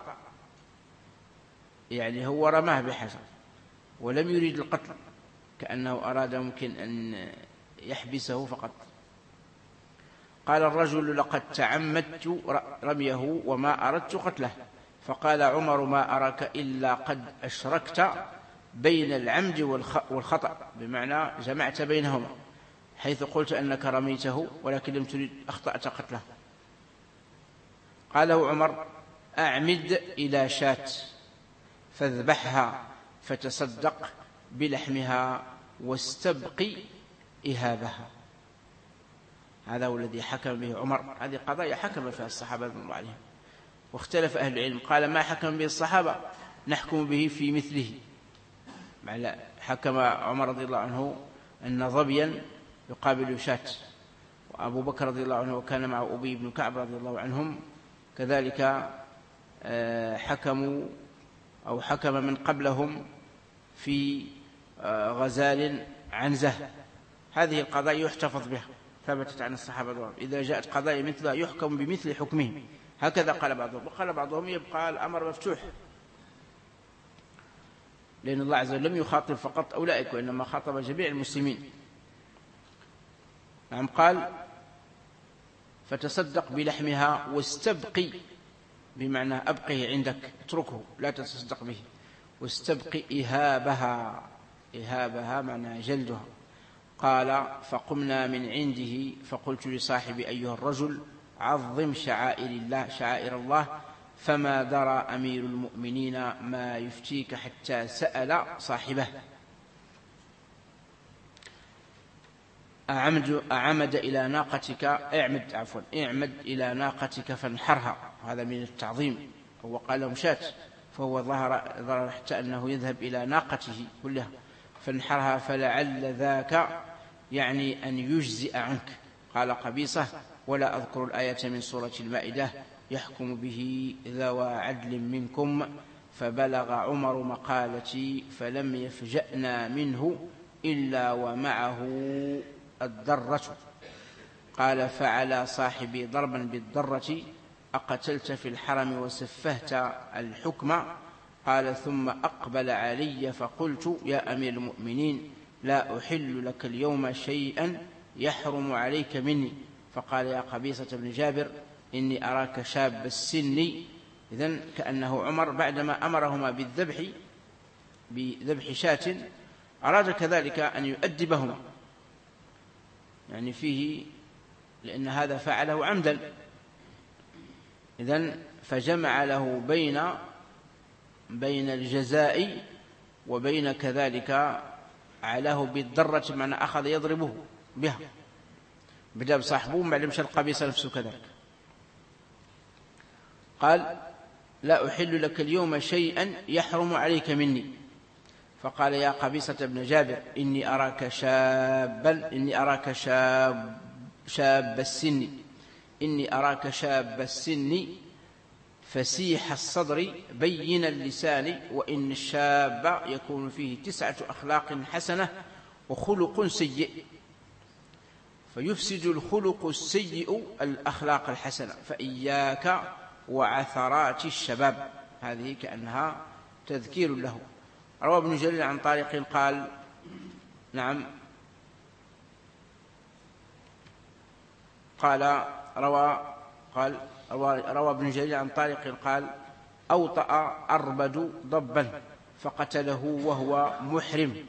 يعني هو رماه بحجر ولم يريد القتل، كأنه أراد ممكن أن يحبسه فقط. قال الرجل: لقد تعمدت رميه وما أردت قتله. فقال عمر: ما أراك إلا قد أشركت بين العمد والخطأ، بمعنى جمعت بينهما، حيث قلت أنك رميته ولكن لم تريد، أخطأت قتله. قاله عمر: أعمد إلى شاة فاذبحها فتصدق بلحمها واستبقي إهابها. هذا هو الذي حكم به عمر. هذه قضايا حكم فيها الصحابة رضي الله عنهم، واختلف أهل العلم. قال: ما حكم به الصحابة نحكم به في مثله. حكم عمر رضي الله عنه أن ظبيا يقابل شاة، وأبو بكر رضي الله عنه وكان معه أبي بن كعب رضي الله عنهم كذلك حكموا أو حكم من قبلهم في غزال عنزة. هذه القضايا يحتفظ بها، ثبتت عن الصحابة. إذا جاءت قضايا مثلها يحكم بمثل حكمهم، هكذا قال بعضهم. وقال بعضهم يبقى الأمر مفتوح، لأن الله عز وجل لم يخاطب فقط أولئك وإنما خاطب جميع المسلمين. نعم. قال فتصدق بلحمها واستبقي، بمعنى أبقه عندك، اتركه لا تتصدق به، واستبقي إهابها، إهابها معنى جلدها. قال فقمنا من عنده فقلت لصاحبي أيها الرجل عظم شعائر الله شعائر الله فما درى أمير المؤمنين ما يفتيك حتى سأل صاحبه أعمد, أعمد إلى ناقتك اعمد عفوا اعمد إلى ناقتك فانحرها. هذا من التعظيم. هو قال مشاة، فهو ظهر, ظهر حتى أنه يذهب إلى ناقته كلها فانحرها فلعل ذاك يعني أن يجزئ عنك. قال قبيصة ولا أذكر الآية من سورة المائدة يحكم به ذوى عدل منكم فبلغ عمر مقالتي فلم يفجأنا منه إلا ومعه الدرة. قال فعلى صاحبي ضربا بالدرة أقتلت في الحرم وسفهت الحكم. قال ثم أقبل علي فقلت يا أمير المؤمنين لا أحل لك اليوم شيئا يحرم عليك مني. فقال يا قبيصة بن جابر إني أراك شاب السن. إذن كأنه عمر بعدما أمرهما بالذبح بذبح شاة أراد كذلك أن يؤدبهما، يعني فيه لأن هذا فعله عمدا. إذن فجمع له بين بين الجزاء وبين كذلك علاه بالضرة، معنى أخذ يضربه بها بدأ بصاحبه ما لم شر قبيصة نفسه كذلك. قال لا أحل لك اليوم شيئا يحرم عليك مني. فقال يا قبيصة بن جابر إني أراك شابا إني أراك شاب شاب السن إني أراك شاب السن فسيح الصدر بين اللسان وإن الشاب يكون فيه تسعة أخلاق حسنة وخلق سيء فيفسد الخلق السيء الأخلاق الحسنة فإياك وعثرات الشباب. هذه كأنها تذكير له. روى ابن جرير عن طارق قال نعم قال روى قال روى, روى ابن جرير عن طارق قال أوطأ أربد ضبا فقتله وهو محرم.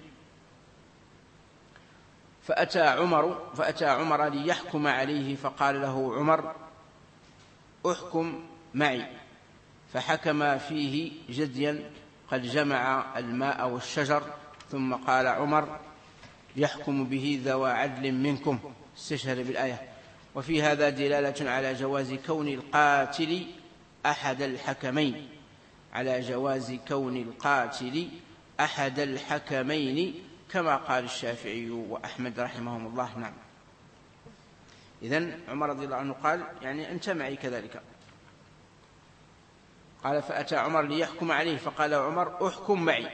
فأتى عمر فأتى عمر ليحكم عليه فقال له عمر احكم معي. فحكم فيه جديا قد جمع الماء والشجر. ثم قال عمر يحكم به ذوى عدل منكم، استشهد بالآية. وفي هذا دلالة على جواز كون القاتل أحد الحكمين على جواز كون القاتل أحد الحكمين كما قال الشافعي وأحمد رحمهم الله. نعم. إذن عمر رضي الله عنه قال يعني أنت معي كذلك. قال فأتى عمر ليحكم عليه فقال عمر احكم معي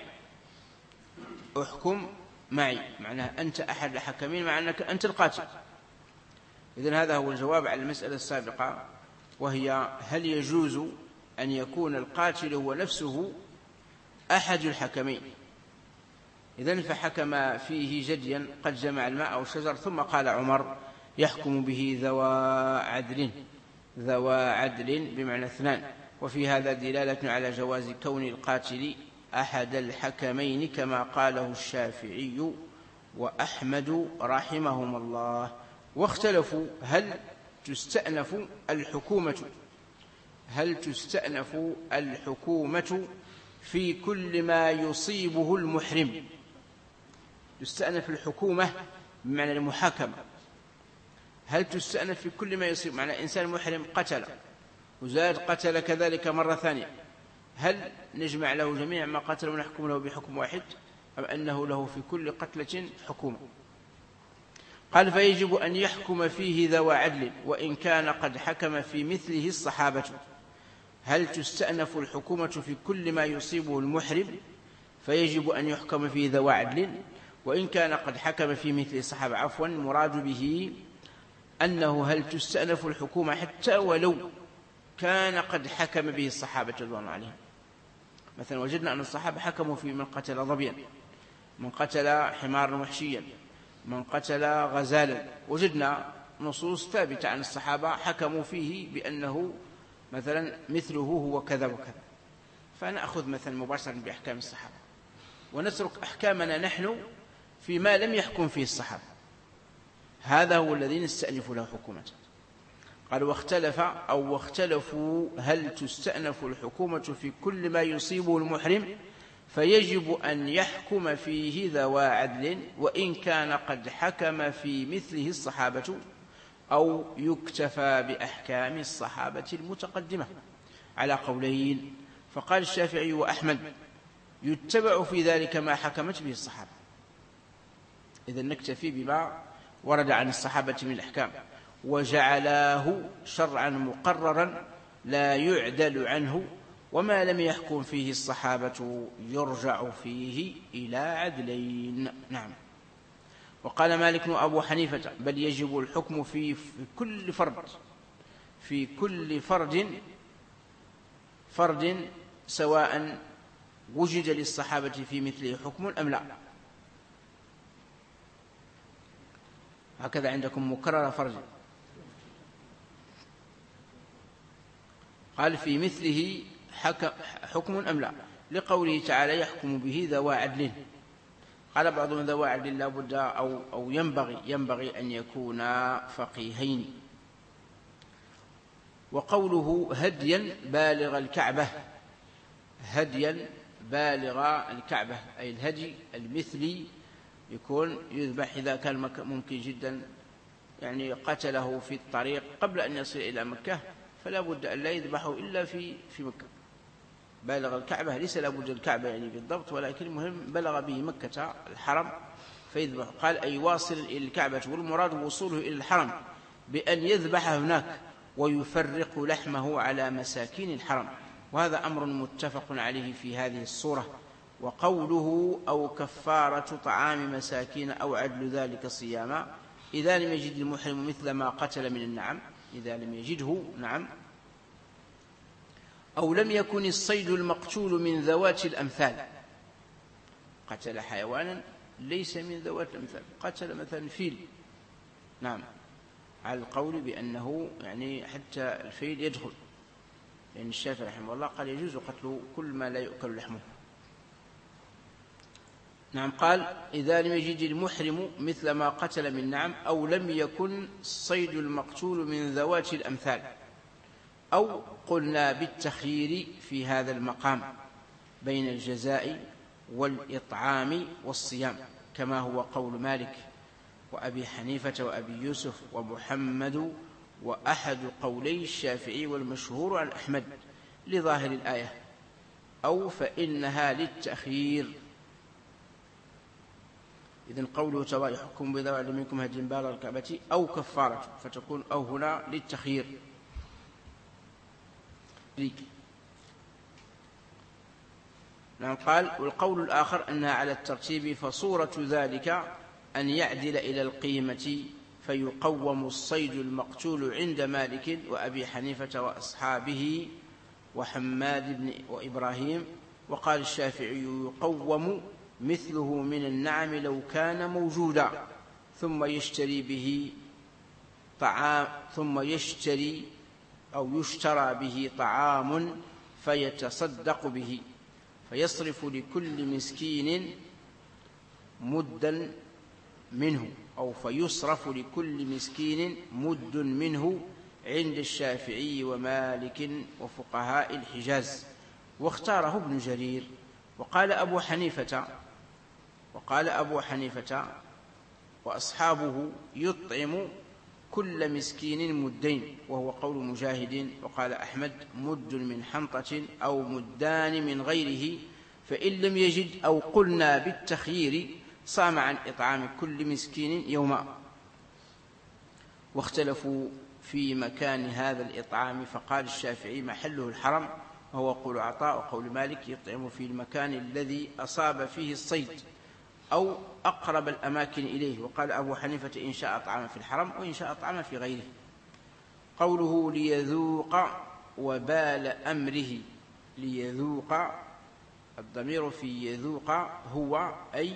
احكم معي معناه أنت أحد الحكمين مع أنك أنت القاتل. إذن هذا هو الجواب على المسألة السابقة، وهي هل يجوز أن يكون القاتل هو نفسه أحد الحكمين. إذن فحكم فيه جديا قد جمع الماء والشجر. ثم قال عمر يحكم به ذوى عدل ذوى عدل بمعنى اثنان. وفي هذا دلالة على جواز كون القاتل أحد الحكمين كما قاله الشافعي وأحمد رحمهم الله. واختلفوا هل تستأنف الحكومة هل تستأنف الحكومة في كل ما يصيبه المحرم. تستأنف الحكومة بمعنى المحاكمة. هل تستأنف في كل ما يصيب، معنى إنسان محرم قتل وزاد قتل كذلك مرة ثانية، هل نجمع له جميع ما قتل ونحكم له بحكم واحد أم أنه له في كل قتلة حكومة؟ قال فيجب أن يحكم فيه ذوى عدل وإن كان قد حكم في مثله الصحابة. هل تستأنف الحكومة في كل ما يصيبه المحرم فيجب أن يحكم فيه ذوى عدل وإن كان قد حكم في مثل الصحابة. عفوا مراد به أنه هل تستأنف الحكومة حتى ولو كان قد حكم به الصحابة رضوان الله عليهم. مثلا وجدنا أن الصحابة حكموا في من قتل ظبيا، من قتل حمارا وحشيا، من قتل غزالا، وجدنا نصوص ثابتة عن الصحابة حكموا فيه بأنه مثلا مثله هو كذا وكذا. فنأخذ مثلا مباشرة بأحكام الصحابة ونترك أحكامنا نحن فيما لم يحكم فيه الصحابة. هذا هو الذي نستأنف له حكومته. قال واختلف أو واختلفوا هل تستأنف الحكومة في كل ما يصيبه المحرم فيجب أن يحكم فيه ذوى عدل وإن كان قد حكم في مثله الصحابة، أو يكتفى بأحكام الصحابة المتقدمة على قولين. فقال الشافعي وأحمد يتبع في ذلك ما حكمت به الصحابة، إذن نكتفي بما ورد عن الصحابة من الأحكام، وجعلاه شرعا مقررا لا يعدل عنه، وما لم يحكم فيه الصحابة يرجع فيه إلى عدلين. نعم. وقال مالك وأبو حنيفة بل يجب الحكم في, في كل فرد في كل فرد فرد سواء وجد للصحابة في مثله حكم أم لا. هكذا عندكم مكرر فرد. قال في مثله حكم أم لا لقوله تعالى يحكم به ذوى عدل. قال بعضهم ذوى عدل لا بد أو, أو ينبغي, ينبغي أن يكونا فقيهين. وقوله هديا بالغ الكعبة، هديا بالغ الكعبة أي الهدي المثلي يكون يذبح إذا كان ممكن جدا، يعني قتله في الطريق قبل أن يصل إلى مكة فلا بد أن لا يذبحه إلا في في مكة. بالغ الكعبة ليس لا بد الكعبة يعني بالضبط، ولكن المهم بلغ به مكة الحرم فيذبح. قال أي واصل إلى الكعبة، والمراد وصوله إلى الحرم بأن يذبح هناك ويفرق لحمه على مساكين الحرم، وهذا أمر متفق عليه في هذه الصورة. وقوله أو كفارة طعام مساكين أو عدل ذلك صياما إذا لم يجد المحرم مثل ما قتل من النعم، إذا لم يجده نعم، أو لم يكن الصيد المقتول من ذوات الأمثال، قتل حيوانا ليس من ذوات الأمثال، قتل مثلا فيل، نعم، على القول بأنه يعني حتى الفيل يدخل، لأن الشافعي رحمه الله قال يجوز قتل كل ما لا يؤكل لحمه. نعم. قال إذا لم يجد المحرم مثل ما قتل من نعم، أو لم يكن الصيد المقتول من ذوات الأمثال، أو قلنا بالتخيير في هذا المقام بين الجزاء والإطعام والصيام، كما هو قول مالك وأبي حنيفة وأبي يوسف ومحمد وأحد قولي الشافعي والمشهور عن أحمد لظاهر الآية، أو فإنها للتأخير. إذن قوله تعالى يحكم بذوي عدل منكم هدي بالغ الكعبة أو كفارة، فتكون أو هنا للتخيير. نعم. قال والقول الآخر أنها على الترتيب، فصورة ذلك أن يعدل إلى القيمة فيقوم الصيد المقتول عند مالك وأبي حنيفة وأصحابه وحماد بن وإبراهيم. وقال الشافعي يقوم مثله من النعم لو كان موجودا، ثم يشتري به طعام ثم يشتري أو يشترى به طعام فيتصدق به، فيصرف لكل مسكين مدا منه، أو فيصرف لكل مسكين مد منه عند الشافعي ومالك وفقهاء الحجاز، واختاره ابن جرير. وقال أبو حنيفة وقال أبو حنيفة وأصحابه يطعم كل مسكين مدين، وهو قول مجاهد. وقال أحمد مد من حنطة أو مدان من غيره، فإن لم يجد أو قلنا بالتخيير صام عن إطعام كل مسكين يوما. واختلفوا في مكان هذا الإطعام، فقال الشافعي محله الحرم، وهو قول عطاء وقول مالك يطعم في المكان الذي أصاب فيه الصيد أو أقرب الأماكن إليه. وقال أبو حنيفة إن شاء طعام في الحرم وإن شاء طعام في غيره. قوله ليذوق وبال أمره ليذوق، الضمير في يذوق هو أي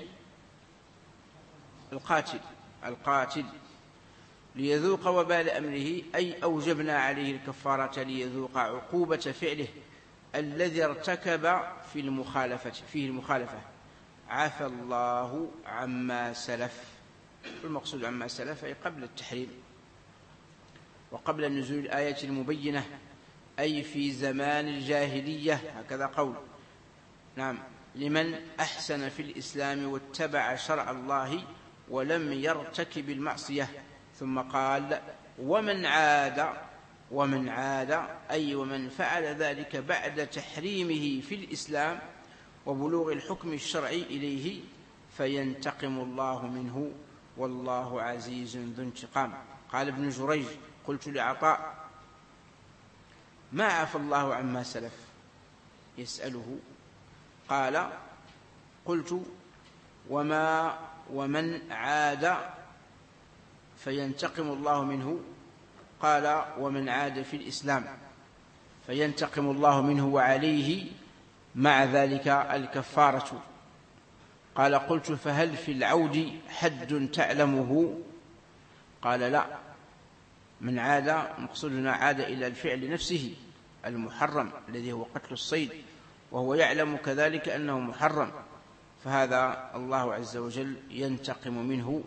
القاتل القاتل ليذوق وبال أمره، أي أوجبنا عليه الكفارة ليذوق عقوبة فعله الذي ارتكب في المخالفة فيه المخالفة. عفى الله عما سلف، المقصود عما سلف أي قبل التحريم وقبل نزول الآية المبينة، أي في زمان الجاهلية، هكذا قول. نعم، لمن أحسن في الإسلام واتبع شرع الله ولم يرتكب المعصية. ثم قال ومن عاد، ومن عاد أي ومن فعل ذلك بعد تحريمه في الإسلام وبلوغ الحكم الشرعي إليه فينتقم الله منه والله عزيز ذو انتقام. قال ابن جريج قلت لعطاء ما عفى الله عما سلف يسأله، قال قلت وما ومن عاد فينتقم الله منه، قال ومن عاد في الإسلام فينتقم الله منه وعليه مع ذلك الكفارة. قال قلت فهل في العود حد تعلمه؟ قال لا، من عاد مقصودنا عاد إلى الفعل نفسه المحرم الذي هو قتل الصيد، وهو يعلم كذلك أنه محرم، فهذا الله عز وجل ينتقم منه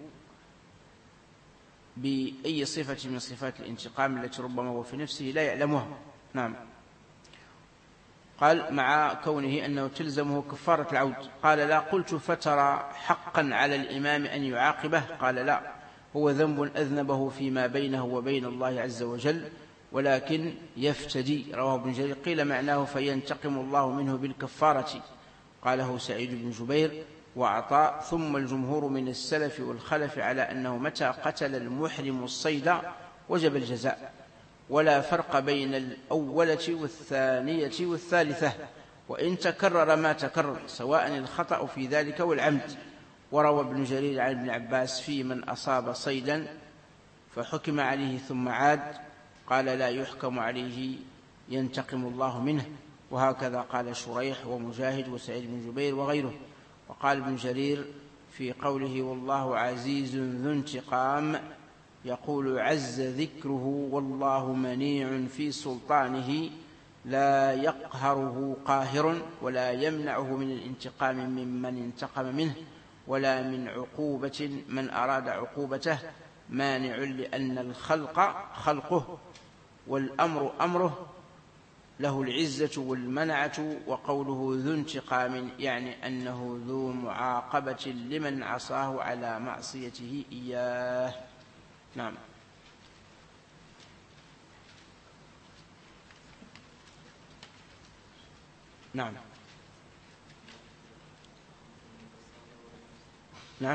بأي صفة من صفات الانتقام التي ربما هو في نفسه لا يعلمها. نعم. قال مع كونه أنه تلزمه كفارة العود. قال لا. قلت فترى حقا على الإمام أن يعاقبه؟ قال لا، هو ذنب أذنبه فيما بينه وبين الله عز وجل ولكن يفتدي. رواه ابن جرير. قيل معناه فينتقم الله منه بالكفارة، قاله سعيد بن جبير وعطاء. ثم الجمهور من السلف والخلف على أنه متى قتل المحرم الصيد وجب الجزاء، ولا فرق بين الأولة والثانية والثالثة، وإن تكرر ما تكرر سواء الخطأ في ذلك والعمد. وروى ابن جرير عن ابن عباس في من أصاب صيدا فحكم عليه ثم عاد، قال لا يحكم عليه ينتقم الله منه، وهكذا قال شريح ومجاهد وسعيد بن جبير وغيره. وقال ابن جرير في قوله والله عزيز ذو انتقام يقول عز ذكره والله منيع في سلطانه لا يقهره قاهر ولا يمنعه من الانتقام ممن انتقم منه ولا من عقوبة من أراد عقوبته مانع، لأن الخلق خلقه والأمر أمره له العزة والمنعة. وقوله ذو انتقام يعني أنه ذو معاقبة لمن عصاه على معصيته إياه. نعم. نعم. نعم.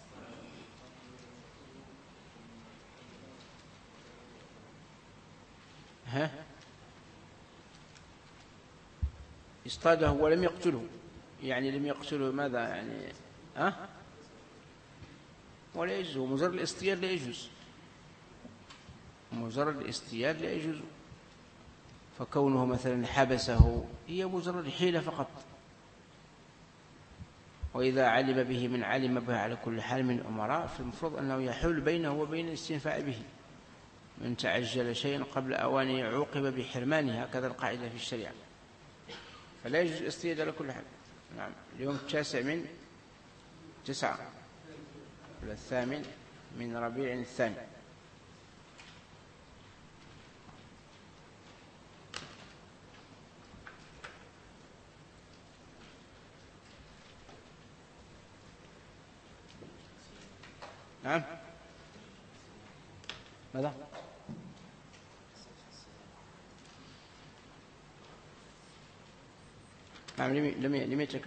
ها اصطاده ولم يقتله، يعني لم يقتله ماذا يعني؟ ها ولا يجوز، مجرد الاصطياد لا يجوز، مجرد الاصطياد لا يجوز. فكونه مثلا حبسه هي مجرد حيلة فقط، وإذا علم به من علم به على كل حال من الأمراء فالمفروض أنه يحول بينه وبين الاستنفاع به. من تعجل شيئا قبل أوانه عوقب بحرمانه، هكذا القاعدة في الشريعة، فلا يجوز الاصطياد على كل حال. نعم. اليوم التاسع من تسعة ولا الثامن من ربيع الثاني. نعم. ماذا؟ نعم. لم لم لم